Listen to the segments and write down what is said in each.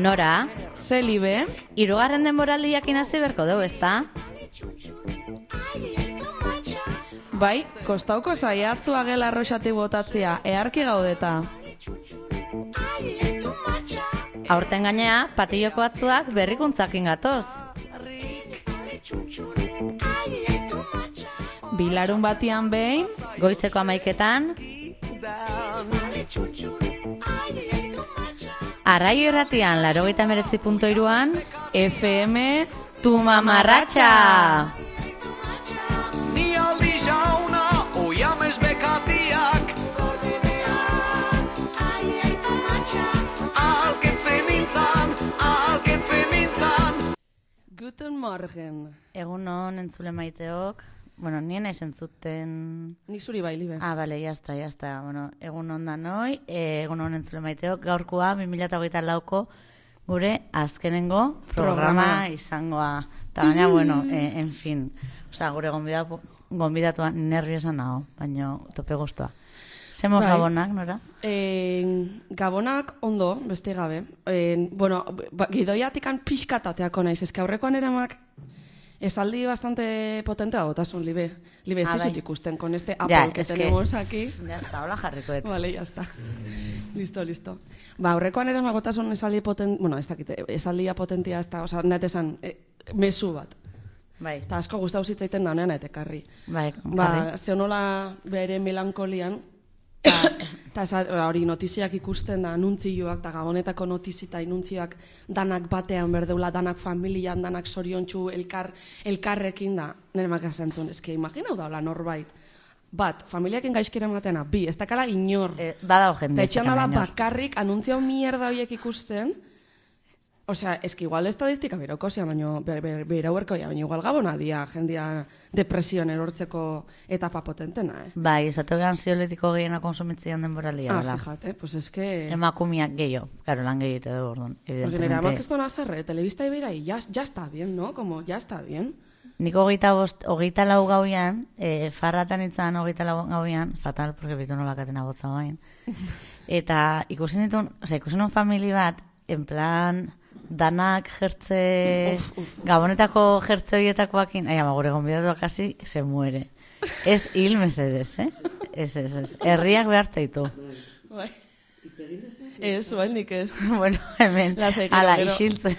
Nora, Zelibe, hirugarren denboraldiak hasi berko dugu, ezta? bai, kostauko saiatzua gela arroxati botatzea, eharki gaudeta. Aurten gainea, patilloko atzuak berrikuntzakin gatoz. Bilarun batian behin, Goizeko 11etan, Arraio irratian 89.3an, FM Tu mamarratxa! Ni aldi jauna, oiamez bekatiak Alketzen nintzan Guten Morgen. Egun hon entzule maiteok. Bueno, nien naiz entzuten... Nik zuri bai, Libe. Bale, jazta. Bueno, egun hon da noi, egun hon entzule maiteok. Gaurkoa, 2024ko gure azkenengo programa izangoa. Eta baina, bueno, en fin. Osea, gure gonbidatua nerviosa nago, baina tope guztua. Zemos gabonak, Nora? Gabonak ondo, beste gabe. Bueno, gidoiatikan pixkatateako naiz. Ezke aurrekoan eramak esaldi bastante potente dagotasun, Libe. Libe, ez dizut ikusten, con este Apple que tenemos aquí. Ya está, hola jarriko ez. Vale, ya está. Listo. Ba, aurrekoan eramak gotasun esaldi potente, bueno, ez dakite, esaldia potentia ez da, oza, net esan, mezu bat. Bai. Eta asko gustau zitzaiten daunean etekarri. Bai, Ba, zeonola bere melankolian, eta hori notiziak ikusten da, anuntzioak, eta gabonetako notizita inuntzioak danak batean berdeula, danak familian, danak zoriontsu, elkarrekin da, nire makazentzun, eske imaginau daula norbait. Bat, familiakin gaizkira matena, bi, ez dakala inor. Badao jende. Eta etxean dala bakarrik anuntzio mierda horiek ikusten, osea, eski igual estadistika beroko, baina berauerko, baina igual gabona dia, jendia depresioan erortzeko etapa potentena, Bai, esatu gehan zioletiko gehiena konsumitzean denboralia. Fíjate, pues es que... Emakumiak gehiago, claro, lan gehiago edo orduan, evidentemente. Porque nire amak ez duen azerre, telebista iberai, ya está bien, ¿no? Como, ya está bien. Nik 24 gauian, farratan itzan 24 gauian, fatal, porque bitu nolakatena botza bain. Eta ikusen ditun famili bat, en plan... danak jertze, gabonetako jertze horietakoakin, gure gonbidatuak hasi, se muere. Ez hil mesedez, Ez. Herriak behartzaitu. Ez, nik ez. Bueno, hemen, ala, isiltzen.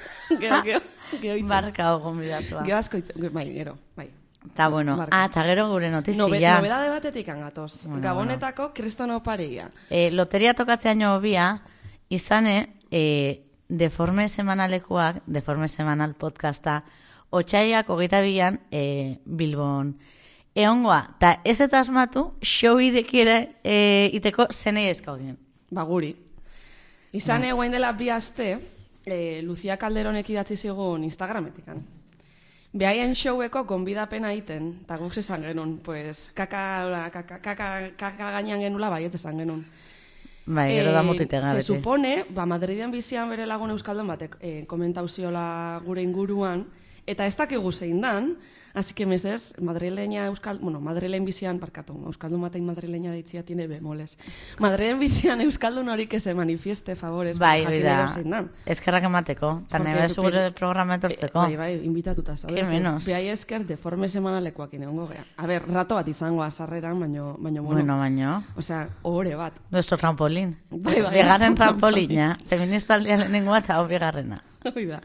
Gero Barka gonbidatua. Gero asko itzen, gero, bai. Ta bueno, eta gero gure notizia. Nobedade batetik angatoz. Gabonetako kristono pareia. Loteria tokatzean bia, izane, Deforme semanalekuak, Deforme semanal podcasta, otxaiak 22an Bilbon. Egongoa, eta ez eta asmatu, show irekiera iteko zenei eskaudien. Ba, guri. Izan guain dela bi aste, Lucia Calderonek idatzi zigun Instagrametikan. Behaien showeko gonbidapena iten, eta guk esan genuen, pues, kaka gainean genula baiet esan genuen. Bai, gero da motite gara. Se supone, Madriden bizian bere lagun euskaldun batek komentau ziola gure inguruan, eta ez dakigu zein dan, así que mesez, Madrilen bizian, barkatu, euskaldun batein madrileña deitzia tiene bemoles. Madrilen bizian euskaldun hori que se manifieste, favores, bai, jakin da. Eskerrak emateko, eta nire gure programa etortzeko. Bai, invitatuta, sabes? Que menos. Behai esker deforme semanalekoak inegongo gea. A ver, rato bat izango azarreran, baino. Baino. Osea, ohore bat. Nuestro trampolín. Bai, bigarren trampolina. Feminista aldea lehenengoa eta hau bigarrena. Hoi da.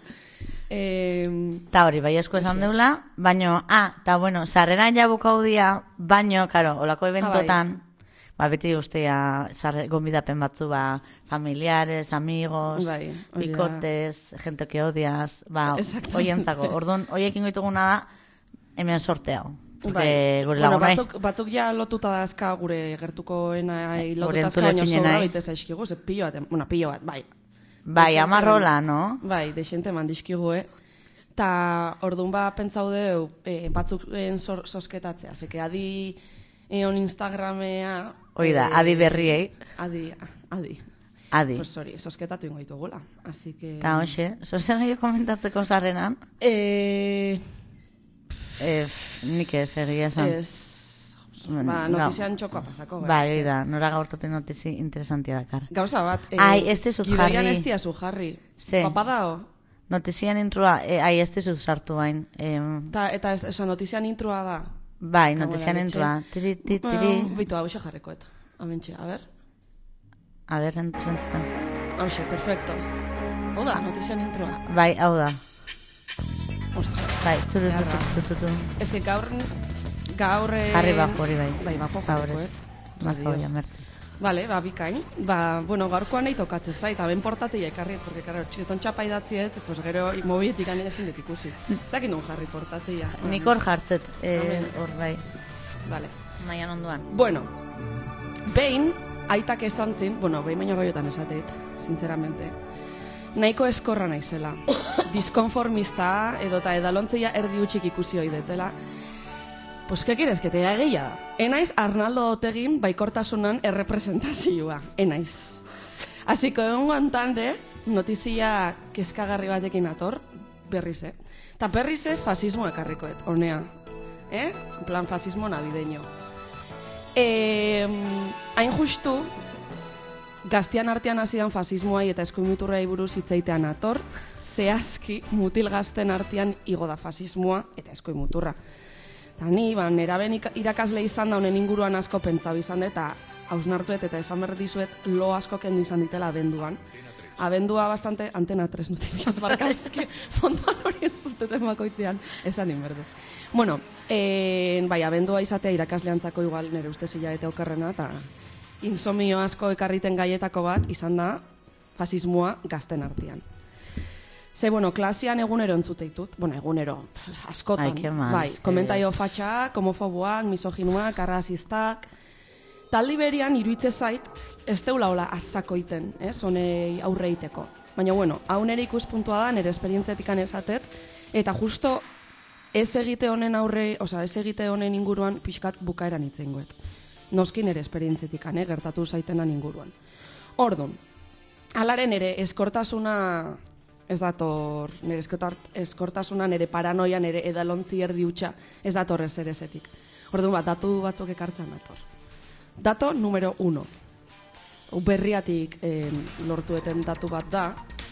Ta hori, bai esko esan deula, baino, eta bueno, sarrera ja bukau dia, baino, karo, olako eventotan, beti ustea gonbidapen batzu, familiares, amigos, bikotes, gente que odias, oientzako. Orduan, oiekin goituguna da, hemen sorteau. Bueno, batzuk ja lotuta dazka gure gertukoena lotutazka, baina sobra baita zaizkigu, ze pilo bat, bai. Bai, amarrola, no? Bai, desente mandizkigu, Ta orduan pentsaude batzuk sosketatzea. Zeke adi on Instagramea... Oida, adi berriei. Adi. Pues hori, sosketatu ingo ditugula. Así que... Ta hoxe, zozen gehiago komentatzeko zarrenan? Nik ez, egia esan. notizian txokoa pasako. Bai, da, nora gaur topen notizi interesantia dakar. Gauza bat, Ai, este zuz jarri. gidoian ez diazu jarri. Ze. Papadao. Notizian intrua, este zuz sartu bain. Eta notizian introa da. Bai, notizian intrua. Tiri. Bitu, hau jarrikoet. Amentxe, a ber. A ber, entzutan. Hau perfecto. Hau da, notizian introa. Bai, hau da. Ostras. Bai, txuru. Ez que gaur... Jarri bapo hori bai. Bai, bapo jarrikoet. Bapo, ja, mertze. Vale, bikain. Gaurkoan nahi tokatzen zait, aben portatia ekarriet, porque, karo, txireton txapa idatziet, pues gero mobiletik anera ezin dut ikusi. Zakin duen jarri portatia. Nik hor jartzet, hor bai. Vale. Maian onduan. Bueno, behin, aitak esan zin, behin baino goiotan esateit, sinceramente, nahiko eskorra naizela. Diskonformista edota edalontzia erdi utxik ikusi hoi detela. Pues, ¿qué quieres que te haga ella? Enaiz Arnaldo Otegin baikortasunan errepresentazioa. Enaiz. Así que egon guantande, notizia keskagarri batekin ator, berrize. Ta berrize fasismo ekarrikoet, honea. En plan fasismo navideño. Hain justu, gaztian artean hasidan fasismoai eta eskuimuturrai buruz hitzeitean ator, zehazki mutil gazten artean igo da fasismoa eta eskuimuturra. Eta ni, neraben irakasle izan da honen inguruan asko pentsau izan da, eta hausnartuet eta esan behar dizuet lo asko kendu izan ditela abenduan. Abendua bastante Antena 3 notiziaz barka eski, fondoan hori entzuteten bakoitzean, esan inberdu. Bueno, abendua izatea irakasleantzako igual nire ustez hilabete okerrena, eta insomio asko ekarriten gaietako bat izan da fasismoa gazten artean. Ze, klasian egunero entzuteitut, egunero, askotan, bai, komentaio fatxak, homofoboak, misoginuak, arrazistak, taldi berian iruitze zait, ez deula hola azakoiten, honei aurreiteko. Baina, hau nire ikuspuntua da, nire esperientzetikan esatet, eta justo ez egite honen ez egite honen inguruan pixkat bukaeran itzengoet. Noski nire esperientzetikan, gertatu zaitenan inguruan. Orduan, alaren ere eskortasuna... Ez dator, nire eskortasuna, nire paranoia, nire edalontzi erdi hutsa, ez dator ezerezetik. Orduan datu batzuk ekartzen dator. Dato numero 1. Berriatik lortueten datu bat da.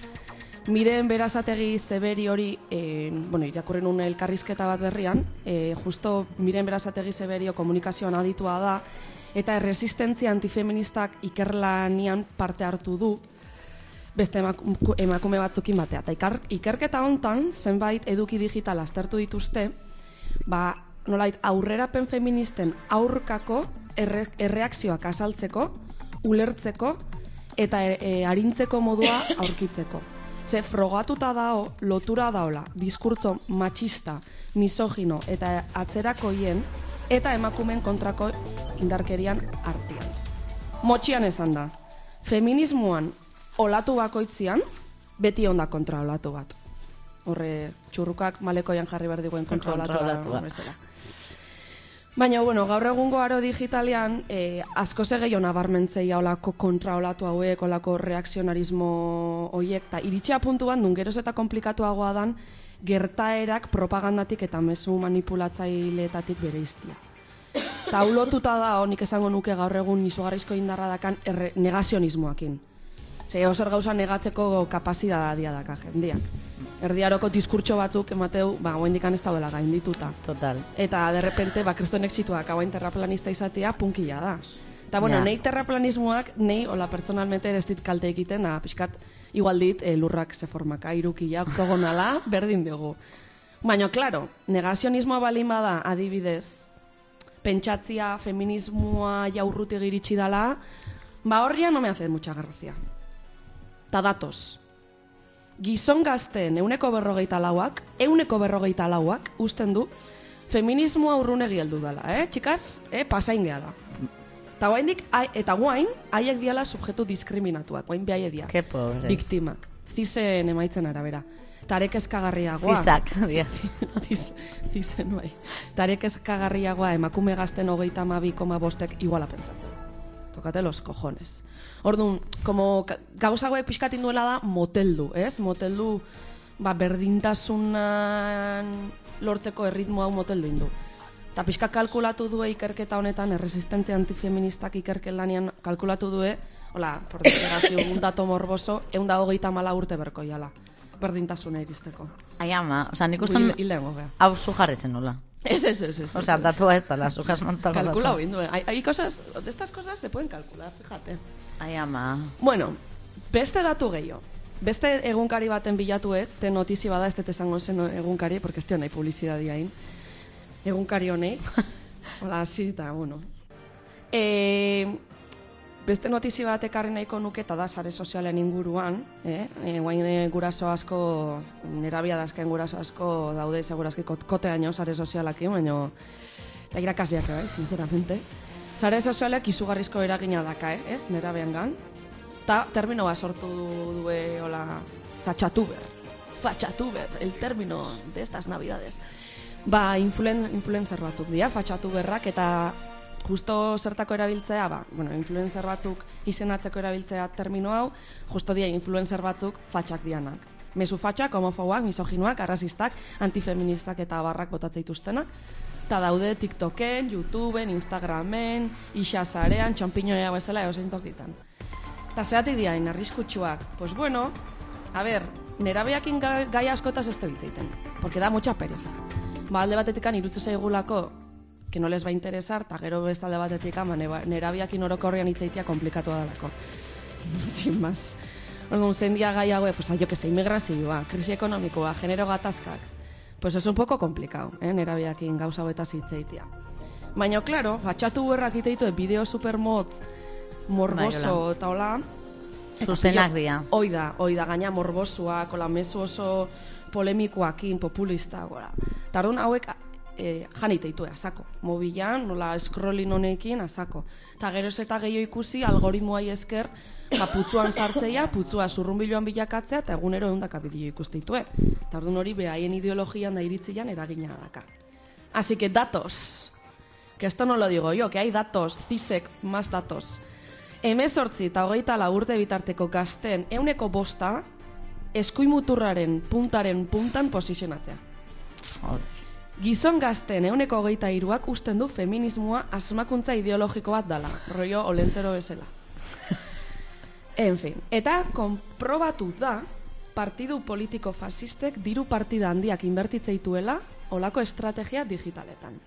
Miren Berazategi Zeberi hori, irakurren un elkarrizketa bat berrian, justo Miren Berazategi Zeberio komunikazioan aditua da, eta erresistentzia antifeministak ikerlanian parte hartu du, beste emakume batzukin batea. Eta ikerketa hontan, zenbait eduki digital aztertu dituzte, nolait aurrerapen feministen aurkako erreakzioak azaltzeko, ulertzeko eta arintzeko modua aurkitzeko. Ze frogatuta dao, lotura daola, diskurtso machista, misogino eta atzerakoien eta emakumeen kontrako indarkerian artean. Motxian esan da, feminismoan olatu bakoitzian, beti onda kontra olatu bat. Horre, txurrukak malekoian jarri behar diguen kontra olatu bat. Baina, gaur egungo aro digitalean, asko gehiago nabarmentzea olako kontra olatu hauek, olako reakzionarismo horiek, eta iritxea puntuan, dun geroz eta komplikatuagoa dan, gertaerak propagandatik eta mezu manipulatzaileetatik bere iztia. Eta hau lotuta da, nik esango nuke gaur egun izugarrizko indarra dakan negazionismoakin. Zer gauza negatzeko kapazitatea daka jendeak. Erdiaroko diskurtso batzuk emateu, hoendikan ez dauela gaindituta. Total. Eta derrepente, kriston exituak hauen terraplanista izatea punkila da. Eta nahi terraplanismoak, nahi, personalmente ez dit kalte egiten, pixkat, igual dit, lurrak ze formaka, irukia, oktogonala, berdin dugu. Baina, klaro, negazionismoa balin bada, adibidez, pentsatzia, feminismoa jaurruti giritsi dala, horrian no me hace mucha gracia. Ta datoz. Gizon gazteen 140 usten du, feminismoa urrunegi heldu dala, txikaz? Pasain geha da. Eta guain, haiek diala subjetu diskriminatuak, guain behai edia. Ke pobres. Biktimak. Zisen emaitzen arabera. Tarek ezkagarriagoa. Zizak, dia. Zizen bai. Tarek ezkagarriagoa emakume gazten 32,5 iguala pentsatzen. Tokate los cojones. Orduan, gauzagoek pixkatin duela da, moteldu, ez? Moteldu, berdintasunan lortzeko erritmo hau moteldu indu. Eta pixka kalkulatu due ikerketa honetan, erresistentzia antifeministak ikerken lanean kalkulatu due, hola, por desgrazio, un dato morboso, 124 urte berko jala, berdintasuna iristeko. Ai ama, oza, nik usten hau zu jarri zen nula. Ez. Oza, datua ez dala, zukaz montako datua. Calculado bien, hay cosas, de estas cosas se pueden calcular, fíjate. Ai ama. Bueno, beste datu gehiago. Beste egunkari baten bilatuet, te notizi bada, ez dut esango zen egunkari, porque ez nahi publizidadia hain. Egunkari honei. Hola, hasi eta, bueno. Beste notizi bat ekarri nahiko nuke eta da sare sozialen inguruan, guain guraso asko, nerabia dazken guraso asko daude segurazki koteaino sare sozialakin, baina eta irakasleak bai, sinceramente. Sare sozialek izugarrizko eragina daka, ez, nerabean gan. Ta termino bat sortu due, hola, fatxatuber, el término de estas navidades. Ba, influencer batzuk dira, fatxatuberrak, eta justo zertako erabiltzea, influencer batzuk izenatzeko erabiltzea termino hau, justo dia influencer batzuk fatxak dianak. Mezu fatxak, homofoboak, misoginoak, arrazistak, antifeministak eta barrak botatzea dituztenak. Eta daude TikToken, YouTubeen, Instagramen, Ixasarean, txampiñoia bezala egozein tokitan. Eta zeatik diain, arriskutsuak. Pues bueno, a ver, nerabeakin gai askotaz ez tebitzeiten, porque da mucha pereza. Ba, alde batetikan irutze zaigulako, que no les va a interesar, eta gero beste alde batetikan, nerabeakin orokorrean hitzaitia komplikatua dalako. Sin más. Zendia gai haue, pues, yo que sé, inmigrazioa, krisi ekonomikoa, genero gatazkak, pues es un poco complicado, nerabeakin gauza hauetaz hitzaitia. Baina, claro, fatxatu berrak hiteitu bideo supermod, morboso eta hola. Zuzenak dira. Oida, gaina morbosuak, hola, mezu oso polemikoakin, populista, gora. Tarun hauek janiteitu asako. Mobilan, nola scrollin honekin asako. Ta geroz eta gehiago ikusi algoritmoai esker, putzuan sartzeia, putzua zurrunbiloan bilakatzea, eta egunero eundaka bideo ikusteitue. Eta orduan hori behaien ideologian da iritzian eragina daka. Así que datos. Que esto no lo digo yo, que hay datos, CISEC más datos. 18 eta 24 urte bitarteko gazten 100% eskuimuturraren puntan posizionatzea. Gizon gazten 123ak usten du feminismoa asmakuntza ideologiko bat dala, rollo olentzero bezala. En fin, eta konprobatu da partidu politiko fasistek diru partida handiak inbertitzeituela olako estrategia digitaletan.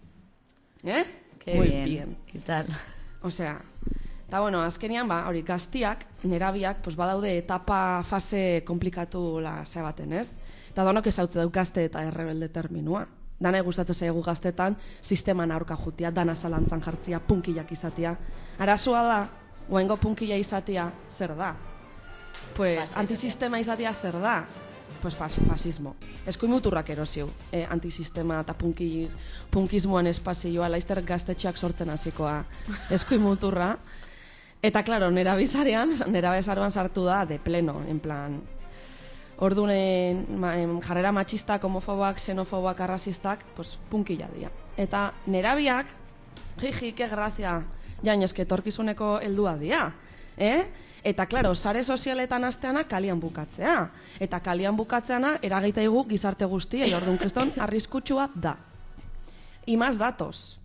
Muy bien. ¿Qué tal? Osea, eta bueno, azkenean, hori gaztiak, nerabiak, pues badaude etapa fase komplikatu zea baten, ez? Eta donok ezautze dau gazte eta errebelde terminua. Dana gustatzen zaigu gaztetan, sisteman aurka jutia, dana zalantzan jartzia, punkilak izatea. Arazoa da, guaingo punkila izatea, zer da? Pues antisistema izatea zer da? Pues fasismo. Eskuimuturrak erosiu, antisistema eta punkismoan espazioa, laizter gaztetxeak sortzen hasikoa eskuimuturra. Eta, klaro, nerabezaroan sartu da de pleno, en plan... Orduan, jarrera matxistak, homofoboak, xenofoboak, arrazistak, pues, punkila dira. Eta nerabiak, jiji, que grazia, jainozke torkizuneko heldua dira. Eta, klaro, sare sozialetan hasteana kalian bukatzea. Eta kalian bukatzeana eragitaigu gizarte guztia, orduan kriston arriskutsua da. Imaz datos.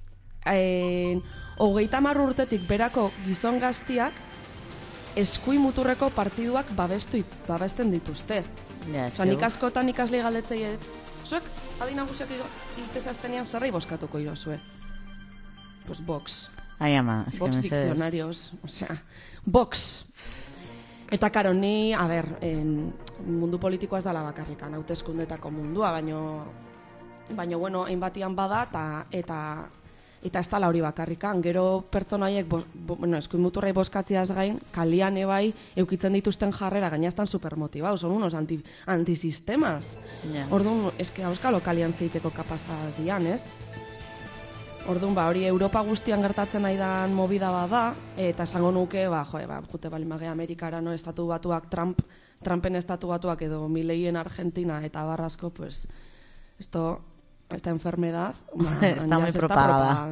30 urtetik berako gizon gaztiak eskuin muturreko partiduak babesten dituzte. Nik askotan ikaslei galdetzei, zuek adinagusiak itezaztenean zerrei boskatuko irozue? Pues Vox. Ai ama, Vox diccionarios, osea, Vox. Eta karo, ni, a ber, mundu politikoa ez dala bakarrikan, hauteskundetako mundua, baino, bueno, hainbatian bada, eta ez dala hori bakarrikan. Gero pertsona horiek, eskuin muturrai boskatziaz gain, kalian ebai eukitzen dituzten jarrera, gainaztan supermotibaus, son unos antisistemas. Orduan, eske hauskalo kalian zeiteko kapasa dian, ez? Orduan, hori Europa guztian gertatzen nahi dan movida bada, eta esango nuke, jute balimage Amerikara, estatu batuak, Trumpen estatu batuak edo Mileien Argentina eta barrasko, pues, esta enfermedad está muy propagada.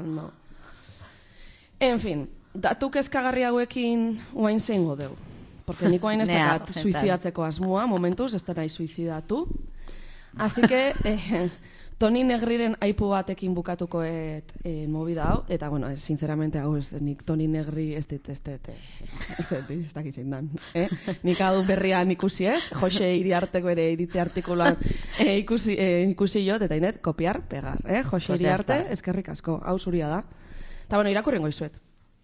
En fin, datu kezkagarri hauekin uain zeingo deu. Porque niko hain ez dakat suizidatzeko asmoa, momentuz, ez da nahi suizidatu. Así que, Toni Negriren aipu batekin bukatuko movida hau, eta, bueno, sinceramente, hau ez, nik Toni Negri ez dakit zein dan. Nik hau berrian ikusi, Jose Iriarteko ere iritzi artikulan ikusi jot, eta inet, kopiar, pegar. Jose Iriarte, eskerrik asko, hau zuria da. Eta, bueno, irakurrengo izuet.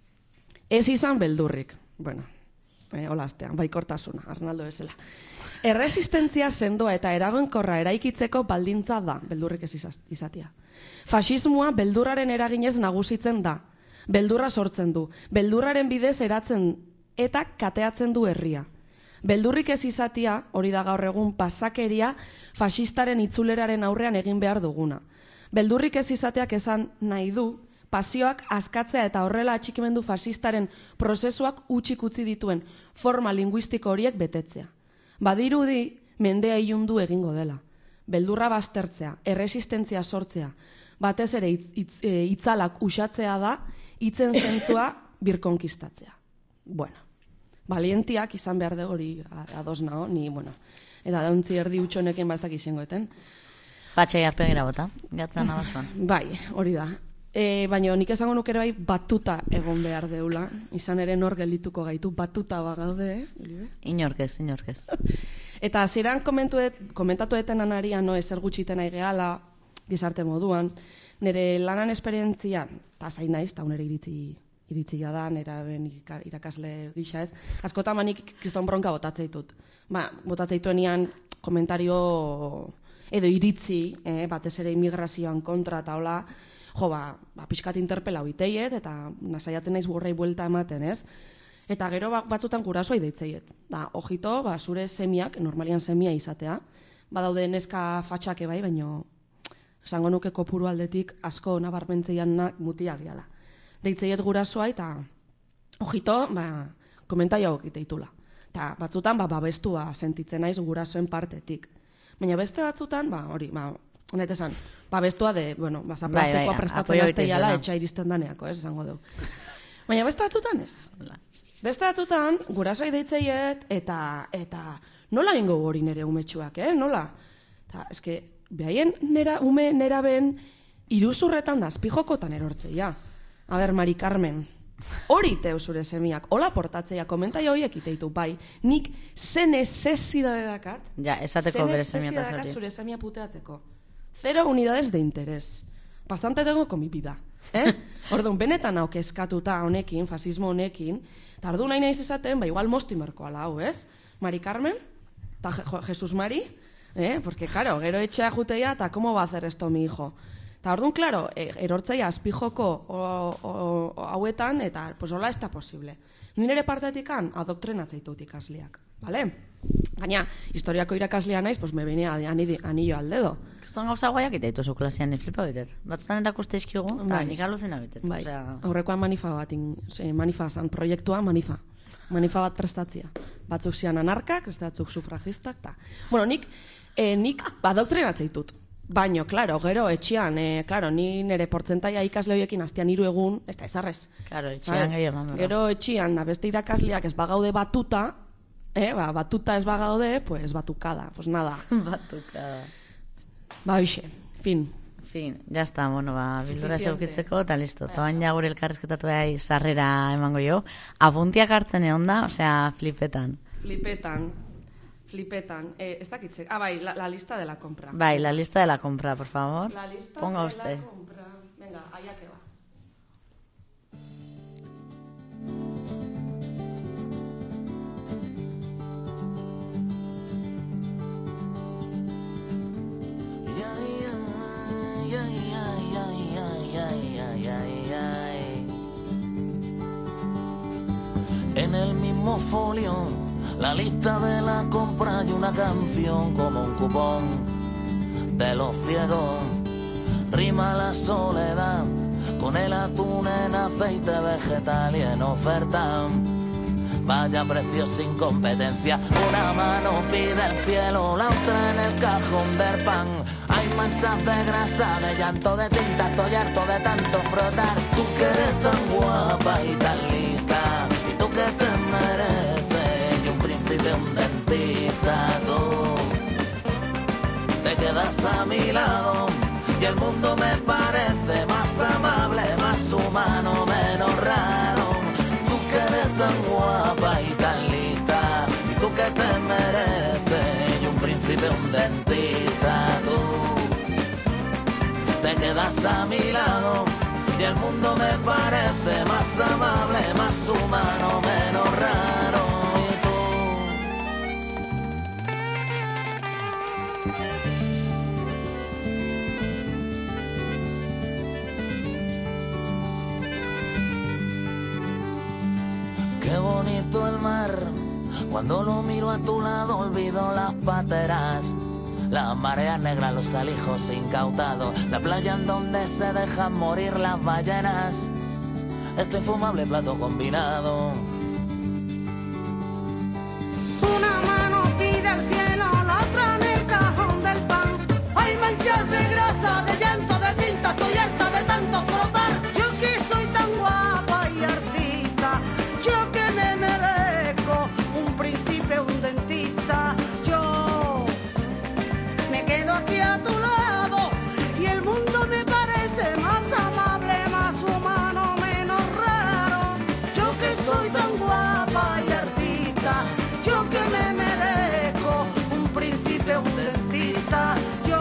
Ez izan beldurrik. Bueno, hola astean, baikortasuna, Arnaldo bezala. Erresistentzia sendoa eta eraginkorra eraikitzeko baldintza da, beldurrik ez izatea. Faxismoa beldurraren eraginez nagusitzen da. Beldurra sortzen du. Beldurraren bidez eratzen eta kateatzen du herria. Beldurrik ez izatea, hori da gaur egun pasakeria faxistaren itzuleraren aurrean egin behar duguna. Beldurrik ez izateak esan nahi du, pasioak askatzea eta horrela atxikimendu faxistaren prozesuak utxik utzi dituen forma linguistiko horiek betetzea. Badirudi, mendea ilundu egingo dela. Beldurra baztertzea, erresistentzia sortzea, batez ere itzalak usatzea da, hitzen zentzua birkonkistatzea. Bueno, balientiak izan behar dugu hori ados nao, ni, bueno, eta dauntzi erdi utxonekin bastak izangoeten. Fatxai arpegira bota, gatzan abazuan. Bai, hori da. Baina nik esango nuke ere bai batuta egon behar deula. Izan ere nor geldituko gaitu batuta bagaude. Inorkez. Eta hasieran komentatu eten anarian, no, ezer gutxiten nahi gehala, gizarte moduan. Nire lanan esperientzian, eta zain naiz, eta nire iritzia da, nire irakasle gisa ez. Askotan manik kriston bronka botatzeitut. Botatzeituenian komentario edo iritzi, batez ere immigrazioan kontra eta hola, pixkat interpela hoiteiet, eta nasaiatzen naiz burrei buelta ematen, ez? Eta gero batzutan gurasoa ideitzeiet. Ojito, zure semiak, normalian semia izatea, badaude neska fatxake bai, baino esango nuke kopuru aldetik asko nabarmentzeianak mutiak diala. Deitzeiet gurasoa eta ojito, komentaio egiteitula. Eta batzutan, babestua sentitzen naiz gurasoen partetik. Baina beste batzutan, honet esan, bestua de, zaplastekoa prestatzen azteiala etxa iristen daneako, esango dugu. Baina beste batzutan ez. Beste batzutan, gurasoa ideitzeiet, eta nola ingo hori nere umetxuak, nola? Eta, eske, behaien ume neraben iruzurretan da, azpijokotan erortzeia. Aber, Mari Carmen, hori teu zure semiak, hola portatzeia, komentaio horiek iteitu, bai, nik zen nesesidade dakat, ja, esateko bere semia eta zori. Zure semia puteatzeko. 0 unidades de interés. Bastante tengo con mi vida. Orduan, benetan hau eskatuta honekin, fasismo honekin, eta orduan nahi naiz esaten, igual mostu imarko ala hau, ez? Mari Carmen, eta Jesus Mari, porque, claro, gero etxea juteia, eta ¿cómo va a hacer esto mi hijo? Eta orduan, claro, erortzaia azpijoko hauetan, eta, pues, hola ez da posible. Nire partetikan, adoktrenatzeitu ikasleak, bale? Baina, historiako irakaslea naiz, pues me venía anillo al dedo. Kriston gauza guaiak iteitu zu klasean, ni flipa bitet. Batzutan erakuste izkigu, eta nik aluzina bitet. Bai, aurrekoan manifa zan proiektua, manifa bat prestatzia. Batzuk zian anarkak, beste batzuk sufragistak, eta... Bueno, nik adoktrenatzeit baino, klaro, gero, etxean, ni nire portzentaia ikasle horiekin hastian 3 egun, ez da ezarrez. Klaro, etxean gehiago. Gero, etxean, da beste irakasleak ez bagaude batuta, batuta ez bagaude, pues batukada, pues nada. Batukada. Hoxe, fin, ya está, bueno, bildura zeukitzeko, eta listo. Toan ja gure elkarrezketatu sarrera emango jo. Apuntiak hartzen egon da, osea, flipetan. Flipetan. Ez dakitze. Bai, la lista de la compra. Bai, la lista de la compra, por favor. La lista Ponga de usted. la compra. Venga, allá que va. En el mismo folio, la lista de la compra y una canción como un cupón de los ciegos. Rima la soledad con el atún en aceite vegetal y en oferta. Vaya precio sin competencia, una mano pide el cielo, la otra en el cajón del pan. Hay manchas de grasa, de llanto, de tinta, estoy harto de tanto frotar. Tú que eres tan guapa y tan lista, y tú que te mereces, y un príncipe, un dentista, tú te quedas a mi lado, mundo me parece más amable, más humano, menos raro. Tú que eres tan guapa y tan lista, y tú que te mereces, y un príncipe, un dentista, tú te quedas a mi lado, y el mundo me parece más amable, más humano, menos raro. Y tú, qué bonito el mar, cuando lo miro a tu lado olvido las pateras, las mareas negras, los alijos incautados, la playa en donde se dejan morir las ballenas, este infumable plato combinado. Una mano pide al cielo, la otra en el cajón del pan. Hay manchas de grasa, de llanto, de tinta, estoy harta de tanto frotar. Yo que soy tan guapa y artista, yo que me merezco un príncipe, un dentista. Yo me quedo aquí a tu lado y el mundo me parece más amable, más humano, menos raro. Yo que soy tan guapa y artista, yo que me merezco un príncipe, un dentista.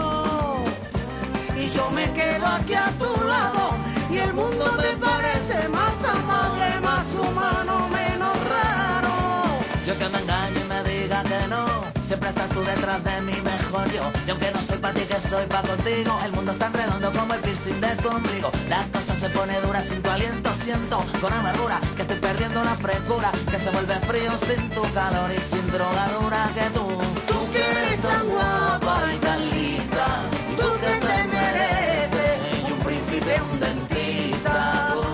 Yo me quedo aquí a tu lado y el mundo me parece más amable, más humano, menos raro. Yo que me engaño y me diga que no, siempre estás tú detrás de mí, mejor yo. Y aunque no soy para ti, que soy para contigo, el mundo es tan redondo como el piercing de tu ombligo. Las cosas se pone duras sin tu aliento, siento con amargura que estoy perdiendo la frescura, que se vuelve frío sin tu calor y sin drogadura. Que tú que eres tan guapa y tan lista, y tú que te mereces y un príncipe, un dentista, tú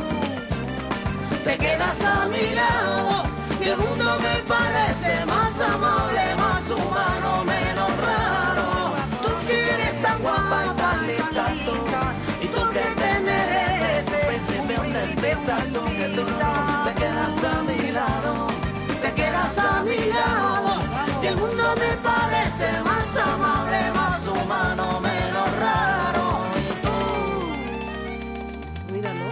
te quedas a mi lado y el mundo me parece más amable, más humano, menos raro. Tú que eres tan guapa y tan lista, tú, y tú que te mereces un príncipe, un dentista, tú que tú te quedas a mi lado, te quedas a mi lado y el mundo me parece más amable, más humano, menos raro. Y tú, Mira, ¿no?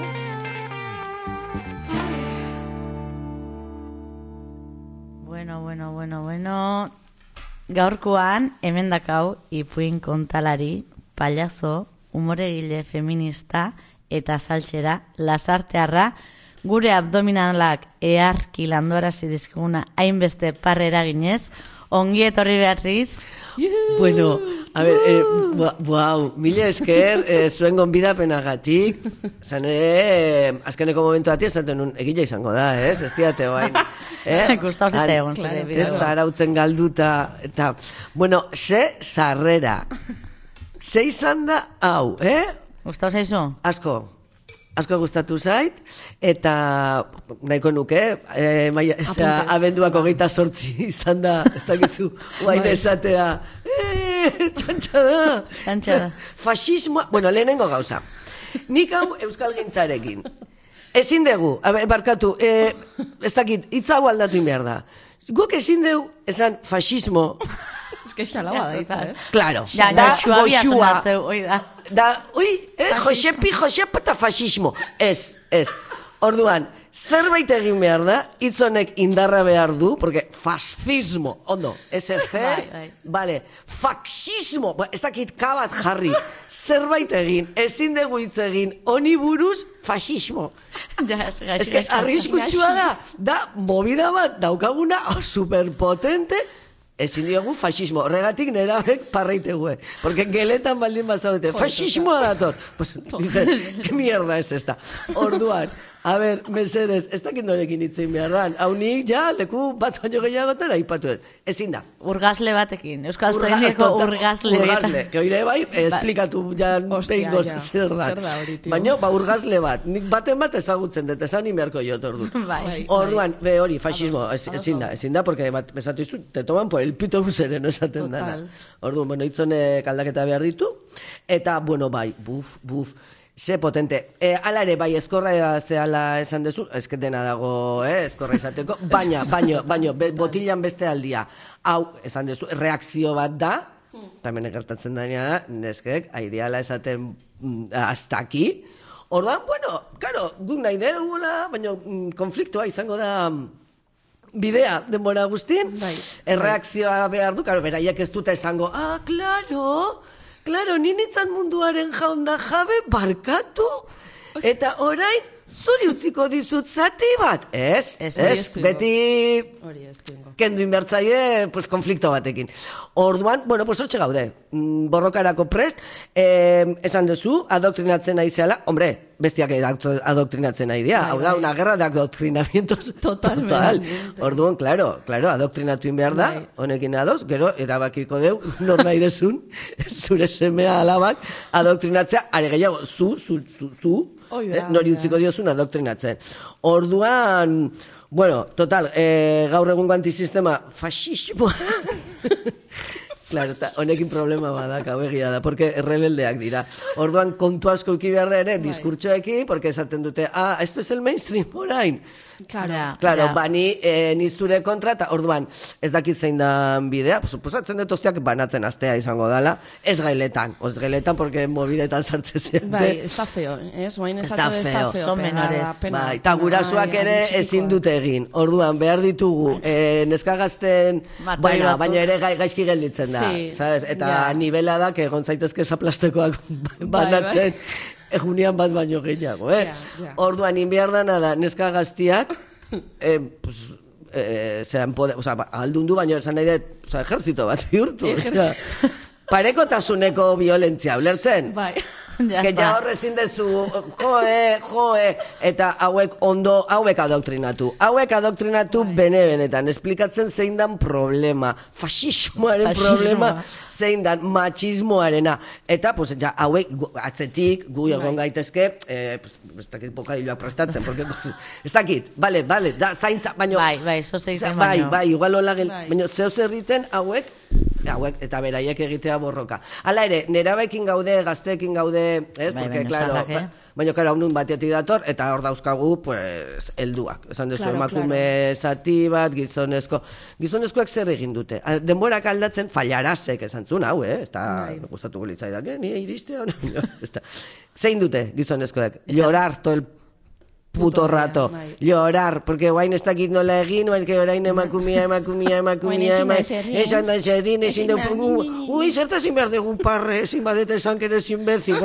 Bueno. Gaurkoan, hemen dakau, ipuin kontalari, payaso, umoregile feminista eta saltxera, lasartearra, gure abdominalak earki landuarazi dizkiguna hainbeste parrera ginez, ongi etorri beharriz. Bueno, a ver, wow, mila esker, zuen gonbidapenagatik, zan azkeneko momentu ati esaten nun, egila izango da, ez diate oain. Gustau zitzaigun, zure Ez bideo. zarautzen galduta, eta, bueno, ze sarrera, ze izan da hau, Gustau zaizu? Asko gustatu zait, eta nahiko nuke, abenduak 28 izan da, ez dakizu, guain esatea, txantxa da. Fasismoa, bueno, lehenengo gauza. Nik hau euskalgintzarekin. Ezin dugu, barkatu, ez dakit, hitza hau aldatu behar da. Guk ezin dugu esan fasismo. Ez que xalaba da itza, ez? Claro, Ja, da suabia goxua. sonatzeu, oi da. Da, Josepi eta fasismo. Ez. Orduan, zerbait egin behar da, hitz honek indarra behar du, porque fascismo, ondo, SC, Bai. vale, faxismo, ez dakit kabat jarri, zerbait egin, ezin dugu hitz egin, honi buruz, fascismo. Ja, Ez que arriskutsua da movida bat daukaguna superpotente, ezin diogu fascismo. Horregatik nerabek parreitegue. Porque geletan baldin bazaudete, fascismoa dator. Pues dicen, ¿qué mierda es esta? Orduan, a ver, Mercedes, ez dakit norekin hitzein behar dan. Hau nik, ja, leku bat baino gehiagotan aipatuet. Ezin da. Urgazle batekin, Euskal Zaineko urgazle. Urgazle, que oire bai, esplikatu ja Ostia, behingoz ja. zer da. Zer da hori, tio? Baina, urgazle bat, nik baten bat ezagutzen dut, esan imerko jot ordu. Bai. Orduan, hori, fascismo, ezin da, porque besatu izu, te toman por el pito sereno esaten dana. Total. Orduan, bueno, hitzonek aldaketa behar ditu, eta, bueno, bai, buf, ze potente. Ala ere, bai, eskorra zehala esan dezu, ezket dena dago, eskorra izateko, baina, botilian beste aldia. Hau, esan dezu, reakzio bat da, Eta hemen gertatzen da, neskek, aideala esaten hasta aquí. Orduan, bueno, claro, guk nahi dugula, baina konfliktoa izango da bidea denbora guztin, erreakzioa behar du, claro, beraiek ez dute esango, claro, ninitzan munduaren jaunda jabe barkatu, eta orain, zuri utziko dizut zati bat. Ez, beti kendu inbertzaie konflikto batekin. Orduan, bueno, pues hortxe gaude, borrokarako prest, esan duzu, adoktrinatzen nahi zehala, hombre, bestiak adoktrinatzen nahi dira, hau da, una guerra de adoctrinamientos total. Orduan, claro, adoktrinatu behar da, honekin adoz, gero, erabakiko deu, nor nahi desun, zure semea alabak, adoktrinatzea, are gehiago, zu, nori utziko diozun adoktrinatzen. Orduan, bueno, total, gaur egungo antisistema fascismoa. Claro, honekin problema badak, hau egia da, porque rebeldeak dira. Orduan, kontu asko uki behar da ere, diskurtsoekin, porque esaten dute, esto es el mainstream, orain. Claro, bani nizture kontra, eta orduan, ez dakit zein da bidea, suposatzen dut ostiak banatzen astea izango dala, ez gailetan, porque mobidetan sartze zeate. Bai, ez da feo, ez? Oain esatu ez da feo. Son menores. Bai, eta gurasoak ere ezin dute egin. Orduan, behar ditugu, neskagazten, baina ere gaizki gelditzen da, sabes? Eta nivela da, que egon zaitezke zaplastekoak banatzen, egunean bat baino gehiago, Orduan, inbiar dana da, neska gaztiak, aldundu baino, esan nahi dut, ejerzito bat bihurtu. Parekotasuneko violentzia, ulertzen? Bai. Que ja horrezin dezu, joe, eta hauek adoktrinatu bene-benetan, esplikatzen zein dan problema, fascismoaren problema, zein dan machismoarena, eta, pues, ja, hauek atzetik, gu egon gaitezke, ez dakit bokadilloa prestatzen, porque, ez dakit, bale, da, zaintza, baino, bai, zo zeiten baino. Bai, igual hola, baino, zeo zerriten hauek, eta beraiek egitea borroka. Hala ere, nerabekin gaude, gazteekin gaude, ez? Porque, claro, baina, claro, honun batetik dator, eta hor dauzkagu, pues, helduak. Esan dezu, emakume zati bat, gizonezkoak zer egin dute. Denborak aldatzen, fallarazek esan zuen, hau, ez da, gustatuko litzaidak, ni iristea, zein dute gizonezkoak? Llorar todo el puto rato, llorar, porque guain ez dakit nola egin, orain emakumia, esan da xerin, ezin dugu, zertazin behar dugu parre, ezin badete esan que eres imbécil,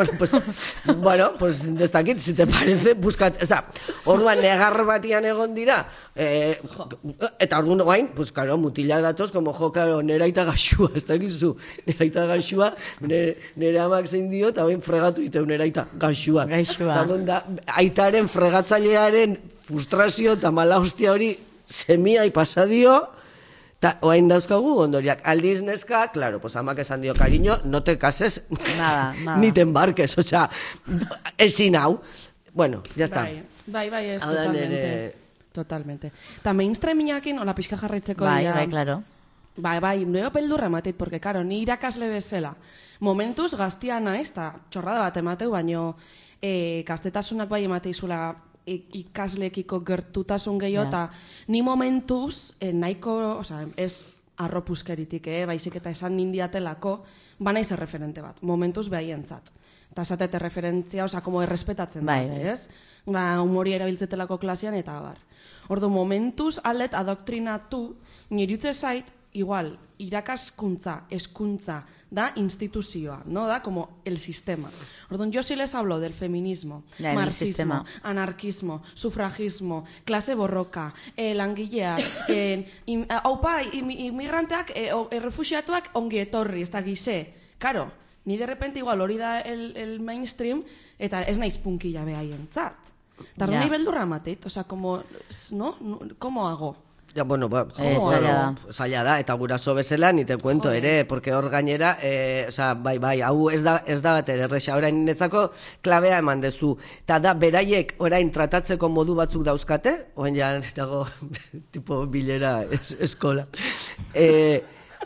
pues ez dakit, si te parece, buscat, ez da, orduan negar batian egon dira, eta orduan guain, pues claro, mutilak datoz, como jo, neraita gaxua, ez dakizu, neraita gaxua, nere amak zein dio, eta bain fregatu ditu neraita gaxua. Eta orduan da, aitaren fregatzailearen frustrazio eta mala hostia hori semiai pasadio, eta oain dauzkagu ondoriak. Aldiz neska, claro, pues amak esan dio, cariño, no te cases, ni te embarques, o sea, ezin hau. Bueno, ya está. Bai, es totalmente. Eta mainstreaminakin, hola pixka jarraitzeko. Bai, claro. Bai, nio peldurra ematit, porque, karo, ni irakasle bezala, momentuz gaztia naiz, eta txorrada bat emateu, baino gaztetasunak bai emateizula ikaslekiko gertutasun gehiago, eta ni momentuz nahiko, oza, ez arropuskeritik, baizik eta esan nindiatelako, banaiz erreferente bat, momentuz behaientzat. Eta esatete referentzia, oza, como errespetatzen dute, ez? Humori erabiltzetelako klasean, eta abar. Ordu, momentuz alet adoktrinatu, nirutze zait, igual, irakaskuntza, eskuntza, da instituzioa, no? Da como el sistema. Orduan, yo sí les hablo del feminismo, marxismo, anarquismo, sufragismo, klase borroka, langileak, haupa, inmigranteak, refugiatuak ongi etorri, ez da gize. Karo, ni de repente igual hori da el mainstream, eta ez naiz punkila behaientzat. Eta nahi beldurra matit, oza, como, no? ¿Cómo hago? Ja, bueno, zaila da, eta guraso bezala, ni te cuento ere, porque hor gainera, bai, hau ez da bat ere, erresa, orain netzako klabea eman dezu, eta da, beraiek orain tratatzeko modu batzuk dauzkate, oen ja, nago, tipo bilera eskola,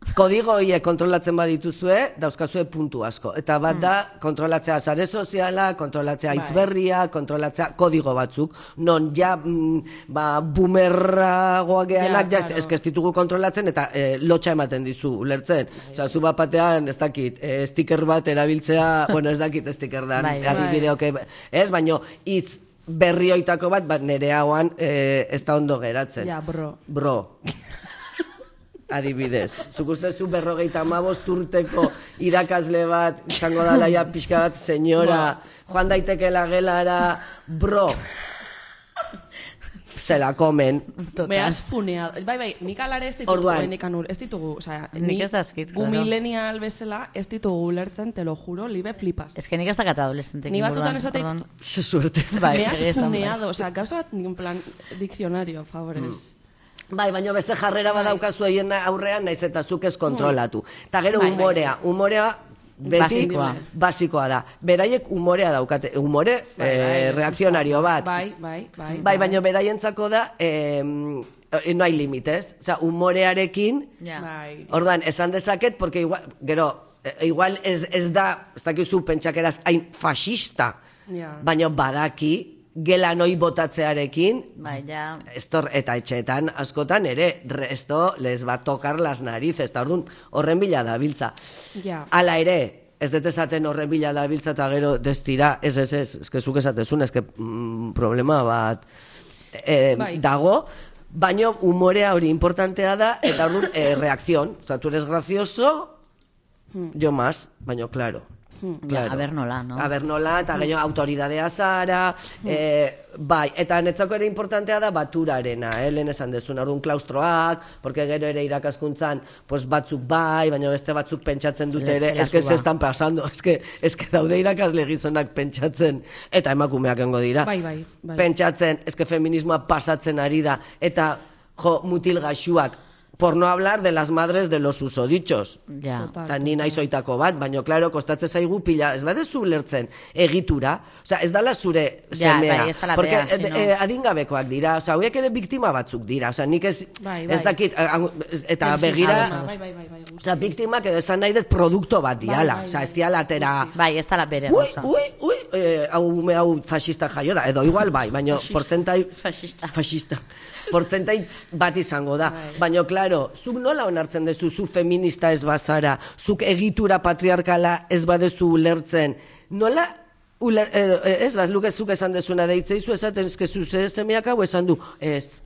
Kodigo horiek kontrolatzen badituzue, dauzkazue puntu asko. Eta bat da, kontrolatzea sare soziala, kontrolatzea hitz berria, kontrolatzea kodigo batzuk. Non ja, bumerragoak geanak, ja, ez ditugu kontrolatzen, eta lotxa ematen dizu, ulertzen. Osa, zu bat batean, ez dakit, sticker bat erabiltzea, bueno, ez dakit sticker da, adibideok, ez, baino, hitz berrioitako bat, nire hauan ez da ondo geratzen. Ja, bro. Bro. Adibidez. Zuk ustezu 55 urteko irakasle bat, izango dala ja pixka bat, senyora, joan daitekela gelara, bro. Se la comen. Me has funeado. Bai, nik alare ez ditugu, osea, nik ez azkit, gu millennial bezala ez ditugu ulertzen, te lo juro, libe flipas. Ez que nik ez dakat adolescentekin. Ni batzutan esateit, suerte. Me has funeado, osea, gauza bat, en plan, diccionario, favorez. Bai, baina beste jarrera badaukazu egin aurrean, naiz eta zuk ez kontrolatu. Eta gero umorea beti basikoa da. Beraiek umorea daukate, umore reakzionario bat. Bai, baina beraientzako da, no hay límites. Osa, umorearekin, orduan, esan dezaket, porque igual ez da, ez dakizu pentsakeraz, hain fascista, baina badaki, gela noi botatzearekin, eta etxeetan askotan ere, esto les va a tocar las narices, eta horren bila da biltza. Hala ere, ez dut esaten horren bila da biltza eta gero destira, ez, zuk esatezun, ez problema bat dago, baina umorea hori importantea da, eta orduan reakzion, oza, tu eres gracioso, yo más, baina claro. A ber nola, no? A ber nola, eta gehiago autoridadea zara, bai, eta netzako ere importantea da baturarena, lehen esan dezun, orduan klaustroak, porque gero ere irakaskuntzan, pues batzuk bai, baina beste batzuk pentsatzen dute ere, ez que se están pasando, ez que daude irakasle gizonak pentsatzen, eta emakumeak engo dira, pentsatzen, ez que feminismoa pasatzen ari da, eta mutil gaxuak, por no hablar de las madres de los susodichos. Eta ni naiz oitako bat, baina, klaro, kostatzen zaigu pila, ez badezu lertzen egitura, oza, ez dala zure semea, porque adingabekoak dira, oza, horiek ere biktima batzuk dira, oza, nik ez dakit, eta begira, oza, biktimak edo esan nahi dut produkto bat diala, oza, ez diala atera, bai, ez dala bere gauza. Hau fascista jaio da, edo igual bai, baina portzentai, fascista, portzentai bat izango da, baina, klaro, zuk nola onartzen dezu, zu feminista ez bazara, zuk egitura patriarkala ez badezu ulertzen, nola, ez baz, zuk esan dezuna deitzeizu, esaten ezkezu semeak hau esan du, ez.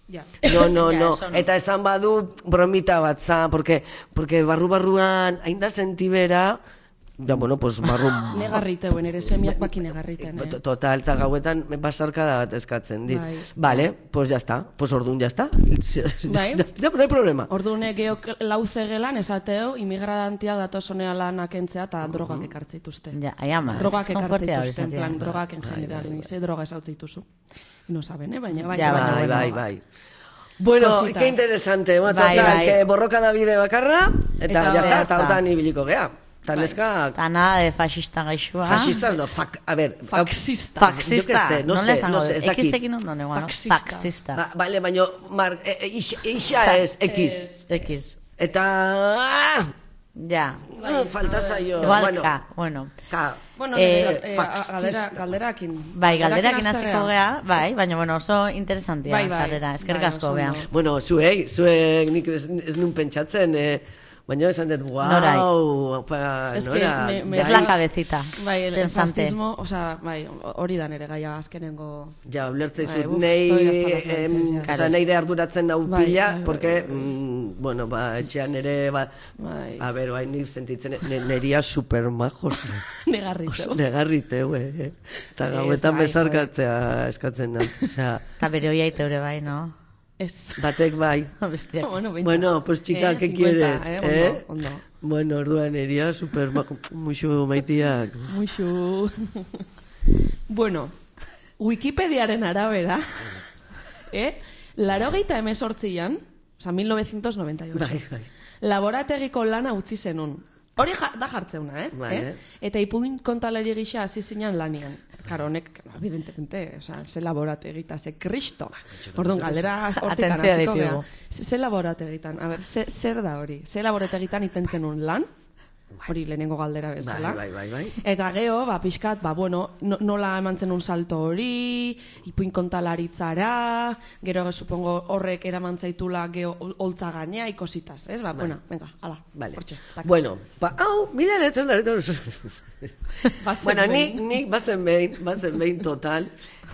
No, eta esan badu bromita bat za, porque barru-barruan hain da sentibera, ja, bueno, pues barru... Negarriteuen, ere semiak baki negarriten, Total, eta gauetan basarkada bat eskatzen dit. Vale, pues ya está, pues orduan ya está. Ya, no hay problema. Orduan geok lauze gelan esateo, imigrantia datosonea lanak entzea eta drogak ekartzituzte. Ja, aiama. Drogak ekartzituzte, en plan, drogak en general, nize droga esautzituzu. No saben, baina... Bai. Bueno, qué interesante, que borroka da bide bakarra, eta ya está, eta hortan ibiliko gea. Eta nada de fascista gaixua. Fascista no, a ver, faxista. Yo qué sé, no sé, ez dakit. X-ekin ondo negoa, no? Faxista. Vale, baina, ixa es X. X. Eta... Ja. Falta zaio. Igual K, bueno. K. Bueno, galderakin. Bai, galderakin hasiko gea, bai, baina, bueno, oso interesantia, sarrera, eskerrik asko gea. Bueno, zuek nik ez nun pentsatzen, baina esan dut, guau, nora. Es la cabecita. Bai, el fascismo, oza, bai, hori da nere gaia azkenengo... Ja, ulertzeizu, neire arduratzen nau pila, porque, bueno, etxean ere, a ver, bai, nire sentitzen, neria supermajos. Negarriteu, eta gauetan bezarkatzea eskatzen da, eta bere hoi aite hori bai, no? Ez. Batek bai. Bueno, pues chica, ¿qué quieres? Ondo. Bueno, orduan eria super muxu maitiak. Muxu. Bueno, Wikipediaren arabera, 88an, oza, 1998, laborategiko lana utzi zenun. Hori da jartzeuna, Vale. Eta ipuin kontaleri gisa hasi zinan lanian. Karo, honek, evidentemente, ze laborategita, ze kristo. Orduan, galdera hortikan Atentzioa hasiko ditugu. gea. Ze laborategitan, a ber, zer da hori? Ze laborategitan itentzen un lan? Hori lehenengo galdera bezala. Bai. Eta geho, pixkat, bueno, nola eman zen un salto hori, ipuin kontalaritzara, gero, supongo, horrek eraman zaitula geho holtza gainea, ikositaz, ez? Bueno, venga, ala, Vale. hortxe. Bueno, mira, lehetzen da, bueno, nik bazen behin total.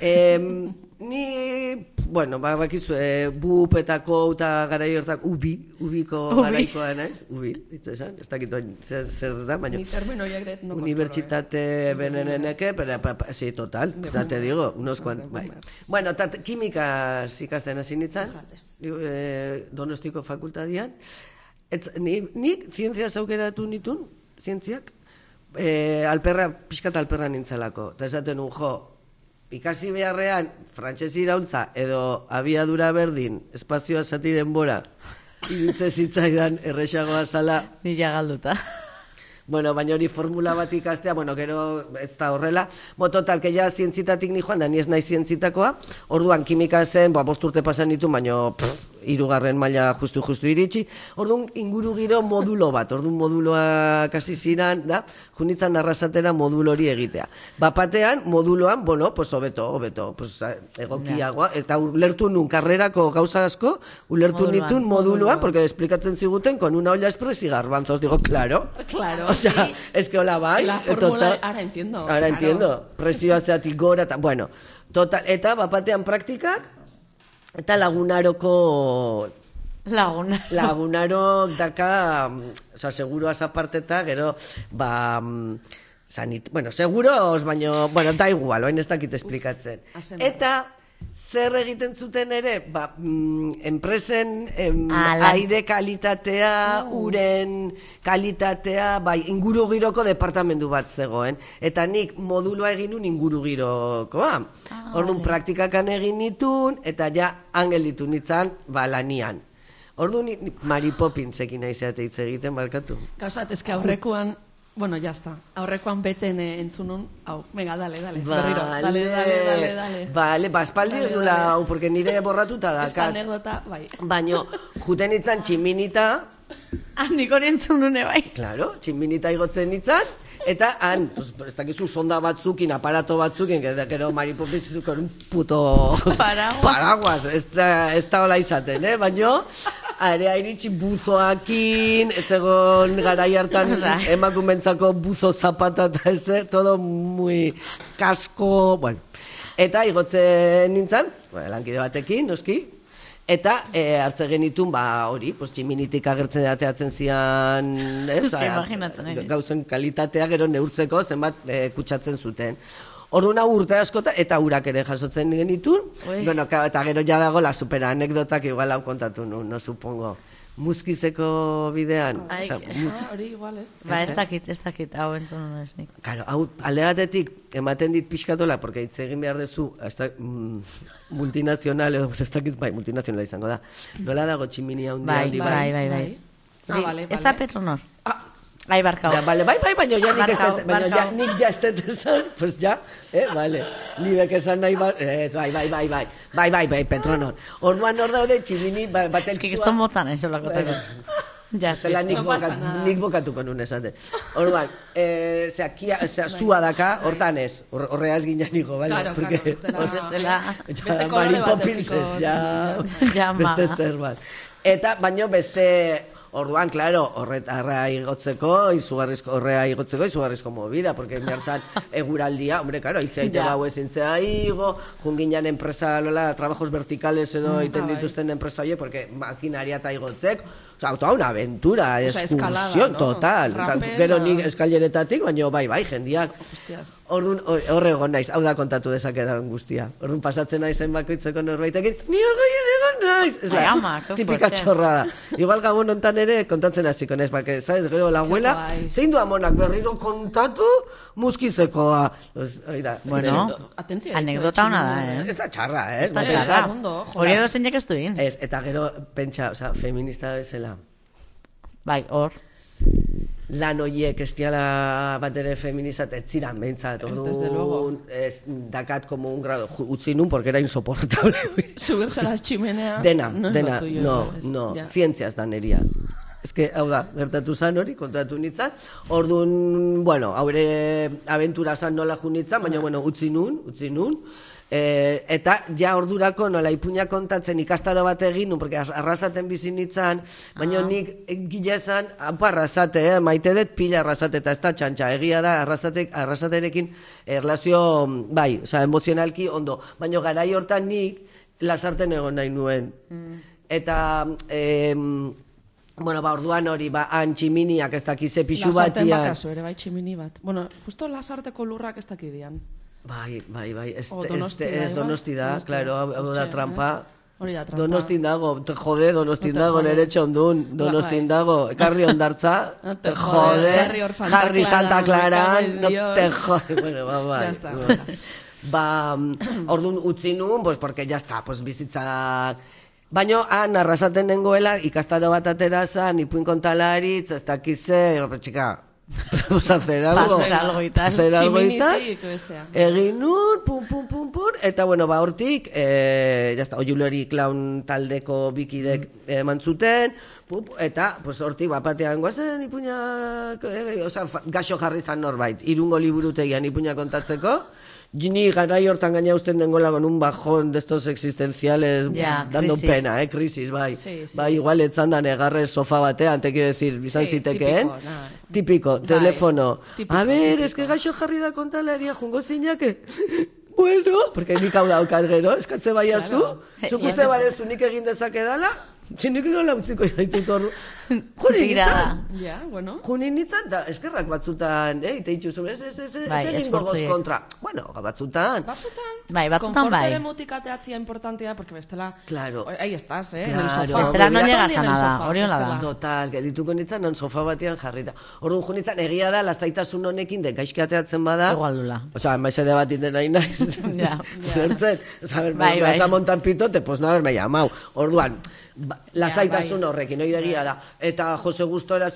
Ni, bueno, bakizu, bupetako eta garai hortak, ubiko garaikoa naiz, ditzu esan, ez dakit zer da, baina... Ni termino horiek dut no Unibertsitate beneneneke, pero sí, total, ya te digo, unos cuantos, bai. Bueno, kimikaz ikasten hasi nintzen, Donostiko fakultadian, nik zientziaz aukeratu nitun, zientziak, pixkat alperra nintzelako, eta esaten ikasi beharrean, frantses iraultza edo abiadura berdin, espazioa zati denbora, iritze zitzaidan erresagoa zala. Nila galduta. Bueno, baina hori formula bat ikastea, bueno, gero ez da horrela. Total, que ja zientzitatik ni joan, da ni ez nahi zientzitakoa. Orduan, kimika zen, 5 urte pasan ditu, baina 3. maila justu iritsi. Orduan, inguru giro modulo bat. Orduan, moduloa kasi ziran, da, junitzan arrasatera modulo hori egitea. Bapatean, moduloan, bueno, pues hobeto, pues egokiagoa. Eta ulertu nun karrerako gauza asko, ulertu nitun moduloan, porque esplikatzen ziguten, con una olla express y garbanzos. Digo, claro. O sea, es que hola bai. La fórmula, ahora entiendo. Ahora entiendo. Presioa zeatik gora, bueno, total, eta bapatean praktikak, eta lagunaroko... Lagunarok daka, oza, seguroaz aparteta, gero, bueno, seguros, baina, bueno, da igual, oain ez dakit esplikatzen. Eta... Zer egiten zuten ere, enpresen aire kalitatea, uren kalitatea, inguru giroko departamendu bat zegoen. Eta nik moduloa egin nun inguru girokoa. Orduan praktikakan egin nitun, eta ja angel ditu nitzan, lanian. Orduan Mary Poppinsekin aizeate hitz egiten, balkatu. Gauzat, eske aurrekoan... Bueno, ya está. Aurrekoan beten entzunun, venga, dale. Berriro, dale. Vale, espaldi ez nula, porque nire borratuta da. Esta anekdota, bai. Baina, juten itzan tximinita... Nik hori entzunune, bai. Claro, tximinita igotzen itzan, eta han, ez dakizu, sonda batzukin, aparato batzukin, gero Mary Poppins con un puto... Paraguas. Ez da hola izaten, baina... Area iritsi buzoakin, ez egon garai hartan emakumentzako buzo zapata eta ez, todo muy kasko, bueno. Eta igotzen nintzen, lankide batekin, noski, eta hartze genitun, hori, tximinitik agertzen ateatzen zian, gauzen kalitatea gero neurtzeko zenbat kutsatzen zuten. Orduan urte askota, eta urak ere jasotzen genitun. Bueno, eta gero ja dago la supera anekdotak igual hau kontatu nun, no supongo. Muskizeko bidean. Hori igual ez. Ez dakit, hau entzun nun esnik. Claro, hau alde batetik ematen dit pixkatola, porque hitz egin behar dezu, multinazional, edo ez dakit, multinazionala izango da. Nola dago tximini handi aldi bai. Ez da Petronor. Bai, barkau. Bai, baina nik ja estet esan, pues ja, vale. Ni bek esan nahi bai, Petronor. Orduan hor daude tximini batek zua. Eski gizton motzan, eso lakoteko. Estela nik bokatuko nun esate. Orduan, zua daka, hortan ez, horreaz ginen niko, bale? Claro, beste kolore Poppins ez, ja, beste zer bat. Eta, baino beste... Orduan, claro, horrea igotzeko, izugarrizko movida, porque miartzan eguraldia, hombre, claro, izaite bau ezintzea igo, junginan enpresa, trabajos verticales edo iten dituzten enpresa oie, porque makinaria eta igotzek, oza, autoa una aventura, excursión total. Gero nik eskalleretatik, baina bai, jendiak. Orduan, horre egon naiz, hau da kontatu dezakedan guztia. Orduan, pasatzen naizen bakoitzeko norbaitekin, ni horreien egon naiz. Ez la, tipika txorrada. Igual gabon ontan ere kontatzen hasiko naiz, porque, sabes, gero la abuela, zein du amonak berriro kontatu muskizekoa. Bueno, anekdota hona da, Ez da txarra, Ez da txarra. Hori edo zeinak ez duin. Eta gero, pentsa, feminista bezala. Bai, hor. lan hoiek estiala bat ere feminizat, ez ziran behintzat, orduan, dakat como un grado, utzi nun, porque era insoportable. Subirse las chimeneas. Dena, no, zientziaz da neria. Ez que, hau da, gertatu zan hori, kontatu nintzen, orduan, bueno, haure aventura zan nola ju nintzen, baina, bueno, utzi nun, eta ja ordurako nola ipuña kontatzen ikastaro bat egin nun, porque arrasaten bizi nintzen, baina nik gila esan, arrasate, maite dut pila arrasate, eta ez da txantxa, egia da arrasaterekin erlazio, bai, oza, emozionalki ondo, baina garai hortan nik lasarten egon nahi nuen. Eta, bueno, orduan hori, han tximiniak ez dakize pixu batian. Lasarten bakazu ere, bai tximini bat. Bueno, justo lasarteko lurrak ez dakidian. Bai, ez Donosti da, claro, hau da trampa. Hori da trampa. Donostin dago, te jode, Donostin dago, nere txondun, Donostin dago, ekarri ondartza, te jode, Jarri Santa Clara, no te jode, bueno, bai. Orduan utzi nun, pues porque ya está, pues bizitzak. Baina han arrasaten nengoela, ikastaro bat atera zan, ipuin kontalaritz, ez dakize, txika, vamos a hacer algo. Hacer algo y tal. Egin nun, pum, eta bueno, hortik, jazta, Oiulori Clown taldeko bikidek eman zuten, eta, pues hortik, batean guazen ipuñak, gaxo jarri zan norbait, Irungo liburutegian ipuñak kontatzeko, ni garai hortan gaina usten dengola con un bajón de estos existenciales, dando pena, crisis, bai. Bai, igual etzan da negarrez sofa batean, te quiero decir, bizan zitekeen. Típico, teléfono. A ver, es que gaixo jarri da kontalaria, jungo zinake. Bueno, porque nik hau daukat gero, eskatze baiazu, zuk uste badezu nik egin dezake dala, zinik nola utziko zaitut hor. Juni nintzen, da eskerrak batzutan, iteitzu zuen, ez egin gogoz kontra. Bueno, batzutan. Konfortere mutikateatzia importantea, porque bestela, ahí estás, en el sofá. Bestela no llegas a nada, hori hola da. Total, gedituko nintzen, non sofa batean jarrita. Orduan jo nintzen, egia da, lasaitasun honekin, de gaizki ateatzen bada. Igualdula. Osa, maizede bat iten nahi naiz. Zertzen, me vas a montar pitote, pues no haberme llamau. Orduan, lasaitasun horrekin, egia da. Eta Jose gustora,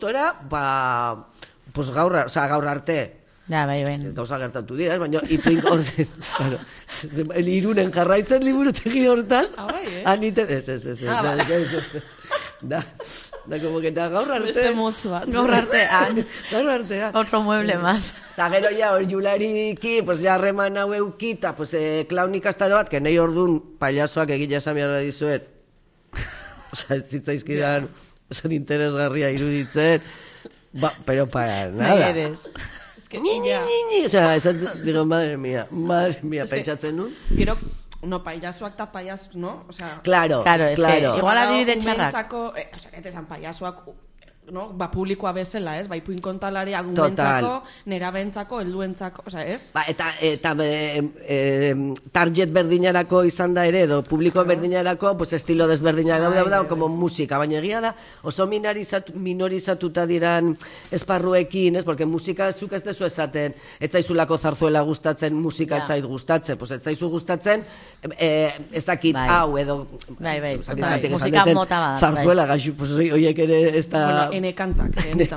pues gaur arte. Ja, bai. Gauza gertatu dira, baina ipuin horrekin, claro. Irunen jarraitzen liburutegi hortan. Anite, ez. Da, como que eta gaur arte. Beste motz bat. Gaur artean. Otro mueble más. Ta gero ja, hor Julariki, pues ja reman hau eukita, pues klaunik astaro bat, que nahi ordun pailazoak egila esan behar da dizuet. Osa, ez zitzaizkidan, zen interesgarria iruditzen, pero para nada. Eres. Es que niña. O sea, digo, madre mía, pentsatzen nun. Gero, no, pailazoak eta paiaz, no? O sea, claro. Igual adibide txarrak. O sea, que te san paiazoak, no? Publikoa bezala, ez? Ipuin kontalari agumentzako, nerabentzako, helduentzako, o sea, ez? Eta target berdinarako izan da ere, edo publiko berdinarako, pues estilo desberdinak daude, como musika, baina egia da, oso minorizatuta diran esparruekin, ez? Porque musika zuk ez dezu esaten, ez zaizulako zarzuela gustatzen, musika ez zait gustatzen, pues ez zaizu gustatzen, ez dakit hau, edo... Bai, musika mota bada. Zarzuela, gaixu, pues oiek ere ez da... Enekantak.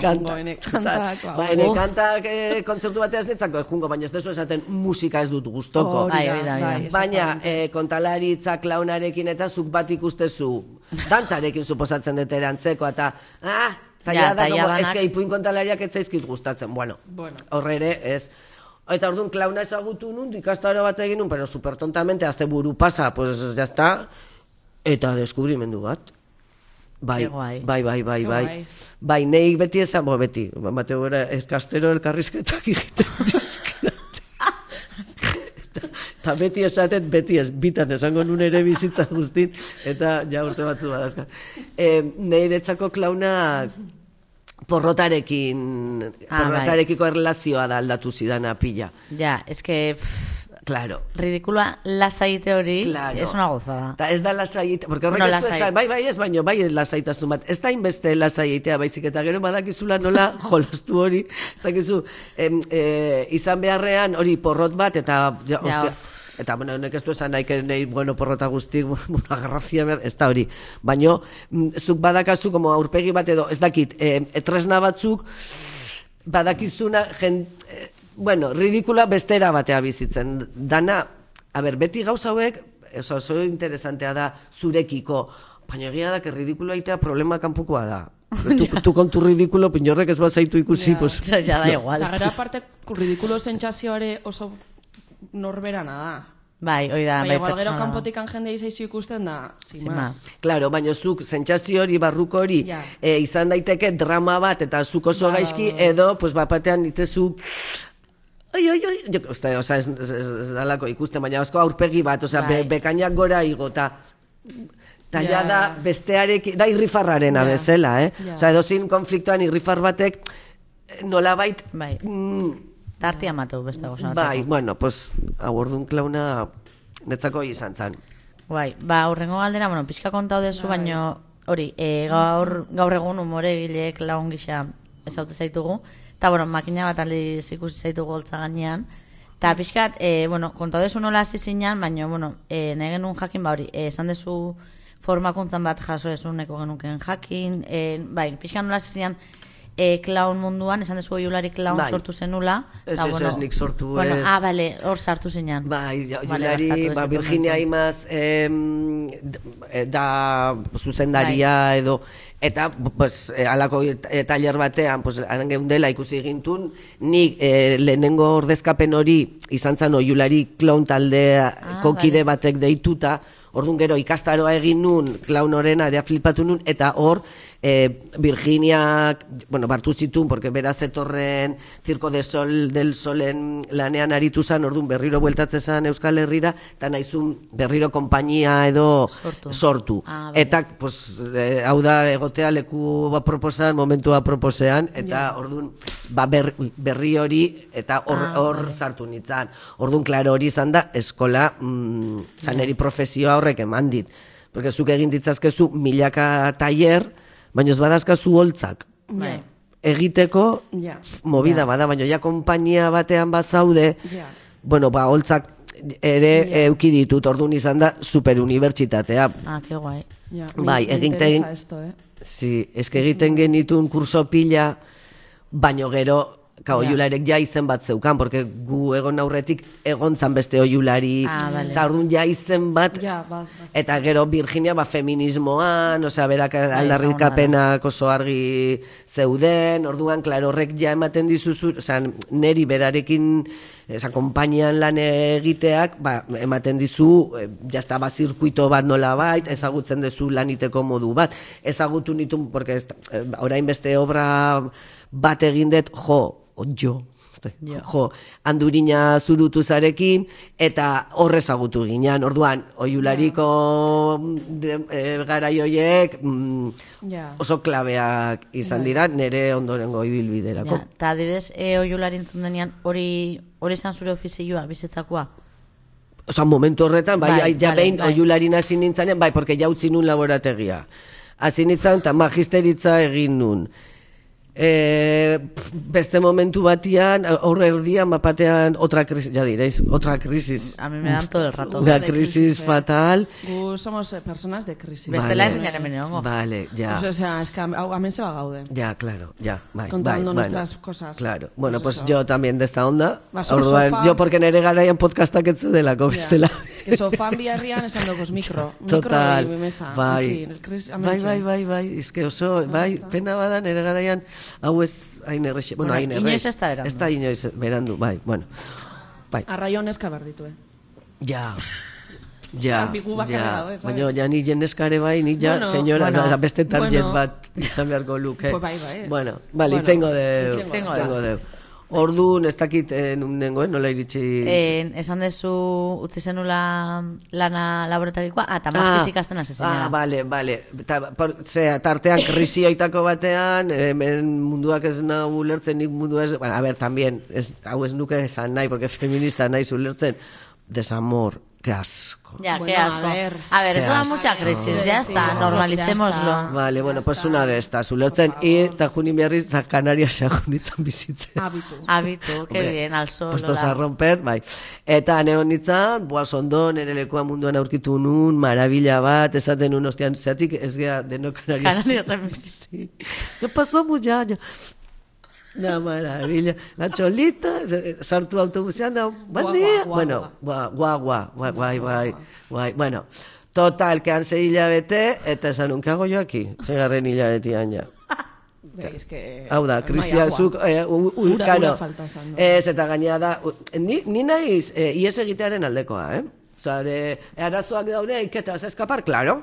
Enekantak kontzertu bateaz netzako jungo, baina ez dezu esaten musika ez dut gustoko. Baina kontalaritza klaunarekin eta zuk bat ikustezu dantzarekin suposatzen dut erantzeko, eta eske ipuin kontalariak ez zaizkit gustatzen. Bueno, horre ere ez. Eta orduan klauna ezagutu nun, ikastaro bat egin nun, pero supertontamente, azte buru pasa, pues ya está, eta deskubrimendu bat. Bai. Neik beti esan, beti, Mateo era eskastero elkarrizketak egiten dizkidate. Eta beti esatet, bitan esango nun ere bizitza guztin, eta ja urte batzu badazka. Neiretzako klauna porrotarekiko erlazioa da aldatu zidana pila. Ja, eske... Claro. Ridícula lasaite hori, es una gozada. Ta ez da lasaite, porque horrek ez du bai ez baino, bai lasaitasun bat. Ez da inbeste lasaitea baizik eta gero badakizula nola jolastu hori. Ez dakizu, izan beharrean hori porrot bat eta, Eta, bueno, honek ez du esan nahi, bueno, porrota guztik, agarrazia, ez da hori. Baina, zuk badakazu, como aurpegi bat edo, ez dakit, tresna batzuk, badakizuna, bueno, ridikula bestera batea bizitzen. Dana, beti gauza hauek, oso interesantea da zurekiko, baina egia da, que ridikulo aitea problema kanpukoa da. Tu con tu ridikulo, pinorrek ez bat zaitu ikusi, pues... Ja da igual. Eta gero aparte, ridikulo sentsazioare oso norberana da. Bai, hoi da, bai igual gero pertsona. kanpotikan jende izaizu ikusten da, sin más. Claro, baina zuk sentsazio hori, barruko hori, izan daiteke drama bat, eta zuk oso gaizki, edo, pues bapatean itezu... ez dalako ikusten, baina asko aurpegi bat, bekainak gora igota... Eta ja da bestearekin, da irrifarrarena bezala, edozin konfliktoan irrifar batek nolabait... Bai, tartia mateu beste goza. Bai, bueno, pues, orduan klauna netzako izan zan. Bai, aurrengo galdera, bueno, pixka kontau dezu, baina hori, gaur egun umore gileek lagun gisa ezautze zaitugu, eta, bueno, makina bat aldiz ikusi zaitugu holtza gainean, eta pixkat, bueno, kontau dezu nola hasi zinean, baina, bueno, nahi genuen jakin, hori, esan dezu formakuntzan bat jaso ezuneko genuken jakin, bai, pixka nola hasi zinean, klaun munduan, esan dezu oiulari klaun sortu zenula. Ez nik sortu. Bueno, bale, hor sartu zinean. Bai, oiulari, Virginia Imaz da zuzendaria edo, eta alako taller batean, haran geundela ikusi gintun, nik lehenengo ordezkapen hori izan zan oiulari klaun taldea kokide batek deituta, orduan gero ikastaroa egin nun, klaun horrena, eda flipatu nun, eta hor, Virginiak, bueno, bartu zitun, porque beraz etorren Circo del Solen lanean aritu zan, orduan berriro bueltatzen zan Euskal Herrira, eta nahizun berriro konpainia edo sortu. Eta, pues, hau da egotea leku proposan, momentua proposean, eta orduan berri hori, eta hor sartu nintzen. Orduan, klaro hori izan da, eskola zaneri profesioa horrek eman dit. Porque zuk egin ditzazkezu milaka tailer, baina ez badazkazu holtzak. Egiteko movida bada, baina ja konpainia batean bazaude, bueno, holtzak ere euki ditut, orduan izan da superunibertsitatea. Que guai. Bai, egiten... Sí, eske egiten genitun kurso pila, baino gero, oiularek ja izen bat zeukan, porque gu egon aurretik egontzan beste oiulari, orduan ja izen bat, eta gero Virginia feminismoan, berak aldarrikapenak oso argi zeuden, orduan, klaro, horrek ja ematen dizuzu, neri berarekin, konpainian lan egiteak, ematen dizu, jazta zirkuito bat nola bait, ezagutzen duzu laniteko modu bat, ezagutu nitun, porque orain beste obra bat egin dut, handurina zurutu zarekin, eta horrez agutu ginean, orduan, oiulariko garaioiek oso klabeak izan dira, nire ondorengo ibilbiderako. Eta adibidez, oiulari entzun denean, hori izan zure ofizioa, bizitzakoa? Osa, momentu horretan, ja behin oiulari nazi nintzanen, porque ja utzi nun laborategia. Hasi nintzen, eta magisteritza egin nun. Beste momentu batian, horre erdian, bapatean, otra crisis, ya diréis, otra crisis. A mí me dan todo el rato. Una crisis fatal. Somos personas de crisis. Bestela ez garen menongo. Vale, ya. O sea, es que hemen se va gaude. Ya, claro, ya. Contando nuestras cosas. Claro. Bueno, pues yo también de esta onda. Yo porque nere garaian podcastak etzu delako, bestela. Es que sofan biharrian esan dogos mikro. Total. Mikro mesa. Bai. Es que oso, pena badan nere garaian hau ez hain errexe. Bueno, hain errexe. Inoiz ez da berandu. Ez da inoiz berandu, bueno. Arraion eska berditu, Ja. Baina ja ni jeneskare bai, ni ja senyora, beste target bat izan beharko luke. Bueno, itzengo deu. Orduan, ez dakit nengoen, nola iritsi... Esan dezu utzi zenula lana laboratorikoa, eta magiz ikasten asesinera. Bale. Tartean krisioitako batean, munduak ez nahu ulertzen, nik mundua ez... A ber, tambien, hau ez nuke esan nahi, porque feminista nahi ulertzen, desamor Qué asco. Ya, Bueno, qué asco. a ver. Eso da Qué mucha asco. crisis, ya está, Sí, normalicémoslo. ya está. Vale, bueno, pues una de estas. Ulertzen, eta junin berriz, eta Canarias junitzen bizitzen. Habitu, qué Hombre, bien, al sol. Postos hola. a romper, bai. Eta ne honitzan, boaz ondo, nire lekua munduan aurkitu nun, marabila bat, esaten nun, ostian, zeatik ez gea denok Canarias. Canariasen bizitzen. Sí. ¿Qué pasó, muchacha? Una maravilla. La cholita, sartu autobusean da, buen día. Bueno, guai. Bueno, total, que han 6 hilabete, eta esan nun, ¿qué hago yo aquí? 6. hilabetean ja. Es que... Hau da, krisia zuk, Ura falta esan, no? ez, eta gainera da, ni naiz, ies egitearen aldekoa, Osa, arazoak daude, iketas eskapar, claro.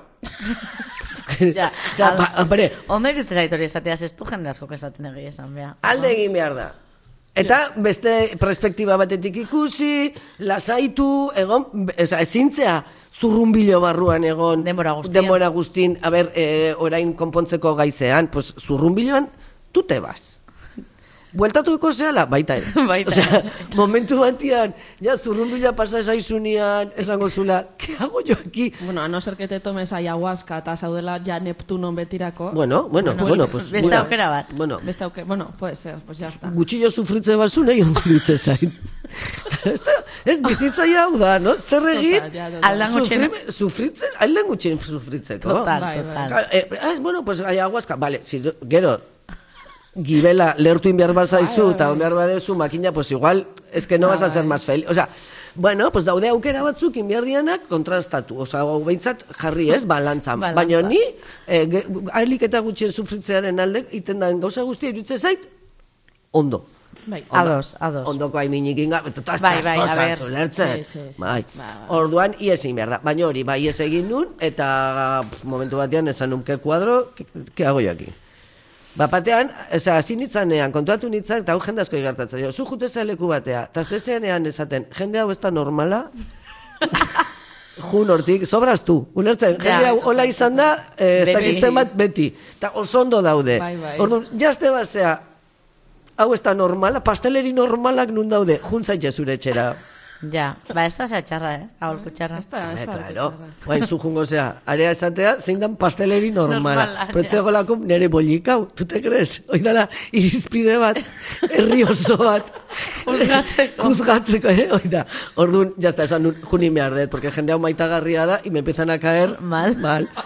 Ja, Osea, hombre, ondo iruzte zaitori esateaz ez du jende asko esaten egia esan, bea. alde egin behar da. Eta beste perspektiba batetik ikusi, lasaitu, egon, ezintzea, zurrunbilo barruan egon, denbora guztin, a ber, orain konpontzeko gaizean, pues zurrunbiloan, tu te vas. Bueltatuko zehala, baita ere. Baita Osea, ere. momentu batian, ja zurrunbila pasa esaizunean, esango zula, ¿qué hago yo aquí? Bueno, a no ser que te tomes ayahuasca eta zaudela ja Neptunon betirako. Bueno, pues... beste aukera bat. Bueno, Bueno, puede ser, pues ya está. gutxillo sufritze bazu nahi ondo ditze zain. Ez bizitzaia hau da, no? Zer egin? Aldan gutxien. Aldan gutxien sufritzeko. Total. Bueno, pues ayahuasca, vale, gero, gibela lertu inbiar bazaizu, eta onbiar badezu makina, pues igual, es que no vas a ser más feliz. O sea, bueno, pues daude aukera batzuk inbiar dianak kontrastatu. O sea, hau behintzat jarri ez, balantzan. Baina ni, alik eta gutxien sufritzearen alde, iten da gauza guztia irutze zait, ondo. Ados. Ondoko haiminik inga, todas Bai, estas cosas, a ulertzen. Sí. Bai. Orduan, ies egin behar da. Baina hori, bai, ies egin nun, eta momentu batean esan nun, que cuadro, que hago yo aquí? Batean, hasi nitzanean, kontuatu nitzan, eta hau jende asko igartatzen. Zu juteza leku batea, eta aztezeanean esaten, jende hau ez da normala, jun hortik, sobras tu, ulertzen, jende hau hola izan da, ez dakizten bat beti, eta oso ondo daude. Orduan, jazte basea, hau ez da normala, pasteleri normalak nun daude, jun zaitxe zure etxera. Ja, ez da zea txarra, aholku txarra. Ez da Claro, guain zu jungo zea, area esatea, zein dan pasteleri normala. Pretzego lako nere bollikau, tu te crees? Oidala, irizpide bat, herri oso bat. Juzgatzeko, oida. Orduan, jazta, esan junin behar dut, porque jende hau maitagarria da, y me empiezan a caer mal.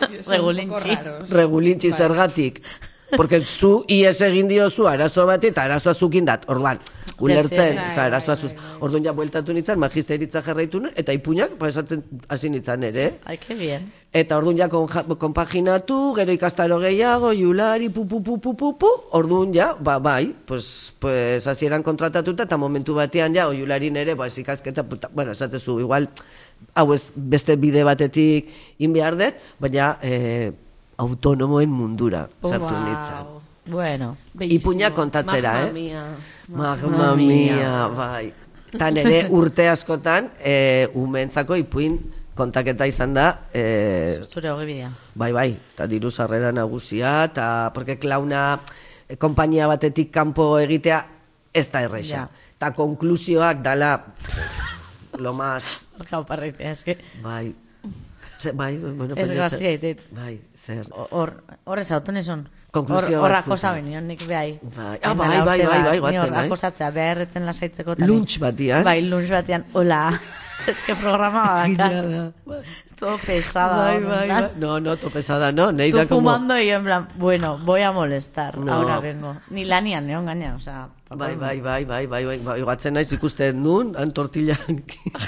Regulintxi zergatik. Porque zu ies egin diozu arazo bat eta arazoa zukindat. Orduan, ulertzen, arazoa zuz. Orduan ja bueltatu nintzen, magisteritza jarraitu nun, eta ipuñak, esatzen hasi nintzen ere. Ai, que bien. Eta orduan ja konpaginatu, gero ikastaro gehiago, iulari, orduan ja, bai, pues hasieran kontratatuta, eta momentu batean ja, oiularin ere, ikasketa, bueno, esatezu, igual, hau ez beste bide batetik inbehar dut, baina, autonomoen mundura sartu nintzen. Bueno. Ipuña kontatzera, Magma mia, bai. Tan ere urte askotan, umentzako ipuin kontaketa izan da. Zure hori bidea. Bai, eta diru sarrera nagusia, eta porque klauna konpainia batetik kanpo egitea ez da erresa. Eta konklusioak dala lo más... Arcau parreitea, eske. Bai, bueno, ez grazia itet. Bai, zer. Horrez autonezon. Konklusio Horra kosa benio, nik behai. Bai, guatzen, horra kosatzea, beharretzen lasaitzeko. Lunch batian. Bai, lunch batian, hola. Ez que programa badaka. Todo pesada. Bai. No, todo pesada, no. Tú fumando y en plan, bueno, voy a molestar, ahora vengo. Ni lanian, neon gaina, o sea. Bai, guatzen naiz ikusten nun, tortillan.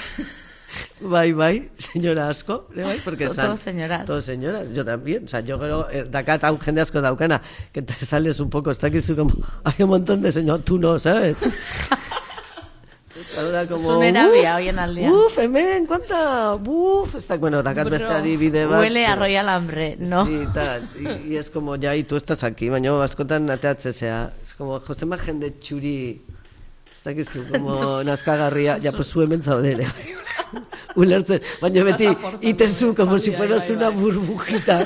Bai, señora asko, bai, porque todos señoras. Todos señoras, yo también, o sea, yo creo, dakat hau jende asko daukana, que te sales un poco, está aquí como, hay un montón de señor, tú no, ¿sabes? Zunera bia, hoien aldean. Hemen, cuánta, está, bueno, dakat beste adibide bat. Huele a Royal Hambre, ¿no? Sí, tal, y es como, ya, y tú estás aquí, baina askotan ateatzea, es como, Josema jende txuri, ez dakizu, como nazkagarria, ya, pues zu hemen zaudere. Ulertzen, baina beti itezu como si fueras una burbujita.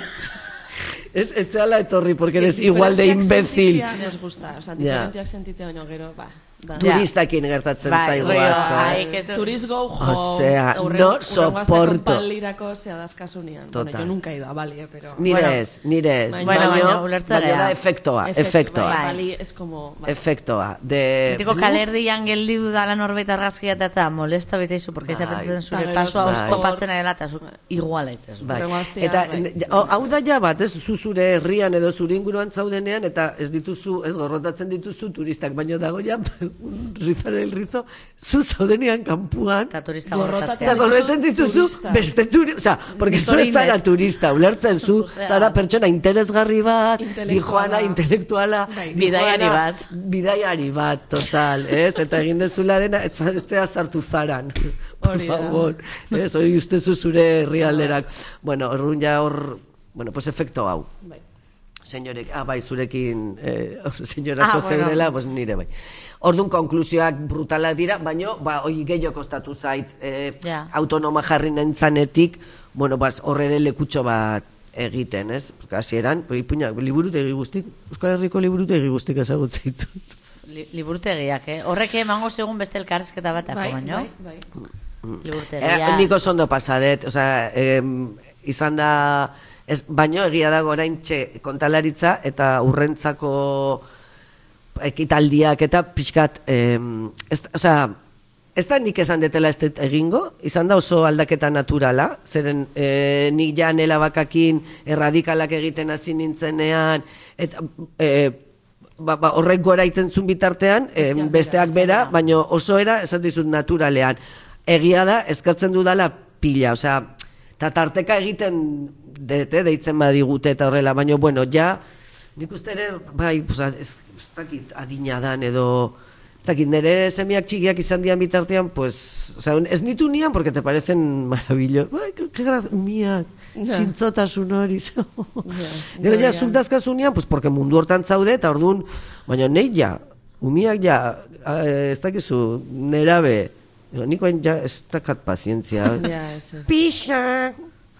Ez zehala etorri, porque eres igual de imbécil. Nos gusta, o sea, diferentiak sentitzea baino gero, ba. Turistakin gertatzen zaigu asko. Tourist go, Osea, no soporto. Palirako zea dazkasunean. Bueno, yo nunca he ido a Bali, pero... Nire ez. Baina da efektoa. Bali es como... Efektoa. Diko kalerdian geldi dudala norbait argazkia eta molesta bete izu, porque esapetzen zure pasoa oskopatzen adela, eta iguala itez. Eta hau da ja bat, ez zure herrian edo zure inguruan zaudenean, eta ez dituzu, ez gorrotatzen dituzu turistak, baino dago ja, rizaren el rizo, zu zaudenean kanpuan, eta turista gorrotatzen dituzu beste turista, osea, porque zu ez zara turista, ulertzen zu, zara pertsona interesgarri bat, dijoana, intelektuala, bidaiari bat, total, ez? Eta egin dezula dena, ez zea sartu zaran, por favor, ez? Hori ustezu zure herrialderak. Bueno, horrun ja hor, bueno, pues efekto hau. Señorek, bai, zurekin, señor asko zeudela, pues nire bai. Orduan, konklusioak brutalak dira, baina, hoi gehiago kostatu zait, autonoma jarri nintzanetik, bueno, horrere lekutxo bat egiten, ez? Hasieran, ipuñak, liburutegi guztik, Euskal Herriko liburutegi guztik ezagutzen ditut. Liburutegiak, horrek emango segun beste elkarrizketa batako, baino? Bai. Liburutegia. Niko zondo pasadet, osea, izan da, baino egia dago oraintxe kontalaritza eta urrentzako ekitaldiak eta pixkat, osea, ez da nik esan detela ez egingo, izan da oso aldaketa naturala, zeren nik ja nela bakakin erradikalak egiten hasi nintzenean, eta horrek gora itentzun bitartean, besteak bera, baina oso era, esan dizut naturalean. Egia da, eskatzen dudala pila, osea, eta tarteka egiten deitzen badigute eta horrela, baina, bueno, ja, nik uste ere, bai, ez dakit adina dan edo, ez dakit, nire semiak txikiak izan dian bitartean, pues, osea, ez nitu nian, porque te parecen maravillos, bai, que graz, umiak, zintzotasun hori, gero ja, zuk dazkazunian, pues, porque mundu hortan zaude, eta orduan, baina nahi ja, umiak ja, ez dakizu, nerabe, niko ja, ez dakat pazientzia, pixa,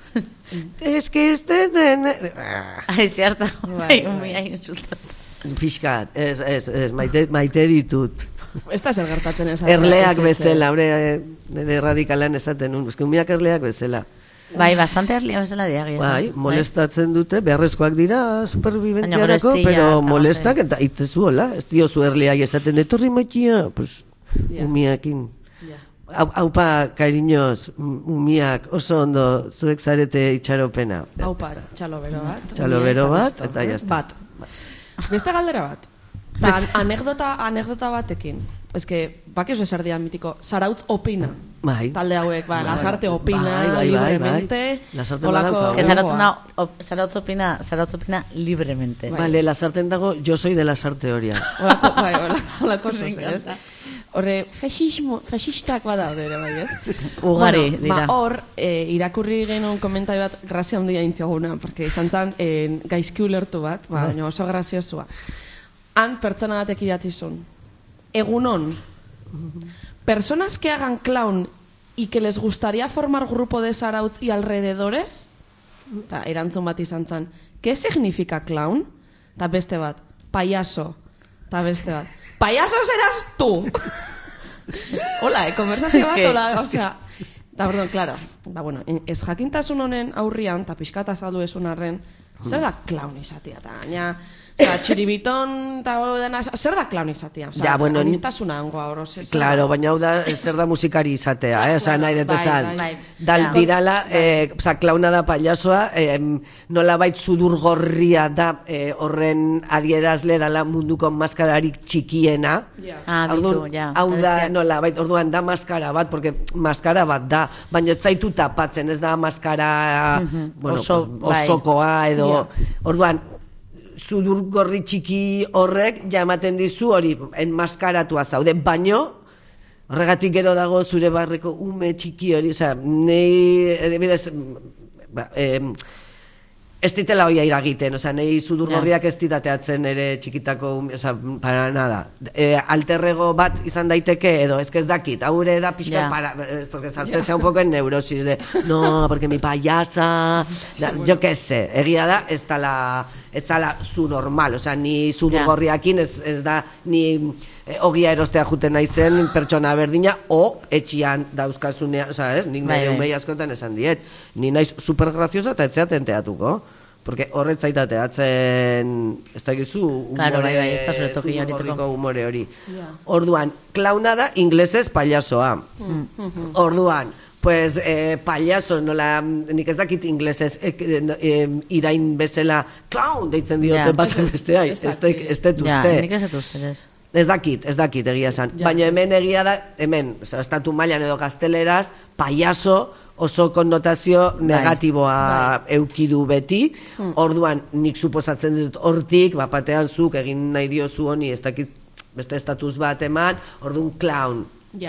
es que este den... Ai, zierto, umiak insultat. Piskat, ez, maite ditut. Ez da zer gertatzen ez. Erleak bezala, nire radikalan esaten nun, eske umiak erleak bezala. Bai, bastante erlia bezala diagia. Bai, molestatzen dute, beharrezkoak dira superviventziarako, pero molestak eta itezu hola, ez diozu erleak esaten etorri maitia, pues, umiakin. Aupa, cariños, umiak, oso ondo, zuek zarete itxaropena. Aupa, txalobero bat. Txalobero bat, eta jazta. Beste galdera bat. Anekdota batekin. Ez que, bakizu ezer dian mitiko, Zarautz opina. Talde hauek, Lasarte opina, libremente. Ez que Zarautz opina libremente. Vale, Lasarten dago, yo soy de Lasarte horia. Olako sos, ez? Horre, fascistak badaude ere, bai, ez? Ugari, dira. Hor, irakurri genuen komentai bat grazia handia intzioguna, porque izan zan gaizki ulertu bat, baina oso graziosua. Han pertsona batek idatzizun. Egunon, personas que hagan clown y que les gustaría formar grupo de Zarautz y alrededores, eta erantzun bat izan zan, ¿qué significa clown? Ta beste bat, payaso. Ta beste bat, payaso serás tú! Hola, konversazio bat, hola, osea... Da, perdón, claro, bueno, ez jakintasun honen aurrian, eta pixkat azaldu esun arren, zer da clown izatea, eta gaina... Osa, txiribiton eta dena, zer da clown izatea? Osa, anistasuna hangoa hor, ose. Claro, baina hau da, zer da musikari izatea, osa, nahi detezan. Dal dirala, osa, klauna da payasoa, nola bait sudur gorria da horren adierazle dala munduko maskararik txikiena. Hau da, nola bait, orduan da maskara bat, porque maskara bat da, baina ez zaitu tapatzen, ez da maskara osokoa edo, orduan, sudur gorri txiki horrek jamaten dizu hori enmaskaratua zaude, baino horregatik gero dago zure barreko ume txiki hori, oza, nahi edibidez ez ditela hoia iragiten, oza, nahi sudur gorriak ez ditateatzen ere txikitako ume, oza, para nada. Alterrego bat izan daiteke edo, ez dakit, haure da pixka para, porque sartzen sea un poco en neurosis de, no, porque mi payasa, yo que sé, egia da, ez ez zala zu normal, osea, ni zudurgorriakin ez da ni ogia erostea juten naizen pertsona berdina, o etxian dauzkazunea, osea, ez, nik nire umei askotan esan diet, ni naiz super graziosa eta etzeaten teatuko. Porque horret zaitateatzen, ez da gizu, zurgorriko humore hori. Orduan, klauna da inglesez payasoa. Orduan, pues payaso, nola, nik ez dakit inglesez irain bezala, clown deitzen diote bat bestea, ez dut uste. Nik ez dut uste, ez. Ez dakit egia esan. Baina hemen egia da, hemen, estatu mailan edo gazteleraz, payaso, oso konnotazio negatiboa eukidu beti, orduan nik suposatzen dut hortik, batean zuk egin nahi diozu honi, ez dakit beste estatus bat eman, orduan clown.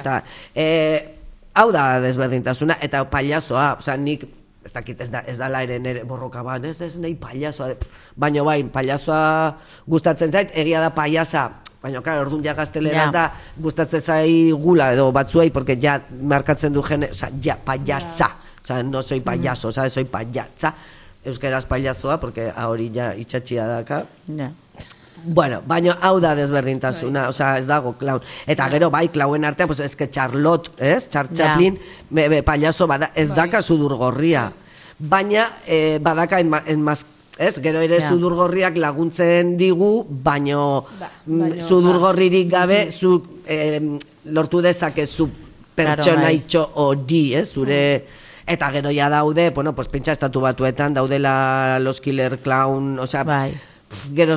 Hau da desberdintasuna, eta payasoa, oza, nik, ez dakit ez da ere nere borroka bat, ez nahi payasoa, baina bai, payasoa gustatzen zait, egia da payasa, baina, klar, orduan ja gazteleraz da, gustatzen zai gula edo batzuei, porque ja markatzen du jene, oza, ja, payasa, oza, no soy payaso, oza, soy payatza, euskeraz payasoa, porque hori ja itxatxia daka. Bueno, baina hau da desberdintasuna, oza, ez dago clown. Eta gero, bai, klauen artean, pues, eske Charlotte, ez? Charles Chaplin, payaso bada, ez daka sudurgorria. Baina, badaka enmazk, ez, gero ere sudurgorriak laguntzen digu, baino sudurgorririk gabe zu lortu dezakezu pertsonaitxo hori, ez, zure, eta gero ja daude, bueno, pues pentsa estatu batuetan daudela Los Killer Clown, osea, gero,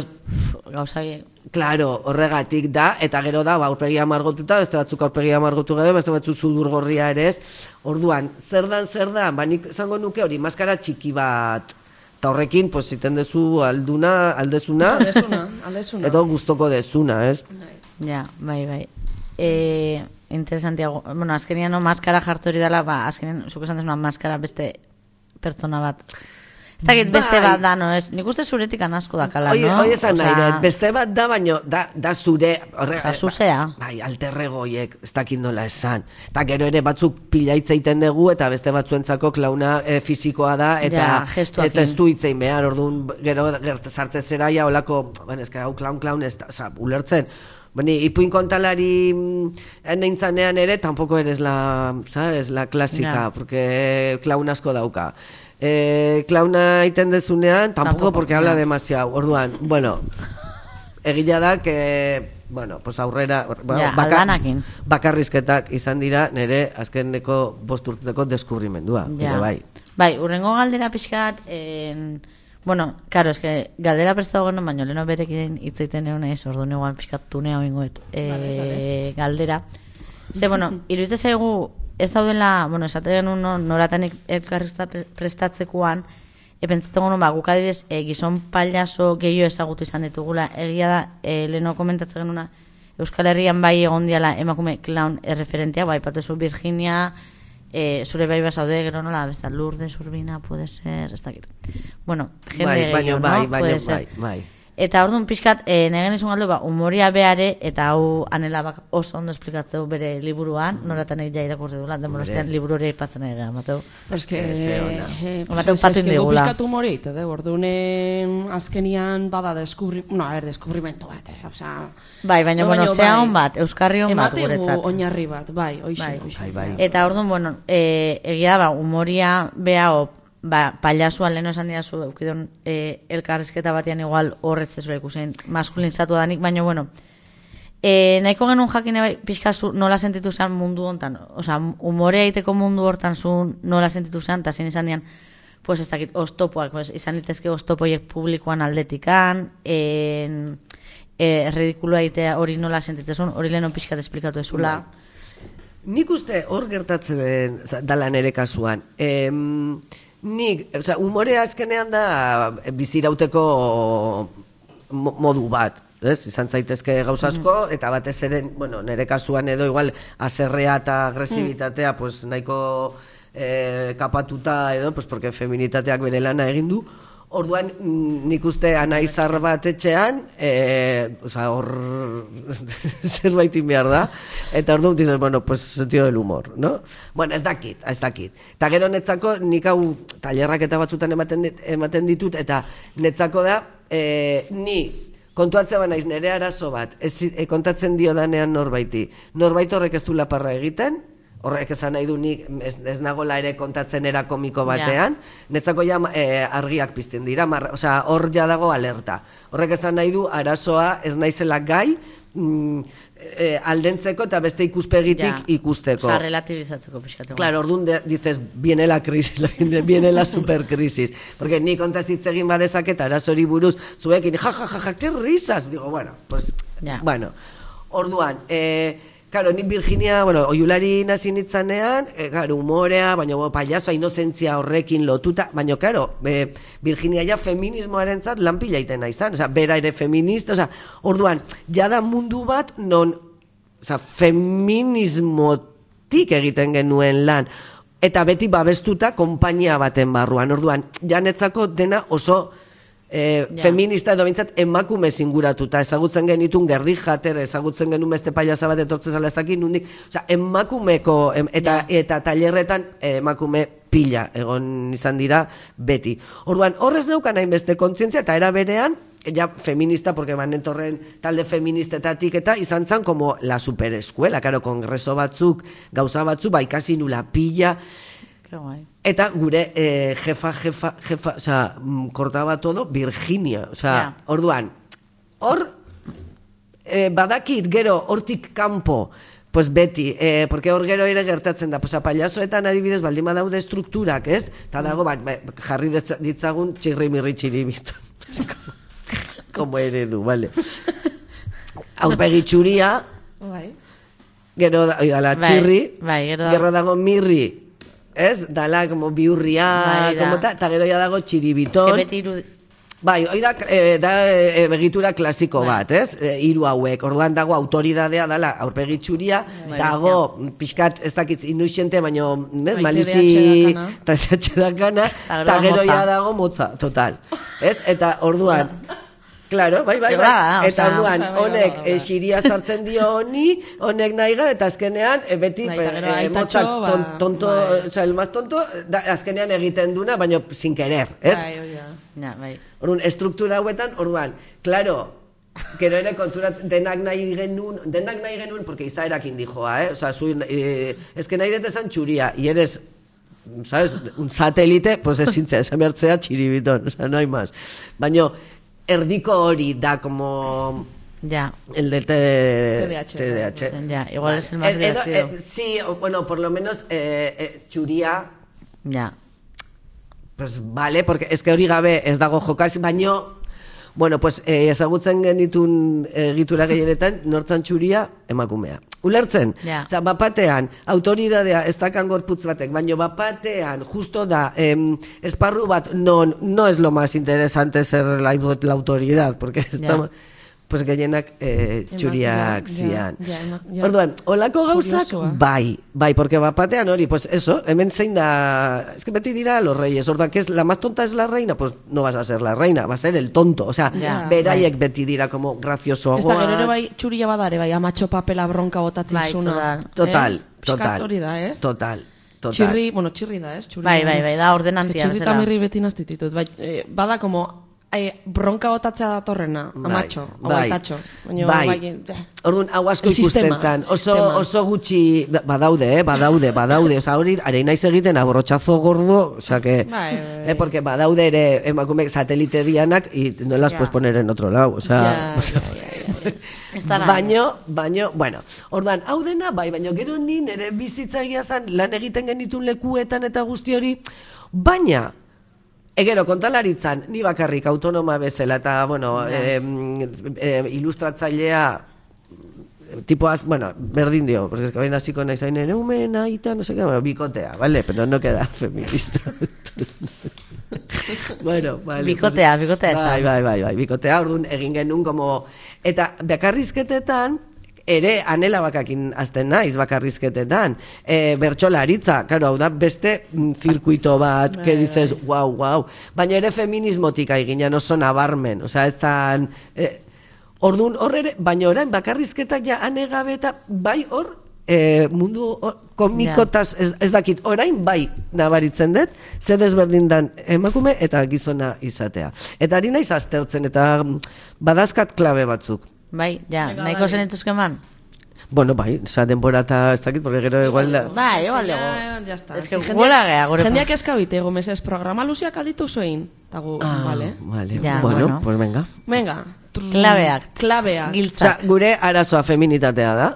claro, horregatik da, eta gero da, aurpegia margotuta, beste batzuk aurpegia margotu gabe, beste batzuk sudurgorria ere ez, orduan, zer dan, nik zango nuke hori, maskara txiki bat, eta horrekin, pues, iten dezu aldezuna, edo gustoko dezuna, ez? Ja, bai. Interesantiago, bueno, azkenian maskara jartu hori dela, azkenian, zuk esan dezuna maskara beste pertsona bat. Ez dakit beste bat da, no, ez? Nik uste zuretik asko dakala, no? Hoi esan nahi, beste bat da, baino, da zure... Zuzea. Bai, alterregoiek, ez dakit nola esan. Eta gero ere batzuk pilaitza iten dugu, eta beste batzuentzako klauna fisikoa da, eta ez du itzein behar, orduan, gero zartze zera, ja, holako, bueno, ez que hau klaun, ez da, ulertzen. Bani, ipuin kontalari nintzanean ere, tampoco eres la klasika, porque klaun asko dauka. Klauna iten dezunean, tampoco porque habla demasiado, orduan, bueno, egila da que, bueno, pues aurrera, bakarrizketak izan dira nire azkeneko 5 urteko deskubrimendua, bai, urrengo galdera pixkat, bueno, claro, es que galdera prestatu geno, baina leheno berekin hitzaiten egon naiz, orduan igual pixkat tunea oingoet, galdera, ze, bueno, iruditzen zaigu, ez daudela, bueno, esaten genuen noratanik elkarrizta prestatzekoan, pentsatzen genuen, guk adibidez, gizon payaso gehiago ezagutu izan ditugula, egia da, leheno komentatzen genuen, Euskal Herrian bai egon diala emakume clown erreferentia, bai, patezu Virginia, zure bai basaude, gero nola, besta, Lourdes Urbina, puede ser, ez dakit. Bueno, jende gehiago, no? Puede ser. Eta orduan pixkat, negen izun galdu, humoria beare, eta hau anela oso ondo esplikatzeu bere liburuan, noratan egitea irakurri dula, demoraztean liburu hori aipatzen egitea, Mateu. Mateu patin digula. Pixkat humoria ite, orduan azkenian bada deskubrimentu bat, osea... Bai, baina, bueno, zea hon bat, euskarri hon bat guretzat. Emategu oinarri bat, bai, oixe. Eta orduan, bueno, egia da, humoria bea payasua leheno esan diazu eukidon elkarrizketa batean igual horretz ezura ikusen maskulinizatu danik, baina bueno nahiko genuen jakine bai pixka nola sentitu zen mundu hontan, osea, humorea egiteko mundu hortan zu nola sentitu zen, eta zin izan dian pues ez dakit, oztopoak, pues, izan ditezke oztopoiek publikoan aldetikan ridikuloa egitea hori nola sentitzen, hori leheno pixkat esplikatu ezula. Nik uste hor gertatzen dala nere kasuan. Nik, humorea azkenean da bizirauteko modu bat, izan zaitezke gauzasko, eta batez ere, bueno, nire kasuan edo igual aserrea eta agresibitatea pues, nahiko kapatuta edo, pues, porque feminitateak bere lana egin du. Orduan, nik uste anaizar bat etxean, hor zerbaitin behar da, eta orduan dices, bueno, pues sentido del humor, no? Bueno, ez dakit. Eta gero netzako, nik hau talerrak eta batzutan ematen ditut, eta netzako da, ni kontuatzen naiz nire arazo bat, kontatzen dio danean norbait horrek ez du laparra egiten, horrek esan nahi du nik ez nagola ere kontatzen era komiko batean, netzako ja argiak pizten dira, hor ja dago alerta. Horrek esan nahi du arazoa ez naizela gai aldentzeko eta beste ikuspegitik ikusteko. Osa, relativizatzeko pixkatu. Claro, orduan dices, viene la crisis, viene la supercrisis. Porque ni kontaz hitz egin badezaketa arasori buruz, zuekin, ja, qué risas. Digo, bueno, pues, bueno, orduan, claro, ni Virginia, oiulari nazi nitzanean, humorea, baina payasoa, inozentzia horrekin lotuta, baina, claro, Virginia ja feminismoarentzat lanpila iten izan, bera ere feminista, orduan, jada mundu bat non, feminismotik egiten genuen lan, eta beti babestuta konpainia baten barruan, orduan, janetzako dena oso feminista edo bintzat emakume zinguratuta, ezagutzen genitun Gerdi Jater, ezagutzen genuen beste paiasa bat etortzen zala ez dakit nundik, emakumeko eta tailerretan emakume pila egon izan dira beti. Orduan, horrez neukan hainbeste kontzientzia eta era berean, ja feminista, porque manentorren talde feministetatik eta izan zan como la supereskuela, karo, kongreso batzuk, gauza batzuk, ikasi nula pila, eta gure jefa, kortaba todo Virginia, orduan, hor badakit gero hortik kanpo, pues beti, porque hor gero ere gertatzen da, pues payasoetan adibidez baldin badaude estrukturak, ez? Eta dago, jarri ditzagun txirri-mirri txiribito. Como eredu, vale. Aurpegi txuria, gero da txirri, gero dago mirri, ez? Dala, como biurria, eta gero ya dago txiribiton. Bai, hoi da begitura klasiko bat, ez? Hiru hauek, orduan dago autoridadea dala aurpegi txuria, dago pixkat, ez dakit, inuxente, baino, malizi, eta etxedakana, eta gero ya dago motza, total. Ez? Eta orduan, claro, bai, eta orduan, honek xiria sartzen dio honi, honek nahiga, eta azkenean, beti, motzak tonto, el más tonto, azkenean egiten duna, baina sin querer, ez? Orduan, estruktura hauetan, orduan, claro, gero ere konturat denak nahi genuen, porque izaerakin dijoa, oza, ez que nahi detezan txuria, y eres, ¿sabes? Un satélite, pues ez zintzea, esan behartzea txiribiton, oza, no hay más. Baina, erdiko hori da como el de TDAH. Ya, igual es el más divertido. Sí, bueno, por lo menos txuria. Ya. Pues vale, porque es que hori gabe ez dago jokaz, baino, bueno, pues ezagutzen genitun egitura gehienetan, nortzan txuria, emakumea. Ulertzen? Osa, bapatean, autoridadea ez dakan gorputz batek, baino bapatean, justo da, esparru bat, no es lo más interesante ser la autoridad, porque estamos... pues gehienak txuriak zian. Orduan, holako gauzak, bai, porque bapatean hori, pues eso, hemen zein da, es que beti dira los reyes, orduan, que la más tonta es la reina, pues no vas a ser la reina, va a ser el tonto, o sea, beraiek beti dira como gracioso. Ez da, gero bai, txuria badare, bai, amatxo papela bronka botatzen zuna. Total. Piskat hori da, ez? Total. Txirri da, ez? Bai, da ordenantia. Txirri eta mirri beti naztu ditut, bada como... bronka botatzea datorrena, amatxo, aguaitatxo. Bai, orduan, hau asko ikusten zan, oso gutxi, badaude, oza, hori, areina egiten aborrotxazo gordo, oza, que, porque badaude ere emakumek satelite dianak, y no las puedes poner en otro lado, oza, baino, bueno, orduan, hau dena, baino gero ni nire bizitza egia zan, lan egiten genitun lekuetan eta guzti hori, baina, egero, kontalaritzan, ni bakarrik autonoma bezala eta, bueno, ilustratzailea, tipoaz, bueno, berdin dio, porque es que baina hasiko nahi zain, neumena, eta, no sé qué, bueno, bikotea, vale, pero no queda feminista. Bueno, vale. Bikotea, bai, bikotea, orduan egin genuen, como, eta bakarrizketetan, ere anela bakakin azten naiz bakarrizketetan. Bertsolaritza, karo, hau da beste zirkuito bat, que dices, wow. Baina ere feminismotik aiginan oso nabarmen, osea, ez zan... Orduan, hor ere, baina orain bakarrizketak ja anegabe eta bai hor, mundu komikotaz ez dakit, orain bai nabaritzen dut, ze desberdin dan emakume eta gizona izatea. Eta ari naiz aztertzen, eta badazkat klabe batzuk. Bai, ja, nahiko zen entuzken man? Bueno, bai, denbora eta ez dakit, porque gero igual da... Bai, igual dugu. Ya está. Ez que gola gea, gure... Jendeak eskabite, ego mesez, programa luziak alditu zoin. Tagu, vale. Vale, Ja, bueno, pues venga. Venga. Klabeak. Osea, gure arazoa feminitatea da,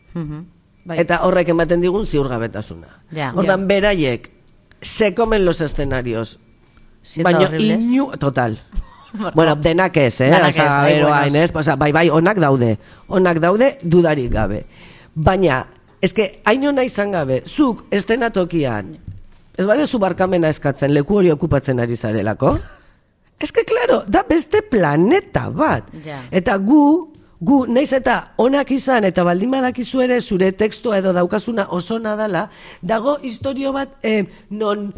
Bai. eta horrek ematen digun ziurgabetasuna. Ja. Ordan beraiek se comen los escenarios. Siendo Baina horribles. total. Bueno, denak ez, Denak ez, Osa, bai, eroain, ez? Osa, bai, onak daude, dudarik gabe. Baina, eske, hain hona izan gabe, zuk estenatokian, ez badezu barkamena eskatzen, leku hori okupatzen ari zarelako? Eske, claro, da beste planeta bat. Ja. Eta gu, naiz eta onak izan, eta baldin badakizu ere zure tekstua edo daukazuna oso nadala, dago historio bat non...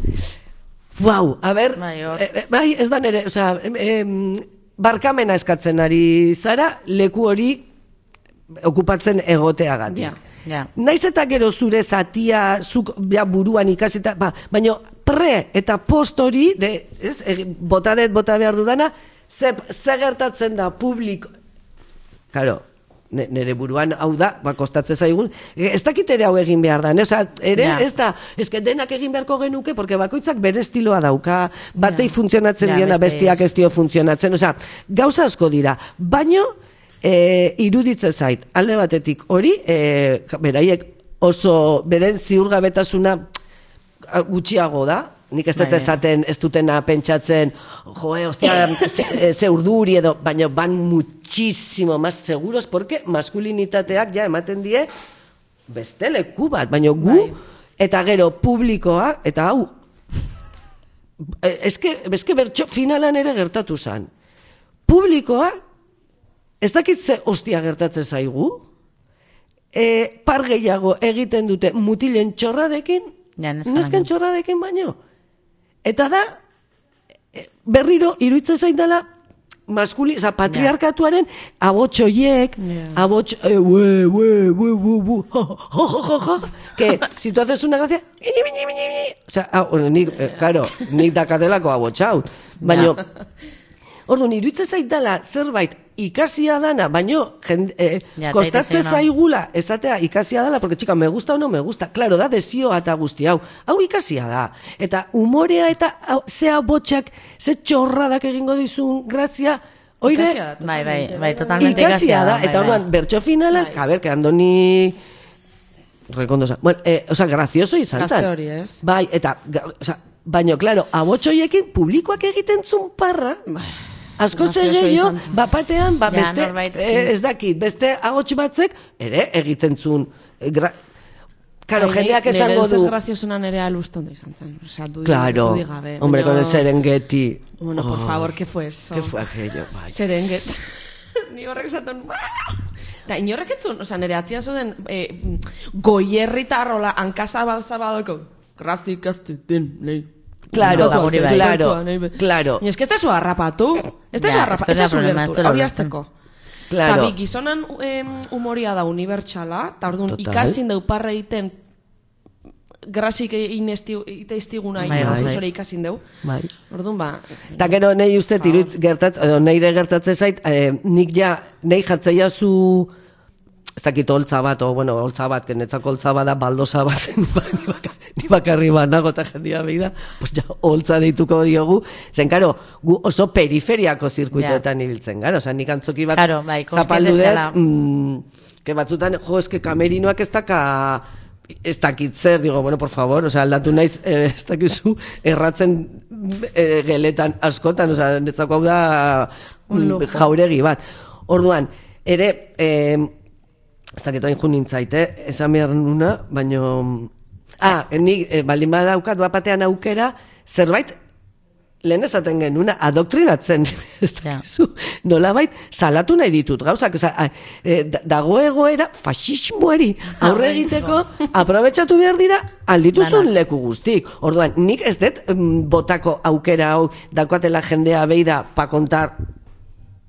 Wow, a ber, bai, ez da nere, osea, barkamena eskatzen ari zara, leku hori okupatzen egoteagatik. Ja. Naiz eta gero zure zatia, zuk ja, buruan ikasita, baina pre eta post hori, bota behar dudana, ze gertatzen da publiko, claro, nere buruan hau da, kostatzen zaigun, ez dakit ere hau egin behar da, ez da, eske denak egin beharko genuke, porque bakoitzak bere estiloa dauka, batei funtzionatzen diena, bestiak ez dio funtzionatzen, gauza asko dira, baino, iruditzen zait, alde batetik hori, beraiek oso, beren ziurgabetasuna gutxiago da, nik ez dut esaten, ez dutena pentsatzen, hostia, ze urduri edo, baina ban muchísimo más seguros, porque maskulinitateak ja ematen die beste leku bat, baina gu, eta gero publikoa, eta hau, eske bertso finalan ere gertatu zan. Publikoa, ez dakit ze hostia gertatzen zaigu, par gehiago egiten dute mutilen txorradekin, nesken txorradekin baino. Eta da, berriro, iruditzen zain dela, patriarkatuaren abotxoiek, abots, que, si tu haces una gracia, nik dakatelako abotxau, baino, orduan, iruditzen zain dela, zerbait, ikasia dana, baino, kostatzen zaigula, esatea ikasia dala, porque txika, me gusta o no me gusta, claro, da desioa eta guzti hau ikasia da, eta umorea eta zea botxak, ze txorradak egingo dizun grazia, oire, bai, totalmente ikasia da, eta orduan, bertso finalan, a ver, que andoni rekondosa, bueno, gracioso izan zan. Gazte hori, ez? Bai, eta, baino, claro, abotxoiekin publikoak egiten zun parra, asko zegeio, bapatean, beste, ez dakit, beste agotx batzek, ere egiten zun, claro, jendeak esango du. Nire ustez graziosunan ere aluston da izan zen. Claro, hombre, con el Serengeti. Bueno, por favor, ¿qué fue eso? ¿Qué fue aquello? Serengeti. Ni horrek esaten, eta inorrek etzun, nire atzian zuden, goierritarrola, hankazabalzabaleko, grazik azteten, nahi. Claro. Y es que este zu harrapatu. Este zu lertu, hori azteko. Eta bi, gizonan humoria da unibertsala, eta orduan ikasin deu parra egiten grasik iteiztiguna profesore ikasin deu. Orduan, eta gero nahi uste tirut neire gertatzen zait, nik ja, nahi jartzaia zu, ez dakit holtza bat, holtza bat, netzako holtza bat da, baldosa bat, ni bakarri banago eta jendia beida, pues ja, holtza deituko diogu, zen, karo, gu oso periferiako zirkuitoetan ibiltzen, gara, oza, nik antzoki bat zapaldu dut, que batzutan, eske kamerinoak ez dakit zer, digo, bueno, por favor, oza, aldatu naiz, ez dakizu, erratzen geletan askotan, oza, netzako hau da jauregi bat. Orduan, ere, ez dakit hain junintzaite, esan behar nuna, baino... nik baldin badaukat bapatean aukera, zerbait lehen esaten genuna, adoktrinatzen, ez dakizu, nolabait salatu nahi ditut gauzak, dago egoera fasismoari aurre egiteko, aprobetxatu behar dira aldituzun leku guztik. Orduan, nik ez dut botako aukera hau daukatela jendea beida pa kontar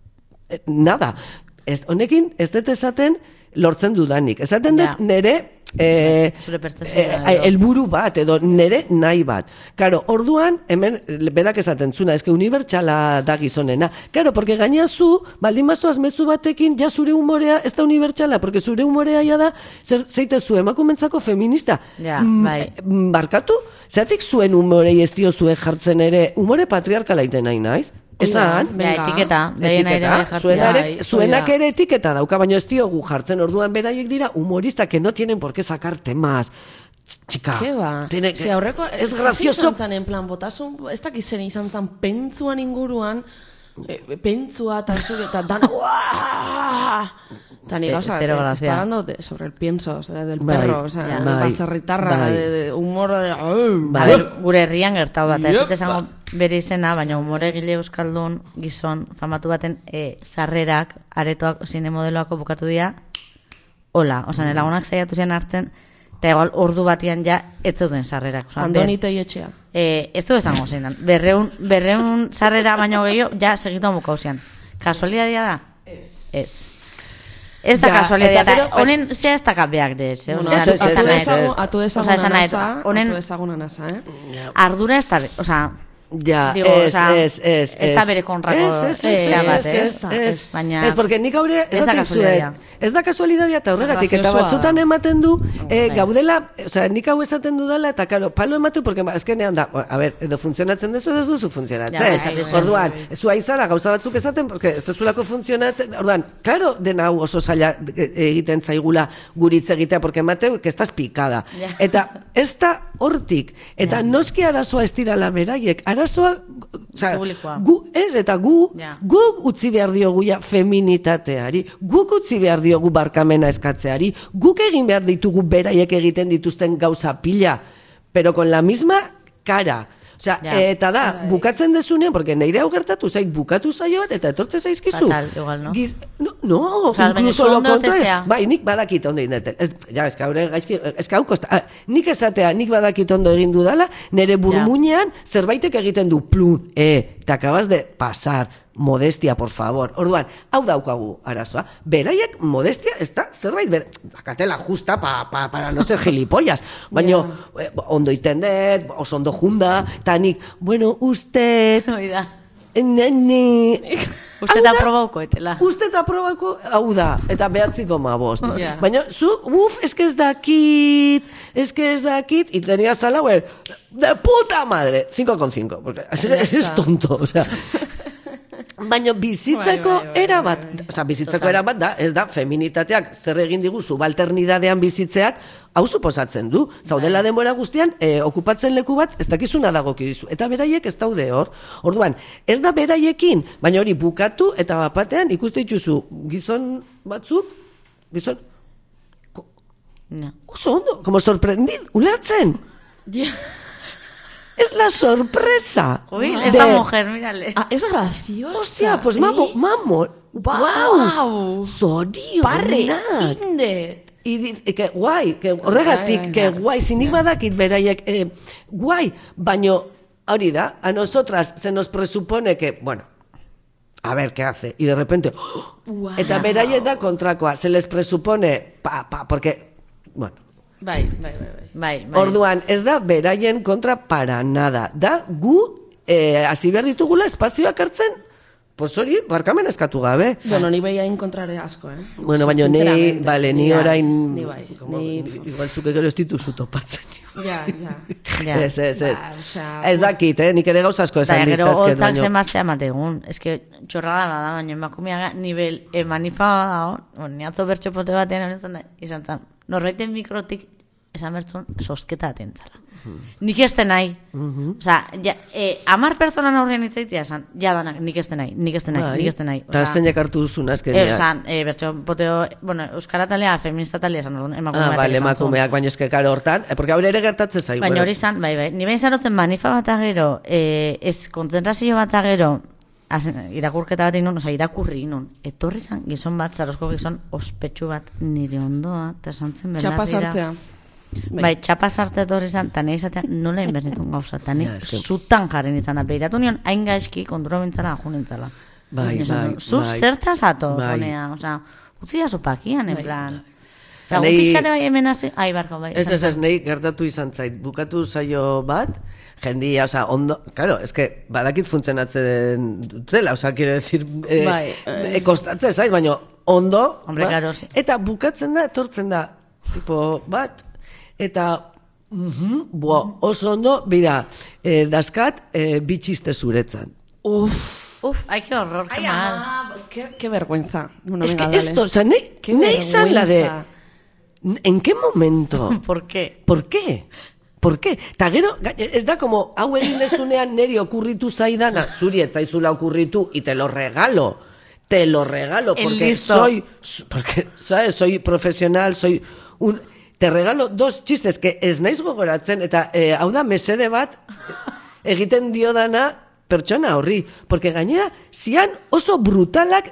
nada. Honekin ez dut esaten lortzen dudanik. Esaten dut nire Zure pertzepzioa helburu bat, edo nere nahi bat. Karo, orduan, hemen, berak esaten zuna, eske unibertsala da gizonena. Karo, porque gaina zu, baldin bazoaz mezu batekin, ja zure humorea ez da unibertsala, porque zure humorea ja da, zeitezu emakumentzako feminista. Ja, bai. Barkatu, zeatik zuen humorei ez dio zuen jartzen ere, humore patriarkala iten nahi naiz? Esan, etiketa, zuenak ere etiketa dauka, baina ez diogu jartzen, orduan beraiek dira humoristas que no tienen por qué sacar temas. Chica, ¿qué va? Aurreko, es gracioso. En plan, botasun, ez dakizen izan zan pentsuan inguruan, pentsua eta zure, eta dan, Tani, gauza, está hablando sobre el pienso, o sea, del perro, o sea, baserritarra, de humor, gure herrian gertau da, ez dut esango bere izena, baina humore egile euskaldun gizon famatu baten sarrerak, aretoak, zinemodeloako bukatu dira, hola, oza, lagunak saiatu zian hartzen, eta igual ordu batian ja ez zeuden sarrerak. Andoni Teietxea. Ez du esango zein, berreun sarrera baino gehiago, ja segitu amukau zian. Kasualidadia da? Ez. Ez da kasualidad, honen zea ez da kabeak dez. Atu dezagunan asa, Ardura ez da, oza, Ja, ez da bere konrako ez, porque nik haure ez da kasualidadia eta horregatik, eta batzutan ematen du gaudela, nik hau esaten dudala eta karo, palo ematu, porque azkenean da, a ver, edo funtzionatzen dezu edo ez duzu funtzionatzen, orduan zua izara gauza batzuk esaten, porque ez duzulako funtzionatzen, orduan, klaro, dena hau oso zaila egiten zaigula guritze egitea, porque emateu, que estás picada, eta ez da hortik, eta noski arazoa ez dirala beraiek, arazoa, gu utzi behar diogu ja feminitateari, guk utzi behar diogu barkamena eskatzeari, guk egin behar ditugu beraiek egiten dituzten gauza pila, pero con la misma cara. Osea, eta da, bukatzen dezunean, porque neire hau gertatu zait, bukatu zaio bat, eta etortze zaizkizu. Fatal, igual, no? No, incluso lo contrario. Bai, nik badakit ondo indeten. Ja, nik esatea, nik badakit ondo egin dudala, nere burmuinean zerbaitek egiten du plun, te acabas de pasar, modestia, por favor. Orduan, hau daukagu arazoa. Beraiek modestia, ez da, zerbait, bakatela justa para no ser gilipollas. Baina, ondo itendet, oso ondo junda, eta nik, bueno, usted... Uste eta probauko, etela. Uste eta probauko, hau da, eta 9,5. Baina, zu, eske ez dakit, y tenia sala, de puta madre, 5,5, porque es tonto, o sea... Baina bizitzako era bat, bizitzako era bat da, ez da, feminitateak zer egin digu subalternidadean bizitzeak, hau suposatzen du, zaudela denbora guztian, okupatzen leku bat, ez dakizuna dagokizu, eta beraiek ez daude hor. Orduan, ez da beraiekin, baina hori bukatu, eta bapatean ikuste dituzu gizon batzuk, oso ondo, como sorprendid, ulertzen. Es la sorpresa. Uy, esta mujer, mírale. Es graciosa. Hostia, pues mamo. Wow. Zorio. Parre. Indet. Y dice que guay, que horregatik, que guay, sinik badakit beraiek, guay, baino, hori da, a nosotras se nos presupone que, bueno, a ver qué hace, y de repente, eta beraiek da kontrakoa, se les presupone, porque, bueno, Bai. Orduan, ez da beraien kontra para nada. Da, gu, hasi behar ditugula espazioak hartzen, pues hori, barkamen eskatu gabe. Bueno, ni beia inkontrare asko, Bueno, baina ni orain... Ni igual zuke gero ez dituzu topatzen. Ja. Ez dakit, nik ere gauza asko esan ditzazket. Gero, holtzak zemazea mategun. Ez que txorrada bada, baina emakumeaga nivel manifa dago, niatzo bertxopote batean izan zan. Norbaiten mikrotik esan bertzun sosketa atentzala. Nik ez nahi. Osa, 10 pertsonan aurrean itzaitia esan, danak, nik ez nahi. Eta zeinak hartu duzun azkenean. Esan, bertxopoteo, bueno, euskara talea, feminista talea esan duen, emakumeak, baina eske karo hortan, porque hori ere gertatzen zaigu. Baina hori izan, bai, ni behin zarotzen manifa bat agero, ez kontzentrazio bat agero, irakurketa bat inun, irakurri inun, etorri zan gizon bat, zarosko gizon ospetsu bat nire ondoa, eta esan zen belarrira. Txapa sartzea. Bai, txapa sartzea etorri zan, eta nahi izatea nola inbernitun gauza, eta nik zutan jarren izan da, behiratu nion hain gaizki kontro bintzala, ajunintzala. Bai. Zu zertaz ato, honea, oza, utzi da sopakian, en plan. Osa, Nei- pixkate bai hemen hasi... Ai, barko, bai. Ez, nahi gertatu izan zait. Bukatu saio bat, jendia, oza, ondo... Claro, es que badakit funtzionatzen dutela, oza, quiero decir... kostatzen zait, baina ondo... Hombre, claro, sí. Eta bukatzen da, etortzen da, tipo, bat, eta... oso ondo, bida, daskat, bitxiste zuretzan. Uf, ai, qué horror, qué mal. Qué vergüenza. Bueno, Es venga, que dale. esto, o sea, Qué nahi izan la de... vergüenza. ¿En qué momento? ¿Por qué? ¿Por qué? ¿Por qué? Ta gero, ez da como, hau egin dezunean neri okurritu zaidana, zuri ez zaizula okurritu, y te lo regalo, porque ¿sabes? Soy profesional, soy un... Te regalo dos chistes que ez naiz gogoratzen, eta hau da mesede bat egiten diodana pertsona horri, porque gainera, zian oso brutalak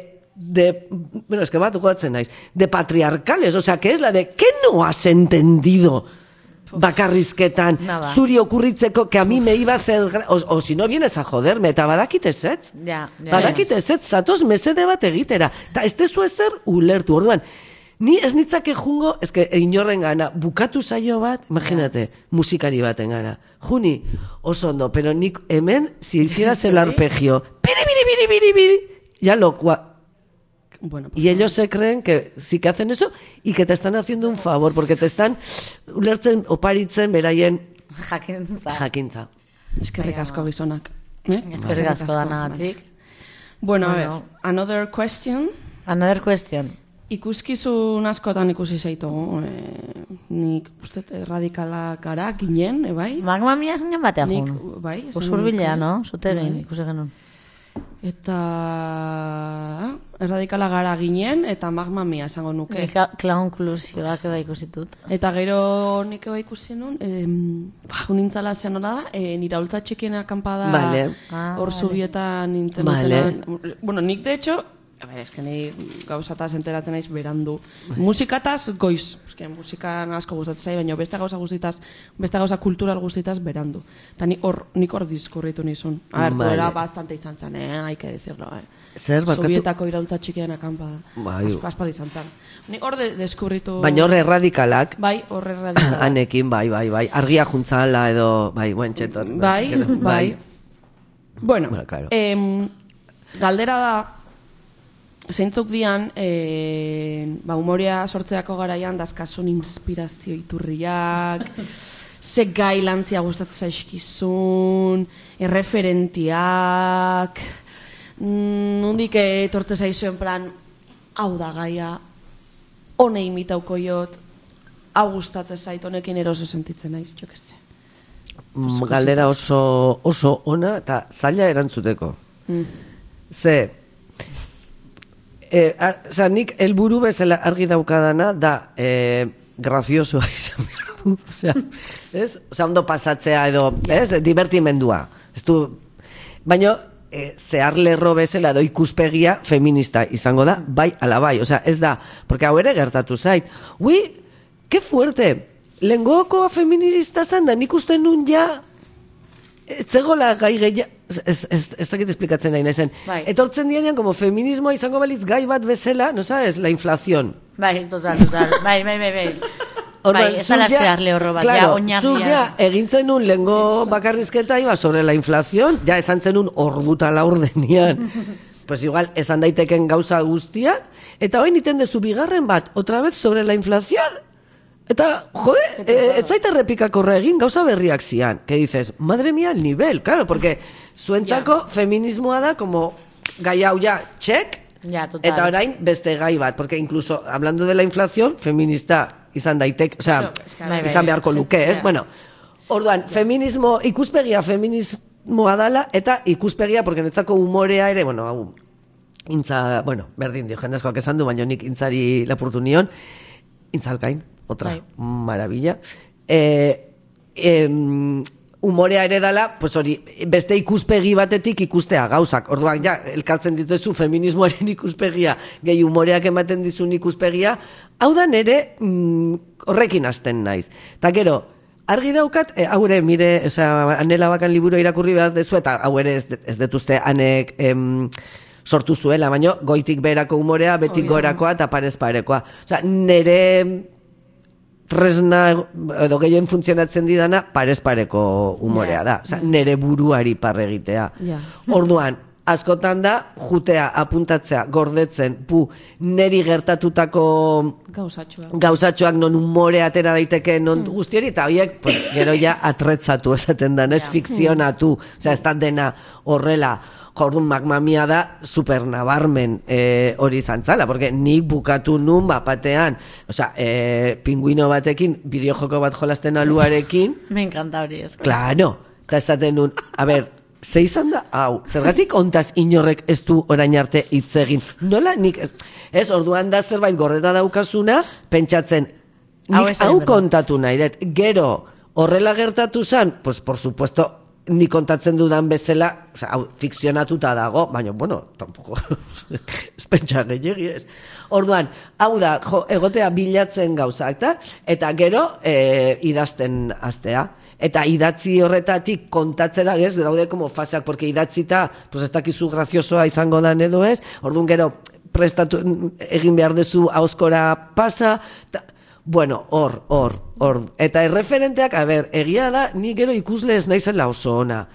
bueno, es que bat gogoratzen naiz, de patriarcales, o sea, que es la de, ¿qué no has entendido? Bakarrizketan, Nada. zuri okurritzeko, que a mí me iba a hacer... O si no vienes a joderme, eta badakit ezetz. Ja. Badakit ezetz, zatoz mesede bat egitera. Ta ez tezu ezer ulertu, orduan. Ni ez nitzake jungo, ez que inorren gana, bukatu zaio bat, imagínate, musikari baten gana. Juni, oso ondo, pero nik hemen, si hicieras el arpegio, biri, ya lo... Bueno, Y ellos se creen que sí que hacen eso y que te están haciendo un favor, porque te están ulertzen, oparitzen, beraien jakintza. eskerrik asko gizonak. Eskerrik asko danagatik. Bueno, a Bueno. ver, another question. Another question. Ikuskizun askotan ikusi zaitugu. Nik, uste, radikala gara, ginen, bai? Magma mia zinen batea Nik, jun. bai, esango Usurbilea, nuke. no? Zute egin, Bai. ikusi genuen. Eta erradikala gara ginen, eta magma mia esango nuke. Nika klaunklusioak eba ikusitut. Eta gero nik eba ikusi nun, junintzala zen hori da, nire holtza txikien akampada Vale. hor zubietan nintzen Vale. dutenan. Bueno, nik de hecho, a ver, eske ni gauzataz enteratzen naiz berandu. Musikataz goiz, eske musikan asko gustatzen zai, baina beste gauza guztitaz, beste gauza kultural guztitaz berandu. Eta nik hor diskurritu nizun. A ver, Vale. era bastante izan zen, hay que decirlo, Zer, barkatu? Sovietako iraultza txikien akampada. Bai. Aspadi izan zen. Ni hor deskubritu... Baina horre radikalak, Bai, horre radikala. anekin, bai, argia juntzala edo, bai, buen txetor. Bai. Bueno, Bueno, claro. Galdera da, zeintzuk dian, humorea sortzeako garaian dazkasun inspirazio iturriak, ze gai lantzia gustatzen zaizkizun, erreferentiak, nondik etortze zaizuen plan, hau da gaia, hone imitauko jot, hau gustatzen zait, honekin eroso sentitzen naiz, jo que se. Galdera oso ona eta zaila erantzuteko. Ze, nik helburu bezala argi daukadana da graziosoa izan behar du. Osea, ondo pasatzea edo, divertimendua. Baina, zehar lerro bezala edo ikuspegia feminista izango da, bai ala bai. Osea, ez da, porque hau ere gertatu zait. Ui, que fuerte! Lengoko feminista zan da, nik uste nun ja, etzegola gai gehiago, ez dakit esplikatzen nahi nahi zen. Bai. Etortzen dianean, como feminismoa izango balitz gai bat bezala, no sabes, la inflación. Bai, total. Bai. Orduan, Bai, ez ala zu ja- zehar lehorro bat, claro, ja, oinarria. zu ja egintzen nun lengo bakarrizketa iba sobre la inflación, ja esan zenun orduta laurdenian. Pues igual, esan daiteken gauza guztiak, eta hoy iten dezu bigarren bat, otra vez sobre la inflación. Eta, jode, ez zaita errepikakorra egin gauza berriak zian. Que dices, madre mía, el nivel, claro, porque zuentzako feminismoa da como gai hau ja, check, Ja, total. eta orain beste gai bat, porque incluso, hablando de la inflación, feminista izan daitek, o sea, Claro, es que, bai, izan beharko luke, ez? Bueno, orduan, feminismo, ikuspegia feminismoa dala, eta ikuspegia, porque netzako humorea ere, bueno, hau, intza, bueno, berdin dio, jendezkoak esan du, baina nik intzari lapurtu nion, intzalkain, otra Bai. maravilla. Humorea ere dala, pues hori, beste ikuspegi batetik ikustea gauzak. Orduan, ja, elkartzen dituzu feminismoaren ikuspegia, gehi humoreak ematen dizun ikuspegia, hau da nere horrekin hasten naiz. Ta gero, argi daukat, hau ere, mire, Anela Bakan liburu irakurri behar dezu, eta hau ere ez detuzte anek sortu zuela, baina goitik berako humorea, betik gorakoa eta parez parekoa. Osea, nere tresna edo gehien funtzionatzen didana parez pareko humorea da. Osea, nere buruari parre egitea. Orduan, askotan da, jutea, apuntatzea, gordetzen, neri gertatutako gauzatxoak non humore atera daiteke, non guzti hori, eta horiek, pues, gero ja atretzatu esaten da, ez fikzionatu, osea, ez da dena horrela. Orduan Mamia da super nabarmen hori zantzala, porque nik bukatu nun batean, osea, pinguino batekin, bideojoko bat jolasten aluarekin. Me encanta hori ez. Claro, eta esaten nun, a ber, ze izan da, hau, zergatik ontaz inorrek ez du orain arte hitz egin. Nola nik, ez, orduan da zerbait gordeta daukazuna, pentsatzen, nik hau kontatu nahi dut, gero horrela gertatu zen, pues por supuesto, ni kontatzen dudan bezala, o sea, hau, fikzionatuta dago, baina, bueno, tampoco, ez pentsa gehiagi ez. Orduan, hau da, egotea bilatzen gauzak, eta gero idazten hastea. Eta idatzi horretatik kontatzera, ez, daude como faseak, porque idatzita, pues ez dakizu graziosoa izango dan edo ez, orduan gero prestatu egin behar dezu ahozkora pasa, bueno, hor. Eta erreferenteak, a ber, egia da, ni gero ikusle ez naizela oso ona.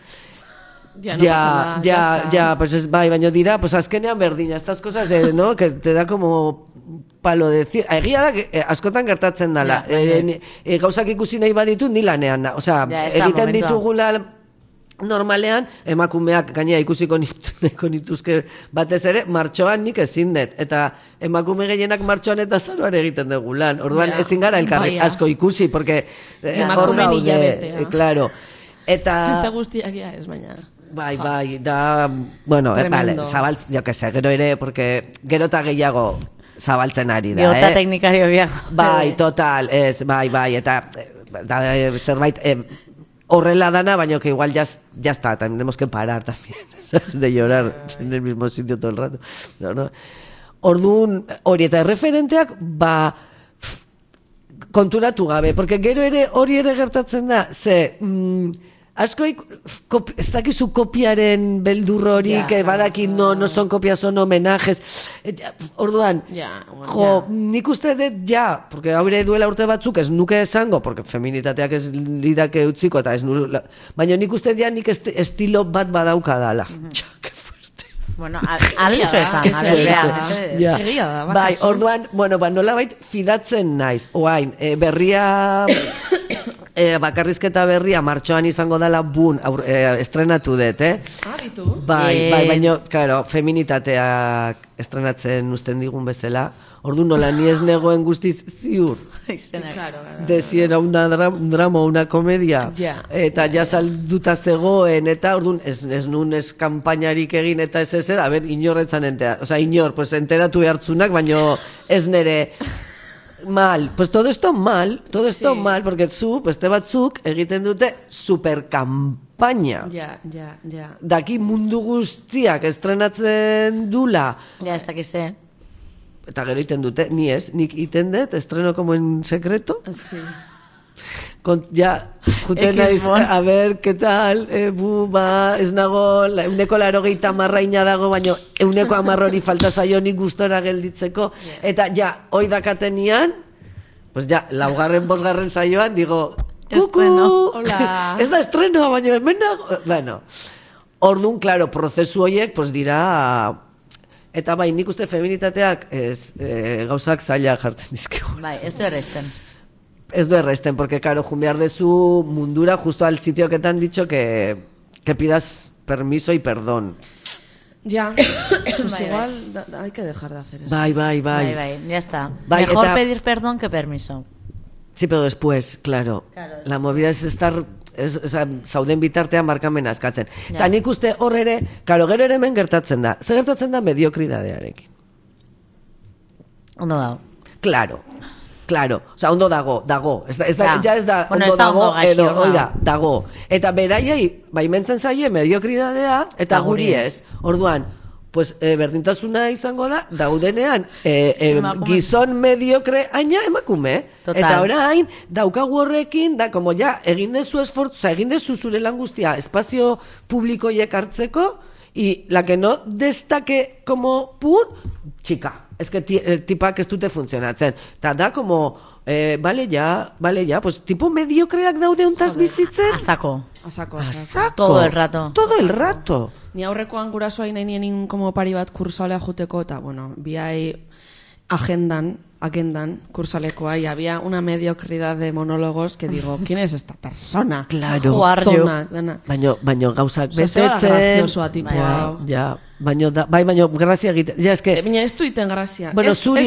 Ya, pues es, bai, baina dira, pues azkenean berdina, estas cosas de, ¿no? Que te da como palo decir. Egia da, askotan gertatzen dala. Gauzak ikusi nahi baditut, ni lanean da. Osea, egiten ditugula normalean, emakumeak gainera ikusiko nituzke batez ere, martxoan nik ezin dut. Eta emakume gehienak martxoan eta azaroan egiten dugu lan. Orduan ezin gara elkarri asko ikusi, porque hor daude, claro. Eta Festa guztiak ez, baina... Bai, da, bueno, vale, jo que sé, gero ere, porque gero eta gehiago zabaltzen ari da, Biota teknikario biago. Bai, total, ez, bai, eta zerbait horrela dana, baina que igual ya está, tenemos que parar también, de llorar en el mismo sitio todo el rato. No. Orduan, hori eta erreferenteak, konturatu gabe, porque gero ere hori ere gertatzen da, asko, ez dakizu kopiaren beldur horik, badaki no son copias, son homenajes. Orduan, nik uste dut porque haure duela urte batzuk ez nuke esango, porque feminitateak ez lidake utziko, eta ez nula, baina nik uste dut nik estilo bat badaukadala. Que fuerte. Bueno, aldezo esan, egia da. Bai, orduan, nola bait fidatzen naiz, oain, berria... bakarrizketa berria martxoan izango dela estrenatu dut, Bitu? Bai, baina, claro, feminitateak estrenatzen usten digun bezala, orduan nola ni ez negoen guztiz ziur. De si era un drama, una comedia, eta ja salduta zegoen, eta orduan ez nun ez kampainarik egin, eta ez ezer, a ber, inorretzan entea, oza, pues enteratu behartzunak, baina ez nere... Mal, pues todo esto mal, porque beste batzuk egiten dute superkampaina. Ja. Daki mundu guztiak estrenatzen dula. Ja, ez dakize. Eta gero iten dute, nik iten dut, estreno como en secreto. Sí. Juten naiz, a ver, ¿qué tal? Ez nago, 180 dago, baina 110 hori falta zaio nik gustora gelditzeko. Eta hoi dakatenian, pues laugarren, bosgarren saioan, digo, kuku, hola. Ez da estreno, baina hemen nago. Bueno, orduan, claro, prozesu horiek, pues dira... Eta bai, nik uste feminitateak gauzak zaila jartzen dizkigu. Bai, ez du erresten. Ez du erresten, porque, claro, jun behar dezu mundura justo al sitio que te han dicho que pidas permiso y perdón. Ya, pues igual hay que dejar de hacer eso. Bai, ya está. Mejor pedir perdón que permiso. Sí, pero después, claro. La movida es estar... zauden bitartean markamena eskatzen. Eta nik uste hor ere, gero ere hemen gertatzen da. Zer gertatzen da mediokridadearekin? Ondo dago. Claro, oza, ondo dago. Ja ez da bueno, ondo dago, edo, oida, dago. Eta beraiei, baimentzen zaie mediokridadea, eta guri ez. Orduan, pues berdintasuna izango da, daudenean gizon mediokre aina emakume. Total. Eta orain, daukagu horrekin, da, como ja, egin dezu esfortza, egin dezu zure lan guztia, espazio publikoiek hartzeko, Y la que no destaque como chica. Es que tipak ez dute funtzionatzen. Ta da como... vale ya, pues tipo mediokreak daude hontaz bizitzen. Asako. Todo el rato. Ni aurrekoan gurasoa nahi nien como pari bat kursalea juteko, eta bueno, biai agendan, kursalekoa, y había una mediocridad de monólogos que digo, ¿quién es esta persona? Claro. Baino gauzak betetzen. Graciosoa, tipo. Ja, baino grazia egiten. Ja, eske... Baina ez duiten grazia. Bueno, zuri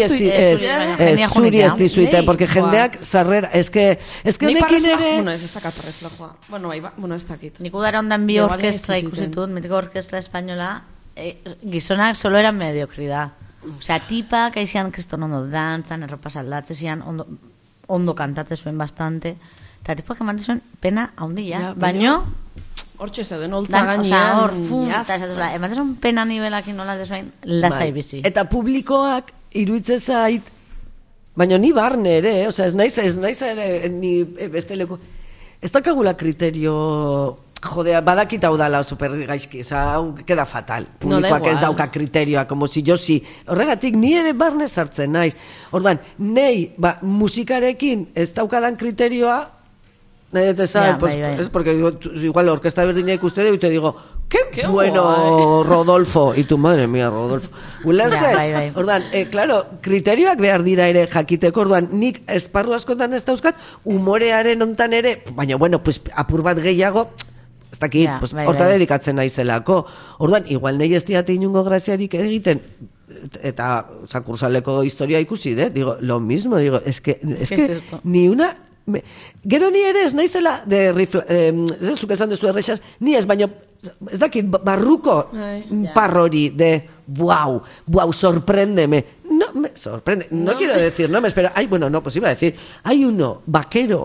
ez dizuiten, porque jendeak sarrera, eske honekin ere... Bueno, ez dakat reflejoa. Bueno, ez dakit. Nik udara ondan bi orkestra ikusitut, mitiko orkestra espainola, gizonak solo eran mediokridad. Osea, tipak aizian kriston ondo dantzan, erropa saldatze zian, ondo kantatze zuen bastante, eta tipak emante zuen pena haundila, baino... Hortxe zeuden, holtza gainean... Eta emante zuen pena nivelakin nola zuen lasai bizi. Eta publikoak iruitze zait, baino ni barne ere, osea, ez naiz ere, ni besteleko... Ez dakagula kriterio... Jodea, badakita udala super gaizki, hau queda fatal. Publikoak ez dauka kriterioa, como si yo si. Horregatik, ni ere barne sartzen naiz. Ordan, nei, musikarekin ez daukadan kriterioa, nahi dut esan, es porque igual orkesta berdina ikuste dut, y te digo, qué bueno, Rodolfo. Y tu madre mía, Rodolfo. Ulertzen? Ordan, claro, kriterioak behar dira ere jakiteko, ordan, nik esparru askotan ez dauzkat, humorearen ontan ere, baina, bueno, pues apur bat gehiago, ez dakit, horta dedikatzen naizelako. Orduan, igual nahi ez diate inungo graziarik egiten, eta kursaleko historia ikusi, digo, lo mismo, digo, es que ni una... Gero ni ere ez naizela ez zuk esan dezu errexaz, ni ez, baina ez dakit, barruko parrori de wow, sorpréndeme. No, me sorprende, no quiero decir, no me espera, pues iba a decir, hay uno, vaquero,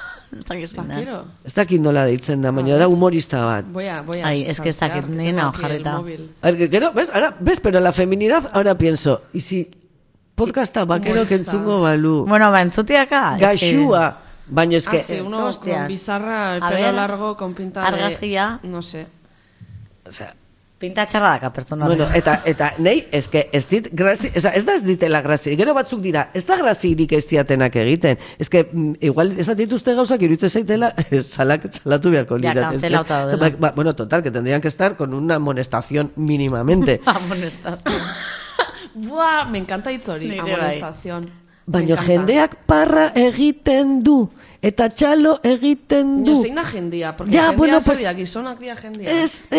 ez dakit nola deitzen da, baina da humorista bat. Ai, es que ez dakit nina jarreta. Gero, ves, pero la feminidad, ahora pienso, y si podcasta vaquero que entzungo balu. Bueno, entzutiaka. Gaxua, baina es que... Así, uno con bizarra, el pelo largo, con pinta de... Argazkia. No sé. O sea... Pinta txarra daka pertsona. Bueno, eta nei, eske, ez dit grazi, ez da ez ditela grazi, gero batzuk dira, ez da grazirik ez diatenak egiten. Eske, igual, ez dituzte gauzak iruditzen zaitela, salatu beharko lirat. Ya, cancelauta dela. Bueno, total, que tendrían que estar con una amonestación mínimamente. Amonestación. Buah, me encanta hitzori, amonestación. Baina jendeak parra egiten du, eta txalo egiten du. Zein da jendia, porque jendia zer gizonak dia jendia.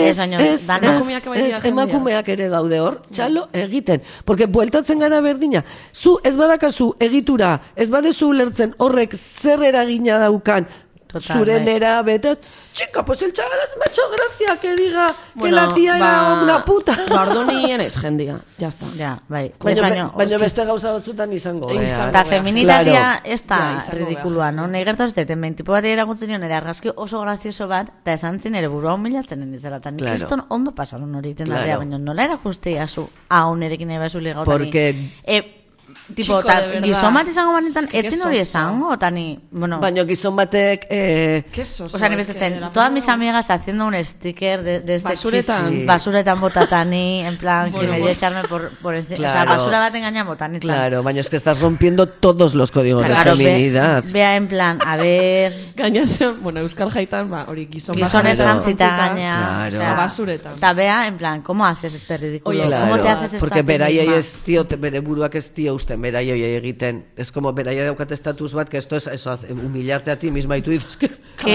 Emakumeak ere daude hor, txalo egiten. Porque bueltatzen gara berdina, zu ez badakazu egitura, ez badezu ulertzen horrek zer eragina daukan, zure nera betet, chica, pues el chaval es macho gracia que diga que la tía era una puta. Bardonien ez jendia, ya está. Ja, bai. Baina beste gauza batzutan izango. Eta feminitatea ez da ridikulua, no? Nei gertatu zuten, tipo bat iragutzen nion, ere argazki oso grazioso bat, eta esan zin ere burua humilatzen nizela, eta nik eston ondo pasaron hori iten da, baina nola erakustea zu hau nerekin ebazu ligautani. Porque... Tipo, gizon bat izango banetan, etzen hori esango, otani, bueno... Baina gizon batek... ¿Qué soso? O sea, ni bezatzen, todas mis amigas haciendo un sticker de este... Basuretan botatani, en plan, que me dio echarme por encima... O sea, basura bat engañan botani. Claro, baina es que estás rompiendo todos los códigos de feminidad. Vea, en plan, a ver... Gainazen, bueno, Euskal Jaitan, hori gizones jantzita gaina... Basuretan. Eta vea, en plan, ¿cómo haces este ridículo? ¿Cómo te haces esto a ti misma? Porque beraiei ez tío, bere buruak ez tío usten beraiei egiten. Es como beraiei daukat estatus bat, que esto es eso, humillarte a ti misma, y tú dices, ¡qué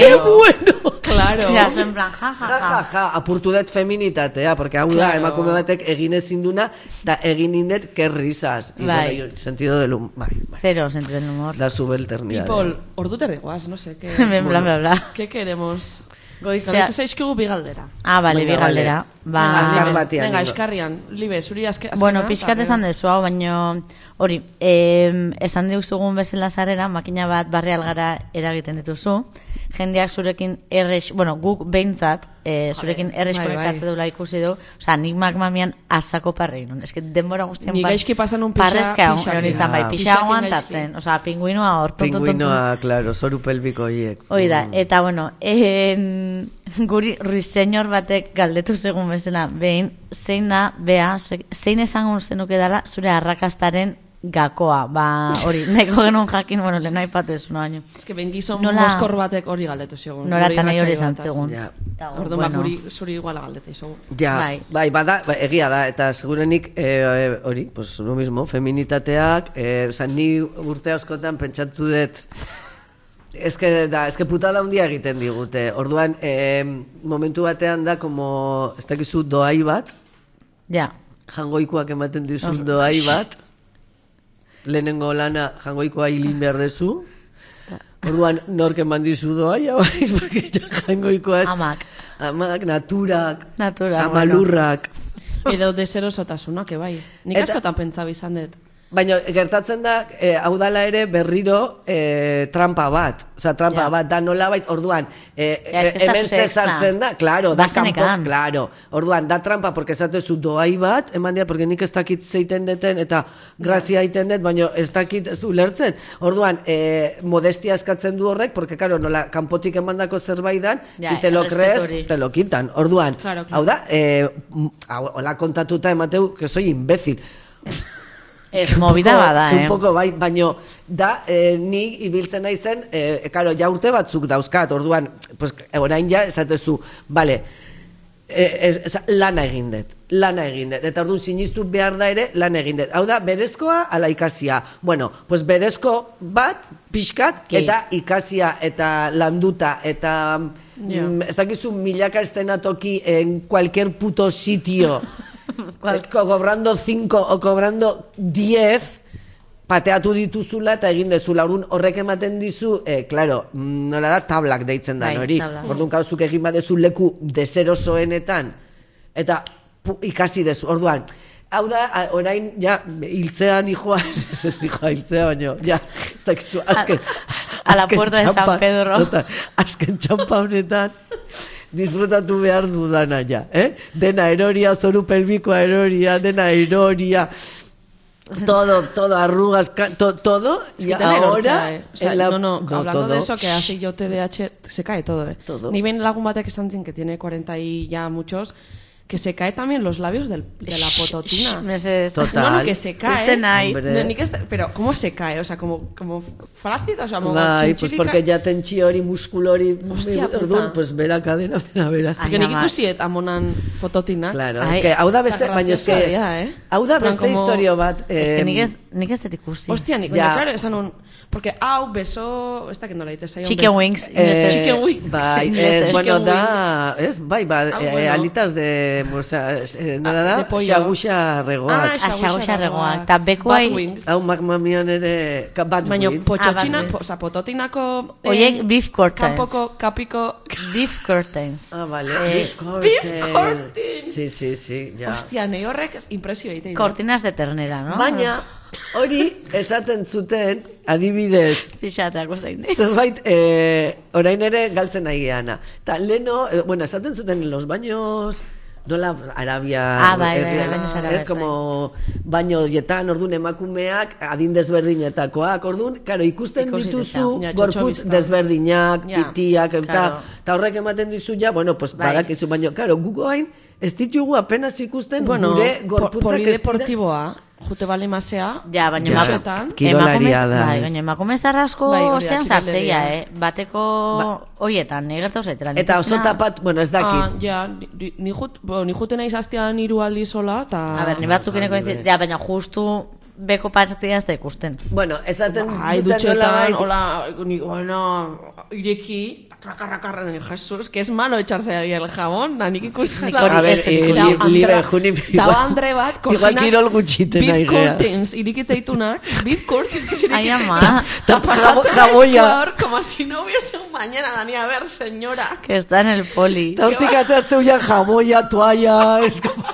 bueno! Claro. Ya, en plan, ja. Apurtu dut feminitatea, porque hau da, emakume batek egin ezin duna, da egin indet, que risas. Y bueno, sentido del humor. Cero sentido del humor. Da subalternidad. People, orduterde guaz, no sé, que... Bla. ¿Qué queremos? Goizea. Galitu zaizkigu bigaldera. Ah, vale, bigaldera. Azkar batian. Venga, eskarrian. Libe, zuri azkena. Bueno, pixkat esan dezu hau, baino... Hori, esan diuzugun bezala sarera, makina bat barri algara eragiten dituzu. Jendeak zurekin guk behintzat, zurekin konektatzen dula ikusi du. Osa, nik magmamian asako parrein. Ez que denbora guztian ni gaizki pasan un parrezka honitzen bai, pixa aguantatzen. Osa, pingüinoa hor. Pingüinoa, claro, zoru pelbiko hiek. Hoi da, eta bueno, guri ruiseñor batek galdetu segun bezala, behin, zein da, bea, zein esango zenuke dala zure arrakastaren gakoa, hori, nahiko genuen jakin, bueno, lehen aipatu ez, baino. Ez que ben gizon moskor batek hori galdetu zigun. Nola eta nahi hori zantzegun. Orduan zuri iguala galdetzei zogu. Ja, bada, egia da, eta segurenik, hori, pues, lo mismo, feminitateak, ni urte askotan pentsatu dut, ez que putada handia egiten digute. Orduan, momentu batean da, como, ez dakizu doai bat, jangoikoak ematen dizun doai bat, lehenengo lana jangoikoa hilin behar dezu, orduan nork eman dizu doaia, bai, porque jangoikoa ez... Amak, naturak, amalurrak. Edo deserosotasunak, bai. Nik askotan pentsabi izan dut. Baina gertatzen da, hau dala ere berriro trampa bat. Osa, trampa bat da nolabait, orduan, hemen zezartzen da, claro, da kanpo, claro. Orduan, da trampa, porque esatezu doai bat, eman dia, porque nik ez dakit zeiten deten, eta grazia egiten dut, baina ez dakit ez ulertzen. Orduan, modestia eskatzen du horrek, porque, claro, nola, kanpotik emandako zerbaitan, si te lo crees, te lo quitan. Orduan, hau da, hola kontatuta emateu, que soy imbécil. Ez, movida bada, Un poco, bai, baino, da, ni ibiltzen naizen, karo, ja urte batzuk dauzkat, orduan, pues, orain ja, esatezu, vale, lana egin dut, eta orduan sinistu behar da ere, lana egin dut. Hau da, berezkoa, ala ikasia. Bueno, pues berezko bat, pixkat, eta ikasia, eta landuta, eta ez dakizu milaka estenatoki en cualquier puto sitio, cobrando 5 o cobrando 10, pateatu dituzula eta egin dezula. Horrek ematen dizu, claro, nola da, tablak deitzen da hori. Orduan kauzuk egin badezu leku deserosoenetan, eta ikasi dezu. Orduan, hau da, orain, ja, hiltzean hijoan, ez hijoa hiltzea, baina, ja, ez dakizu, azken... A la puerta de San Pedro. Azken txampa honetan, disfrutatu behar dudana, ja, Dena eroria, zoru pelbikoa eroria, dena eroria, todo, arrugas, todo, y ahora... hablando de eso, que así yo TDAH, se cae todo, Todo. Ni bien lagun batek esan zin, que tiene 40 y ya muchos, que se cae también los labios de la pototina. Total. No, que se cae. Pero, ¿cómo se cae? O sea, como flácido, o sea, como chinchilica. Pues porque ya tentsi hori, muskulori, orduan, pues bera cadena, bera. Porque nik ikusiet amonan pototinak. Claro, es que hau da beste, baina es que hau da beste historio bat. Es que nik ez dut ikusi. Hostia, nik, claro, esan un... Porque hau, beso... Ez dakit nola ditez. Chicken wings. Chicken wings. Bai, bueno, da... Bai, alitas de... Nola da? Xaguxa regoak. Xaguxa regoak. Ta bekuai... Hau magmamian ere... Bat baina potxotxina, oza, pototinako... Oiek beef curtains. Kanpoko, kapiko... Beef curtains. Ah, vale. Beef curtains. Sí, ja. Hostia, nei horrek impresio egiten. Cortinas de ternera, no? Baina... Hori, esaten zuten, adibidez, fixateak ustein. Zerbait, orain ere galtzen nahi geana. Ta leno, bueno, esaten zuten los baños, nola, Arabia, es como baño dietan, orduan emakumeak, adin desberdinetakoak, orduan, karo, ikusten dituzu, gorputz desberdinak, titiak, eta horrek ematen dizu ja, bueno, pues, badakizu, baino, karo, gugo hain, ez ditugu apenas ikusten gure gorputzak ez polideportiboa. Jute bali masea, ja, baina kirolaria da. Baina emakume zarrasko zean sartzeia, Bateko hoietan, egertau zaiteran. Eta oso tapat, bueno, ez dakit. Ja, ni jute nahi zaztean 3 aldiz sola, eta... A ber, ni batzuk ineko dizit, ja, baina justu beko partia ez da ikusten. Bueno, esaten duten nola ireki, rakarrakarra den Jesus, que es malo echarse ahí el jabón, nik ikusten. A ver, libre, juni... Dao Andre bat, igual kirol gutxiten nahi gea. Beef curtains, irikitzeitunak, beef curtains irikitzeitunak. Ai, ama. Ta pasatzen eskuar, como si no hubiese un mañana, Dani, a ver, señora. Que está en el poli. Ta hortik ateatzeu ya jaboia, toalla, es como...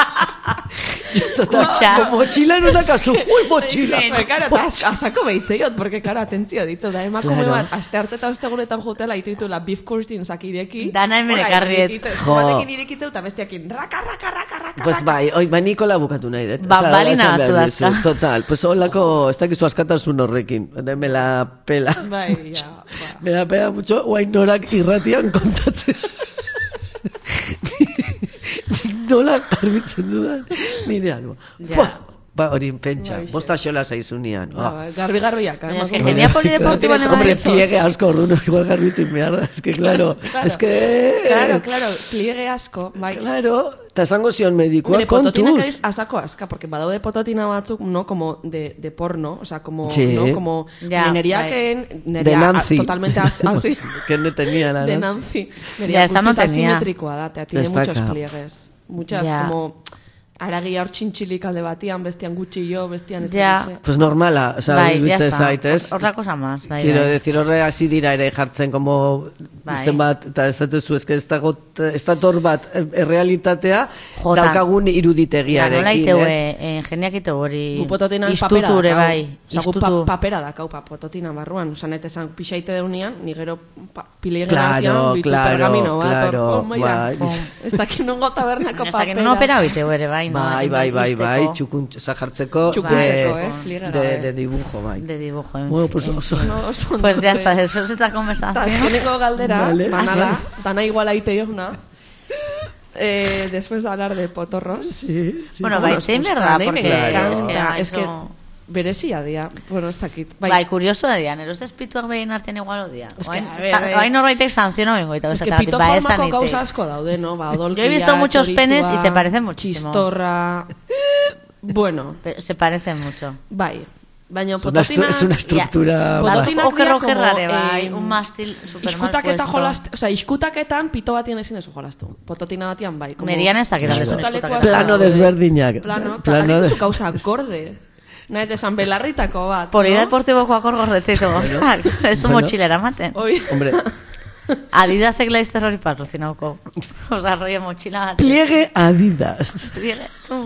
Total, mochila en una casu. Uy, mochila. Claro, asako behitzeiot, porque, claro, atentzio ditzu, da emakume bat, aste arte eta ostegunetan jutela ititula beef curtainsak ireki. Dana hemen ekarriet. Batekin irekitzeu eta bestiakin raka. Pues bai, oi, Nikola bukatu nahi dut. Balina batzu dazka. Total, pues holako, ez dakizu askatasun horrekin. Me la pela. Bai, ja. Me la pela mucho, guain norak irratian kontatzen. nola garbitzen dudan. Nire albo. Ja. Ba, hori pentsa. Bosta xola zaizunean. Garbi-garbiak. Es que genia polideportiboan Hombre, pliegue asko, orduan igual garbitu behar da. Es que, claro. Es que... Claro, pliegue asko, bai. Claro, eta esango zion medikoa, pototinak kontuz. ediz asako aska, porque badaude pototina batzuk, no, como de porno, o sea, como, Sí. no, como Ya, neneriaken, De Nancy. totalmente así. Que no tenía la De Nancy. Nancy. Ya, esa no guztiz tenía. asimetrikoa da, tiene Destaca. muchos pliegues. Muchas, Ya. como... Aragia hor txintxilik alde batian, bestian gutxillo, bestian ez Ja. dakize. Pues normala, o sea, Bai, ya iruditzen está. zait, ez? Otra cosa más, bai. Quiero bai. decir, horre hasi dira ere jartzen como Bai. zenbat, eta ez datuzu, ez ez dator bat errealitatea Jota. daukagun Ja, nola iruditegiarekin, iteu, ez? jeniak iteu hori... Gu pototinan papera Istuture, dakau. bai. Osa, gu Istutu. papera dakau pototina barruan. Osa, nete esan pixaite deunean, ni gero pilegera Claro, artean, bitu claro, pergamino bat, claro, hor, maira. bai. Ez dakit nongo tabernako Ez papera. dakit, non opera biteu ere, bai. no? Bai, Isteko. txukuntza jartzeko Txukuntzeko, de, fligera, de dibujo, bai. De dibujo. Bueno, pues oso. No, oso ondo, Pues ya está, pues. después de esta Eta conversación... azkeneko galdera, Vale. banada, dana igual aite jona. Después de hablar de potorros. Sí. Bueno, bai, zein berda, porque... Claro. Es que eso- berezia dia. Bueno, ez dakit. Bai, kurioso da dian, eros espituak behin artean igual odia. Es que, a ver, Hain norbaitek sanziono bengo eta Es que pito formako gauza asko daude, no? Ba, odolkia, Yo he visto muchos txorizua, penes y se parecen muchísimo. Txistorra... Bueno, Pero se parecen mucho. bai. Baina Es una, pototina... es una estructura... Bai. bastante- Pototinak Oker dira como, bai, un mástil super mal Iskutaketa puesto. jolastu, osea, iskutaketan pito batien ezin dezu jolastu. Pototina batian bai. como- Nerian ez dakit alde Iskutaleku zuen asko Plano daude. desberdinak. Plano, Plano eta des- dituzu gauza akorde. Nahet esan belarritako bat, Poli no? deportiboko akor gordetzeitu gozak. Ez du Bueno. mochilera maten. Oi. Hombre, Adidasek laizter hori patrocinauko. Osa, rollo mochila bat. pliegue Adidas. Pliegue.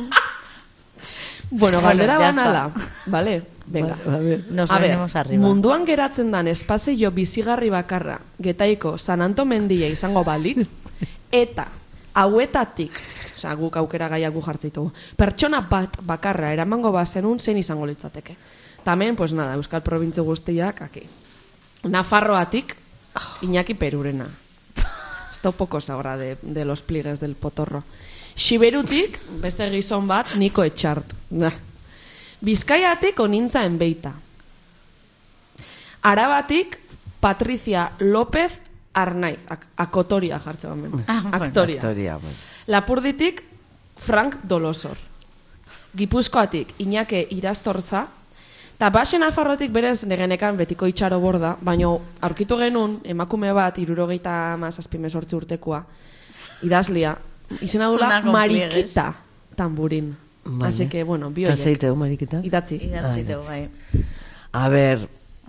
Bueno, Bueno, galdera ya banala. Vale, venga. A ver. Nos A ver, venimos arriba. munduan geratzen dan espazio bizigarri bakarra Getaiko San Anto mendia izango balitz, eta hauetatik, osea, guk aukera gaiak gu jartzitugu, pertsona bat bakarra eramango bazenun zein izango litzateke. Tamen, pues nada, Euskal Probintzio guztiak, aquí. Nafarroatik, Iñaki Perurena. Esto poco sabrá de los pliegues del potorro. Xiberutik, beste gizon bat, Niko Etxart. Bizkaiatik onintza enbeita. Arabatik, Patricia López Arnaiz. Akotoria jartze bamen. Ah, bueno. Aktoria. Historia, bai. Lapurditik, Frank Dolosor. Gipuzkoatik, Iñake Irastortza. Eta Basen Nafarrotik berez negenekan betiko itxaro borda, baina aurkitu genuen emakume bat, 77 urtekoa, idazlia, izena dula Una con Marikita Tamburin. Vale. Así que, bueno, bi Eta horiek. zeiteu, Marikita? Idatzi. Idatziteu, bai. A ver...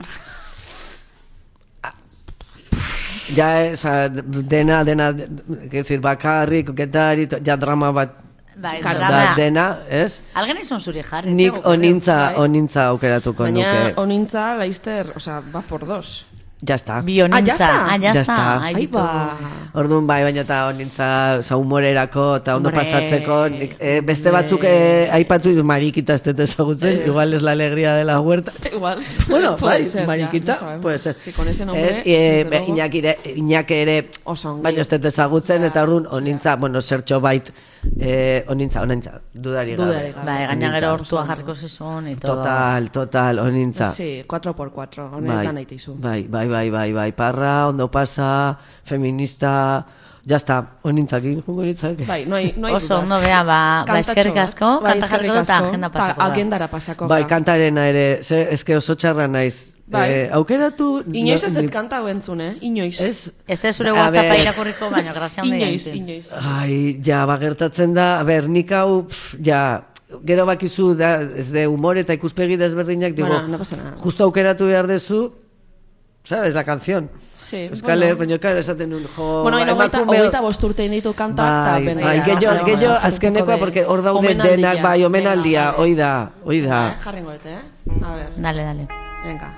Ja, esa, dena, que decir, bakarrik, getari, ja drama bat, Bai, Claro, da drama. dena, ez? Algen izan zuri jarri. Nik zego, bai. onintza aukeratuko Baina nuke. onintza, laizter, osea, va por dos. Ja está. Bionintza. Ah, ya está. Ah, ya Ya está. está. Ai, Ai, bitu. ba. Orduan bai, baina eta onintza humorerako eta ondo Hombre, pasatzeko. Beste batzuk aipatu marikita ez dut ezagutzen, igual es la alegría de la huerta. Igual. Bueno, puede bai, ser, ya, marikita, no sabemos. puede ser. Sí, con ese nombre, Ez, desde luego. Iñak ere, Oso ongi. baina ez dut ezagutzen, eta orduan onintza, bueno, zertxo bait, onintza, dudari gabe. Dudari gabe. Bai, gaina Onintza. gero hortua jarriko zizun y todo. Total, onintza. Sí, 4x4, honetan nahi tizu. Bai, parra, ondo pasa, feminista, ya está, onintzakin, jungo nitzak. Bai, no hay Oso dudas. ondo bea, ba, Kantatxo eskerrik bat. asko, Bai, kanta eskerrik jarriko eta asko. agenda Ta pasako da. agendara pasako Bai, da. kantarena ere, eske oso txarra naiz. Bai. Aukeratu... Inoiz ez no- dut kanta hau entzun, Inoiz. Ez, Ez da zure A WhatsAppa ver. irakurriko, baina grazia handia Inoiz, egiten. inoiz. Ai, ja, bagertatzen da, nik hau, ja, gero bakizu, da, ez de humor eta ikuspegi desberdinak, digo, Bueno, no pasa nada. justo aukeratu behar dezu, ¿sabes? La canción. Sí, Euskal bueno. baina, claro, esaten un, jo, Bueno, emakume- hogeita bosturtein ditu kantak, eta Bai, pena. bai, gehiago azkenekoa, porque hor daude denak, bai, omenaldia, hoi da. Jarrengo dute, A ver, Dale. venga.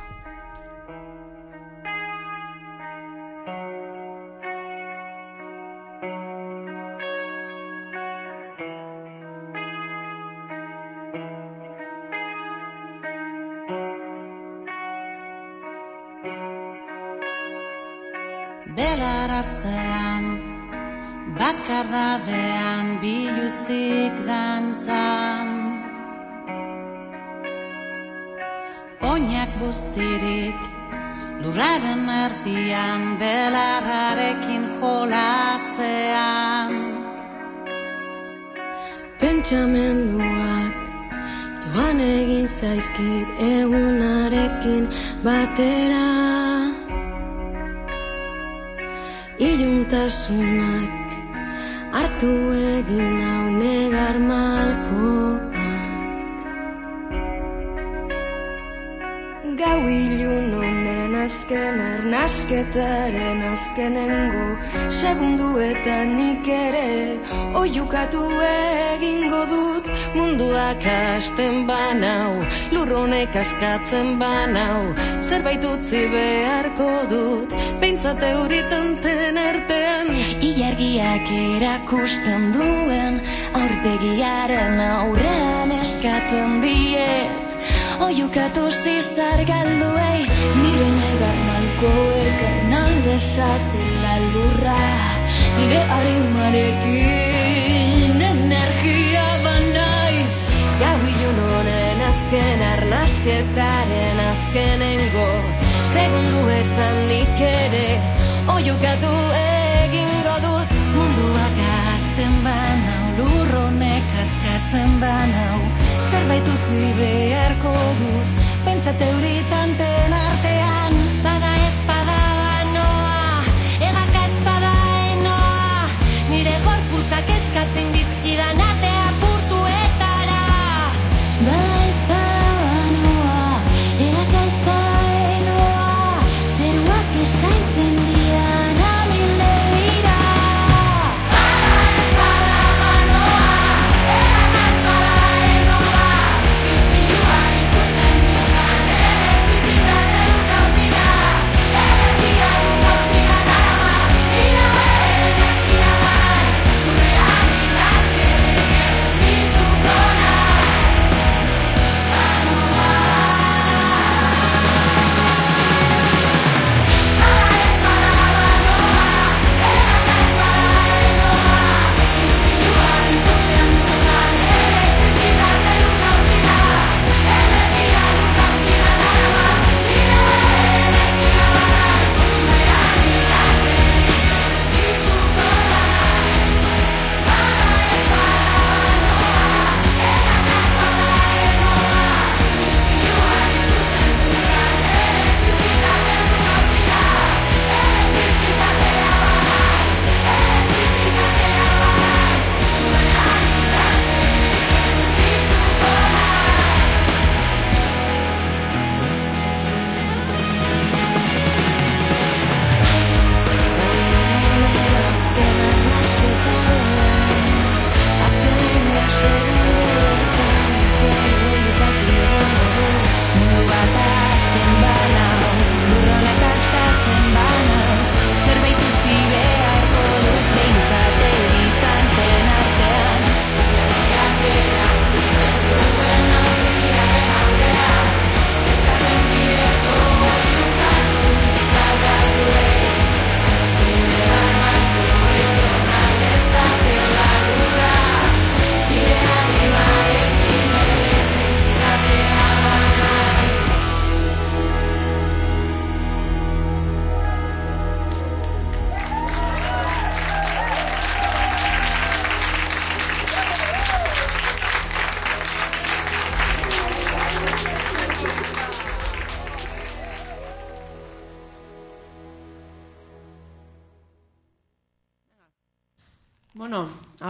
Belar artean bakardadean biluzik dantzan. Oinak bustirik lurraren erdian belarrarekin jolasean. Pentsamenduak joan egin zaizkit egunarekin batera. Iluntasunak hartu egin nau negar malkoak. Gau ilun honen azken arnasketaren azkenengo segunduetan nik ere oiukatu egingo dut. Munduak hasten banau, lurronek askatzen banau, zerbait utzi beharko dut, behintzat euritanten artean. Ilargiak erakusten duen aurpegiaren aurrean eskatzen diet, oiukatu zizar galduei, nire negar malkoek ernaldezatela lurra, nire arimarekin energia banaiz. Gau ilun honen azken arnasketaren azkenengo segunduetan nik ere oiukatu egingo dut. Munduak azten banau, lurronek askatzen banau, zerbait utzi beharko dut, pentsat euritanten artean. Bada ez bada banoa, egaka ez bada enoa, nire gorputzak eskatzen dizkidan atea purtuetara. Bada ez bada banoa, egaka ez bada enoa, zeruak eskaintzen dian amileira. Bueno, a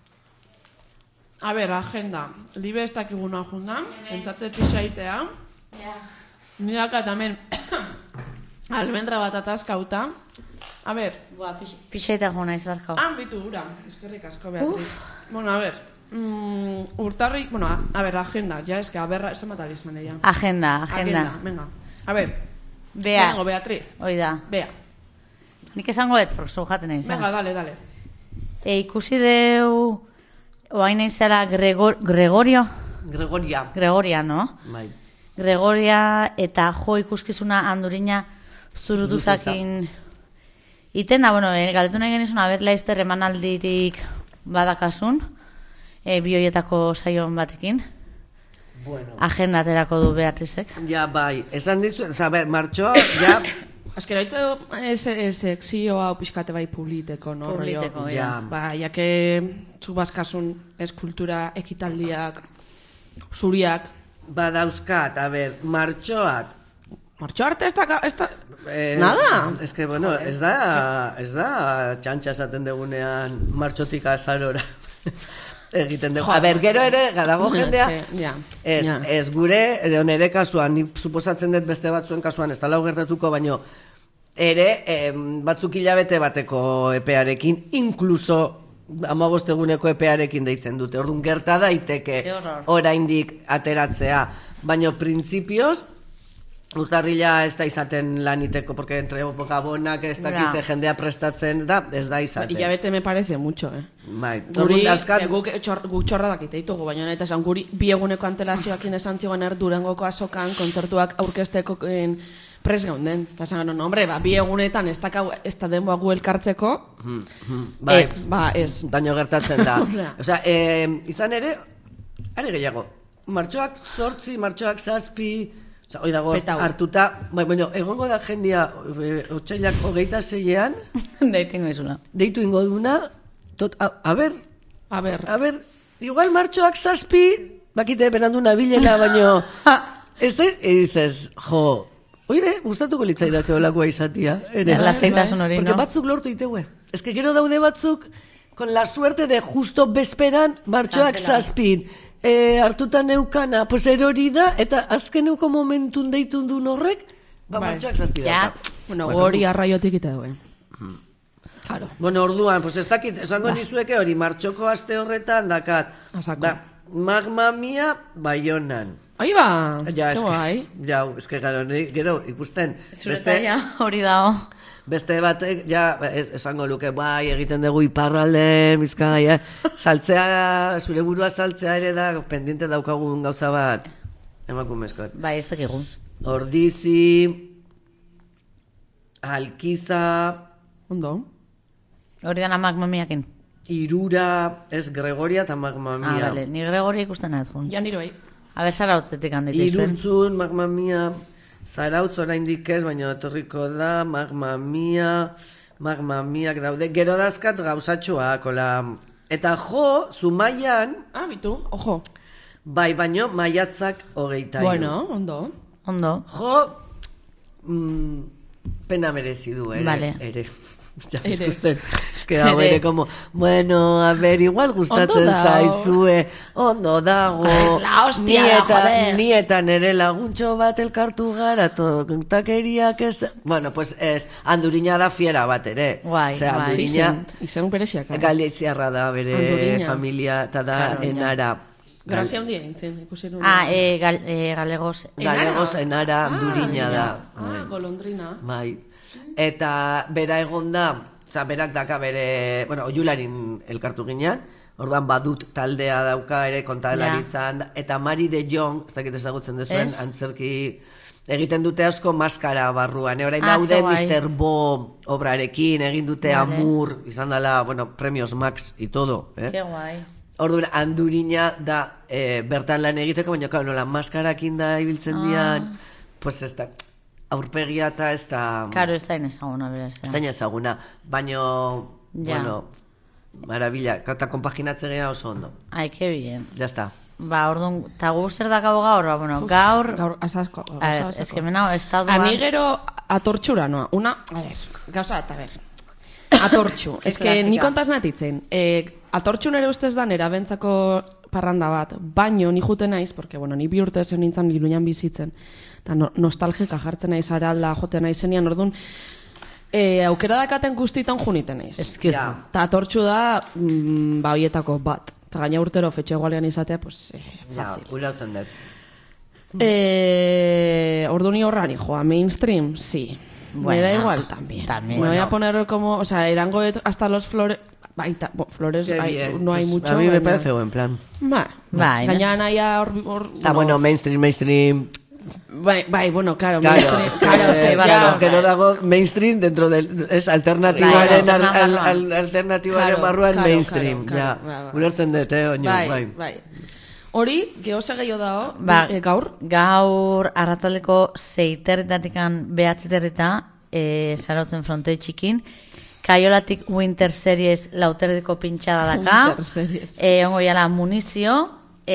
ver, agenda. Libe ez dakiguna jundan, entzate pixaitea. Niraka tamen almendra bat ataskauta. A ver. Pixaita juna izbarkau. Bitu gura, eskerrik asko, Beatriz. Bueno, a ver. Urtarrik, bueno, a ver, agenda. Ya es que, a ver, ez matari izan ella. Agenda, venga. A ver. Bea. Vengo, Beatriz. Oida. Bea. Nik esango et, zu jaten egin. Venga, dale. Ikusi deu oain izela Gregoria, no? Bai. Gregoria eta jo ikuskizuna handurina zurutuzakin Iten da, bueno, galdetu nahi genizun, aber laizter emanaldirik badakasun, bi hoietako saion batekin. Bueno. Agendaterako du Beatrizek. Ja, bai, esan dizu, martxoa, ja... Azkera, sekzioa pixkate bai publiteko, no? Publiteko, ja. Ba, jake txubazkasun eskultura ekitaldiak, zuriak. Badauzkat, martxoak. Martxo arte ez da... Nada? Ez que, bueno, ez da txantxa esaten degunean martxotik azarora. Egiten dugu. Gero ere, dago jendea, ez gure, nire kasuan, ni suposatzen dut beste batzuen kasuan, ez da lau gertatuko, baino, ere, batzuk hilabete bateko epearekin, inkluso 15 eguneko epearekin deitzen dute. Orduan, gerta daiteke oraindik ateratzea. Baino, printzipioz, urtarrila ez da izaten laniteko, porque entre bokabonak ez dakize jendea prestatzen da, ez da izaten. Ilabete me parece mucho, Bai, guri, guk txorra dakiteitugu, baina eta esan guri bi eguneko antelazioakin esan zigoen Durangoko azokan, kontzertuak aurkezteko pres gaunden. Eta esan hombre, bi egunetan ez da denboa gu elkartzeko, ez. Baino gertatzen da. Osea, izan ere, are gehiago, martxoak 8, martxoak 7, hoi dago hartuta, baina egongo da jendia otsailak 26ean deitu ingo duna, a ber, igual martxoak 7, bakite benandu nabilela, baino ez da, dices, jo, oire, gustatuko litzaidake olakoa izatia, ere, porque batzuk lortu iteue, ez que gero daude batzuk con la suerte de justo bezperan martxoak 7 hartuta neukana, pues erori da, eta azkeneuko momentun deitun duen horrek, martxoak 7 data. Bueno, hori arraiotik ite duen. Claro. Bueno, orduan, pues ez dakit, esango nizueke hori, martxoko aste horretan dakat. Magma Mia Baionan. Ahí ba, ja, eske gero ikusten. Zureta ja, hori dago. Beste batek, esango luke, bai, egiten dugu iparralde, Bizkaia, saltzea, zure burua saltzea ere da, pendiente daukagun gauza bat, emakumezkoak. Bai, ez dakigu. Ordizi, Alkiza... Ondo? Hori dana Magma Miakin. Irura, ez Gregoria eta Magma Mia. Bale, ni Gregoria ikusten ez gun. Ja, niro bai. Aber, Zarautzetik handitza izuen. Iruntzun, Magma Mia... Zarautz oraindik ez, baina etorriko da, Magma Miak daude, gero dazkat gauzatxoak, eta Zumaian... Bitu, ojo. Bai, baino, maiatzak 21. Bueno, ondo. Pena merezi du, ere. Ja, es que dago ere como, bueno, a ver, igual gustatzen zaizue, ondo dago, nieta nere laguntxo bat elkartu gara, tontakeriak ez, bueno, pues ez, Andurina da fiera bat ere, Andurina, izen bereziak, Galiziarra da bere familia, eta da enara. Grazia hundia gintzen, ikusi nuen. Galegos. Galegos enara Andurina da. Golondrina. Bai. Eta bera egonda, berak daka bere, Oiularin elkartu ginean, orduan badut taldea dauka ere kontalaritzan, eta Mari de Jong, ez dakit ezagutzen duzuen, antzerki egiten dute asko maskara barruan, orain daude Mr. Bo obrarekin, egin dute Amur, izan dela, premios Max y todo. Que guai. Orduan, Andurina da bertan lan egiteko, baina nola maskarakin da ibiltzen dian, pues ez da... Aurpegia eta ez da... Karo, ez da inezaguna, beraz. Ez da inezaguna, baina, marabila, eta konpaginatze geha oso ondo. Ai, que bien. Ya está. Ba, orduan, eta gu zer dakago gaur, gaur... Gaur, asasko. Ez que menau, estaduan... Ani gero atortxura, noa. Gauza, eta bez. Atortxu. Ez que ni kontaz natitzen. Atortxu nere ustez da nera bentzako parranda bat, baino ni jute naiz, porque, ni 2 urte zen nintzen Iruñan bizitzen, eta nostalgika jartzen naiz aralda joten naizenian, orduan, aukera dakaten guztitan juniten naiz. Eta atortxu da, hoietako bat. Eta gaina urtero fetxe egualean izatea, pues, fácil. Ulertzen dut. Orduan ni horrani joa, mainstream, sí. Me da igual también. Me voy a poner como, erango hasta los flores... Flores no hay mucho. A mí me parece buen plan. Gaina naia hor... Está bueno, mainstream. Bai, bueno, claro. Que no dago mainstream dentro del alternatibaren barruan mainstream. Ulertzen dut, oino. Bai. Hori, geoze gehiago dago, gaur? Gaur, arratzaldeko 6:30-tikan 9:30, Zarautzen frontoi txikin, Kaiolatik Winter Series lauterdiko pintxada daka. Winter Series. Ongo jala munizio,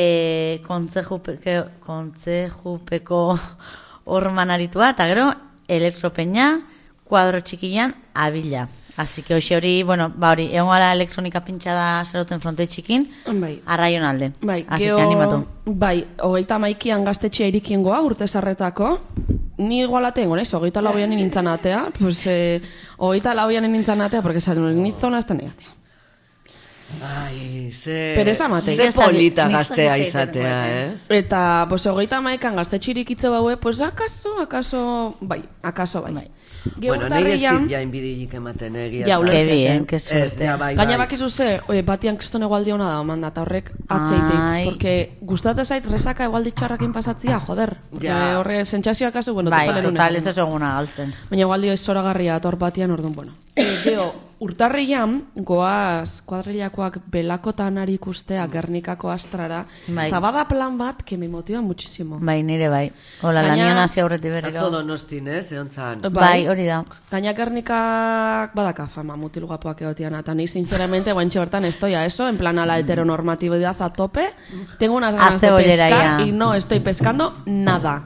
kontzejupeko orman aritua, eta gero, elektropeña, kuadro txikian, abila. Así que hoxe hori, bueno, hori, egon gara elektronika pintxada Zarautzen frontoi txikin, arraion alde. Así que animatu. Bai, 31an gaztetxea irikingoa, urte sarretako. Ni igualatengo, naiz, 24an nintzen atea, pues 24an nintzen atea, porque ni zona hasta negatea. Ai, ze polita gaztea izatea, ez? Eta, pues 31an gaztetxe irikitze baue, pues akaso bai. Bueno, nahi ez dit ja inbidilik ematen egia. Ja, ulertzen, que suerte. Gaina bakizu ze, batian kriston egualdi hona da, omanda, eta horrek atzeiteit. Porque gustatzen zait resaka egualdi txarrakin pasatzia, joder. Horre sentsazioa kasu, bueno, total ez eguna galtzen. Baina egualdi ez zoragarria, eta hor batian orduan, bueno. Geo, urtarrian, goaz kuadrillakoak belakotan ari ikustea Gernikako astrara, eta bada plan bat, que me motiva muchísimo. Bai, nire bai. Hola, lanian hasi aurreti berriro. Atzo Donostin, egon zan. Bai, hori da. Gaina Gernikak badaka fama, mutil guapoak egotiana, eta ni sinceramente guantxe bertan estoy a eso, en plan a la heteronormatividad a tope, tengo unas ganas de pescar y no estoy pescando nada.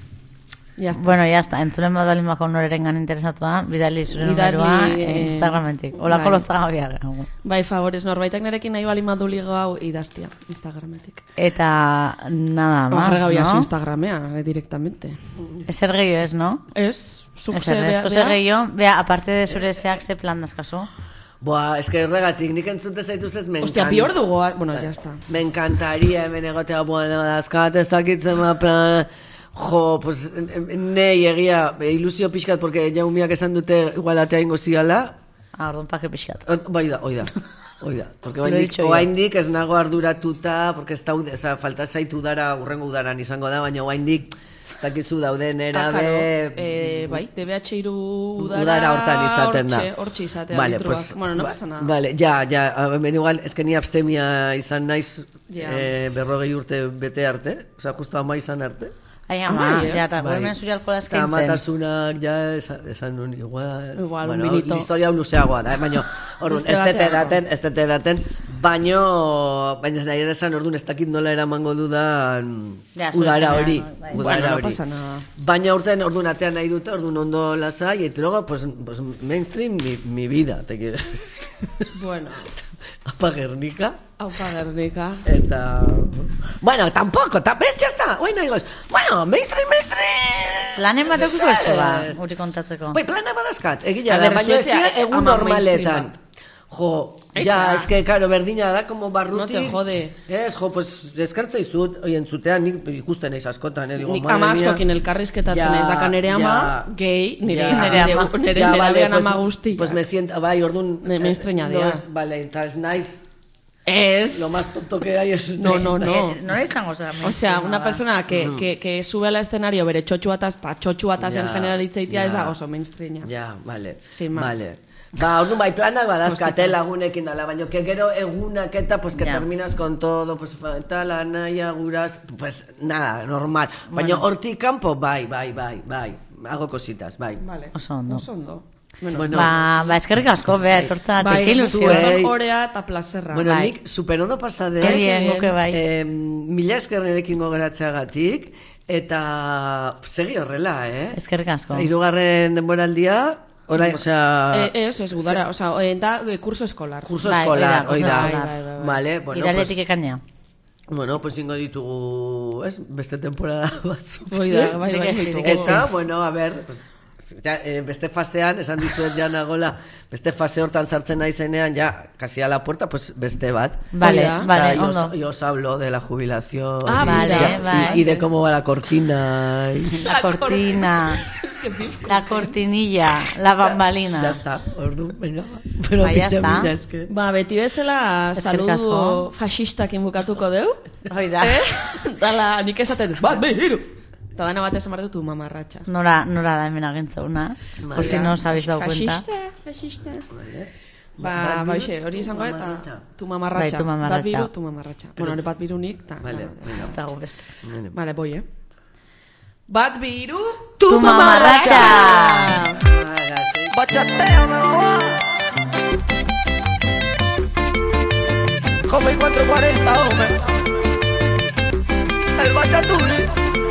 Bueno, ya está. Entzulen bat balin bako norerengan interesatua, bidali zure numerua Instagramentik. Olako loztagabia. Bai, favorez, norbaitek nerekin nahi balin badu ligo hau idaztia Instagrametik. Eta nada más, Arregabia su Instagramea, directamente. Ezer gehiago ez, no? Ez. Ezer gehiago, bea, aparte de zure zeak, ze plan dazkazu? Boa, es que erregatik, nik entzute zaituzet me encanta. Hostia, pior dugu, bueno, ya está. Me encantaría, hemen egotea, bueno, dazkat, ez dakitzen ma plan... Jo, pues, nei egia, ilusio pixkat, porque jaumiak esan dute igualatea ingo ziala. Orduan pake pixkat. Bai da. Porque oaindik ez nago arduratuta, porque ez daude, falta zaitu dara, urrengo udaran izango da, baina oaindik ez dakizu dauden erabe... Bai, DBH iru udara hortan izaten da. Hortxe izatea, litruak. Bueno, no pasa nada. Vale, ja, igual, ez que ni abstemia izan naiz 40 urte bete arte, oza, justo ama izan arte. Ja, eta hemen zuri alkola eskaintzen. Eta matasunak, ja, esan nun, igual, un vinito. Historia luzeagoa da, baina, orduan, ez dete daten, baina nahi esan, orduan, ez dakit nola eramango dudan udara hori. Baina urten, orduan, atean nahi dute, orduan ondo lasai, eta luego, pues, mainstream, mi vida, te quiero. Bueno. Apa Gernika. Eta... Bueno, tampoco, ves, ya está. Bueno, mainstream. Planen bat eukuko eso ba, guri kontatzeko. Bai, planen bat azkat, egila da, baina ez dira egun normaletan. Jo, ya, es que, claro, berdina da, como barruti. No te jode. Ez, jo, pues, eskartza izut, oien zutean, nik ikusten eiz askotan, digo, nik ama askokin elkarrizketatzen ez daka nere ama, gay, nere ama guzti. Pues me sienta, bai, orduan... Me estreña dea. Vale, eta ez naiz... Es... Lo más tonto que hay es... No. No le izango zer. O sea, una persona que sube al escenario bere txotxuataz en general itzaitia ez da oso mainstreama. Ja, vale. Sin más. Vale. Orduan bai planak badazkate lagunekin dala, baina que gero egunak eta, pues que terminas con todo, pues eta la naia guras, pues nada, normal. Baina hortik kanpo, bai. Hago cositas, bai. Vale. Oso ondo. Bueno, eskerrik asko, bea, etortzatik ilusio. Bai, orea eta plazerra. Bueno, nik superondo pasade. Mila eskerrenekin gogeratzeagatik, eta segi horrela, Eskerrik asko. Hirugarren denboraldia, orain, osea... Ez, gudara, osea, da kurso eskolar. Kurso eskolar, oida. Vale, bueno, iraletik ekaina. Bueno, pues ingo ditugu, beste temporada batzu. Oida, bai. Eta, bueno, a ver, pues... Ja, beste fasean, esan dizuet ja nagola, beste fase hortan sartzen nahi zenean, ja, casi a la puerta, pues beste bat. Vale, ondo. Yo os hablo de la jubilación. Vale. Y de cómo va la cortina. La cortinilla, la bambalina. Ya está, ordu, venga. Ya está. Ba, beti bezala saludu fascistak inbukatuko deu. Hoi da. Dala, nik esaten, bat, hiru. Eta dana batez eman tu mamarratxa. Nora da hemen agentzauna, por si no os habéis dado cuenta. Fascista. Ba, hori izango eta tu mamarratxa. Bai, tu mamarratxa. Bat biru, tu mamarratxa. Bueno, hori bat birunik, ta. Vale, Eta gu beste. Vale, voy, Bat biru, Tu mamarratxa! Bachateame, mamá. Come 440, hombre. El bachatuli.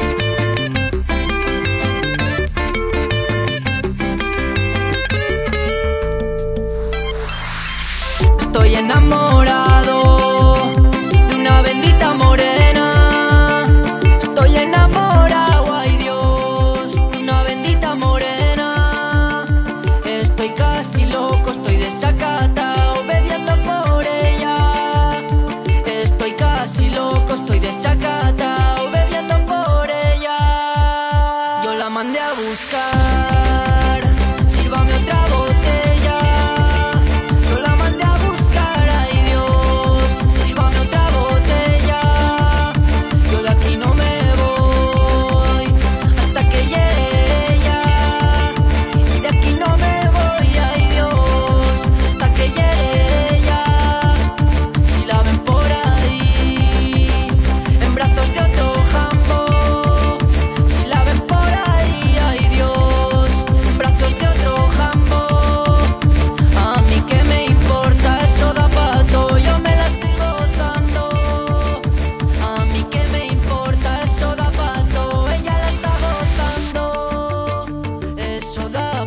Estoy enamorado de una bendita morena. Estoy enamorado, ay Dios, de una bendita morena. Estoy casi loco, estoy desacatado, bebiendo por ella. Estoy casi loco, estoy desacatado, bebiendo por ella. Yo la mandé a buscar, sírvame otra botella. Yo la mandé a buscar, ay Dios, sírvame otra botella. Yo de aquí no me voy hasta que llegue ella. Y de aquí no me voy, ay Dios, hasta que llegue ella. Si la ven por ahí, en brazos de otro jambo. Si la ven por ahí, ay Dios, en brazos de otro jambo. A mí que me importa, eso da pato, yo me la estoy gozando. A mí que me importa, eso da pato, ella la está gozando. Eso da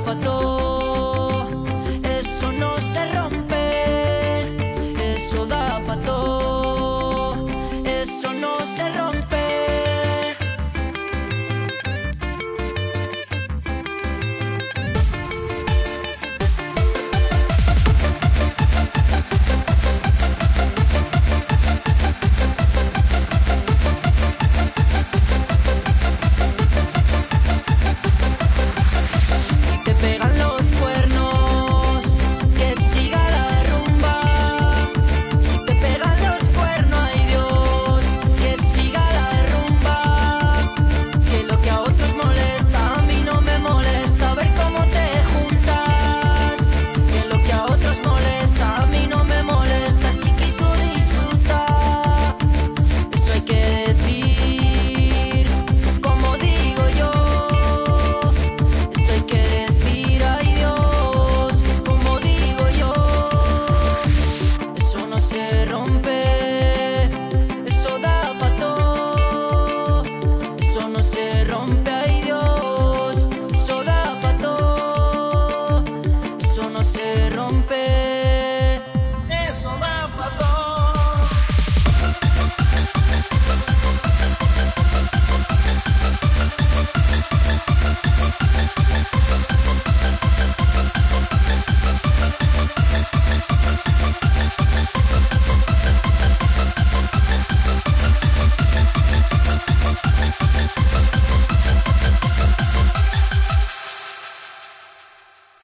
pato, eso no se rompe, eso da pato.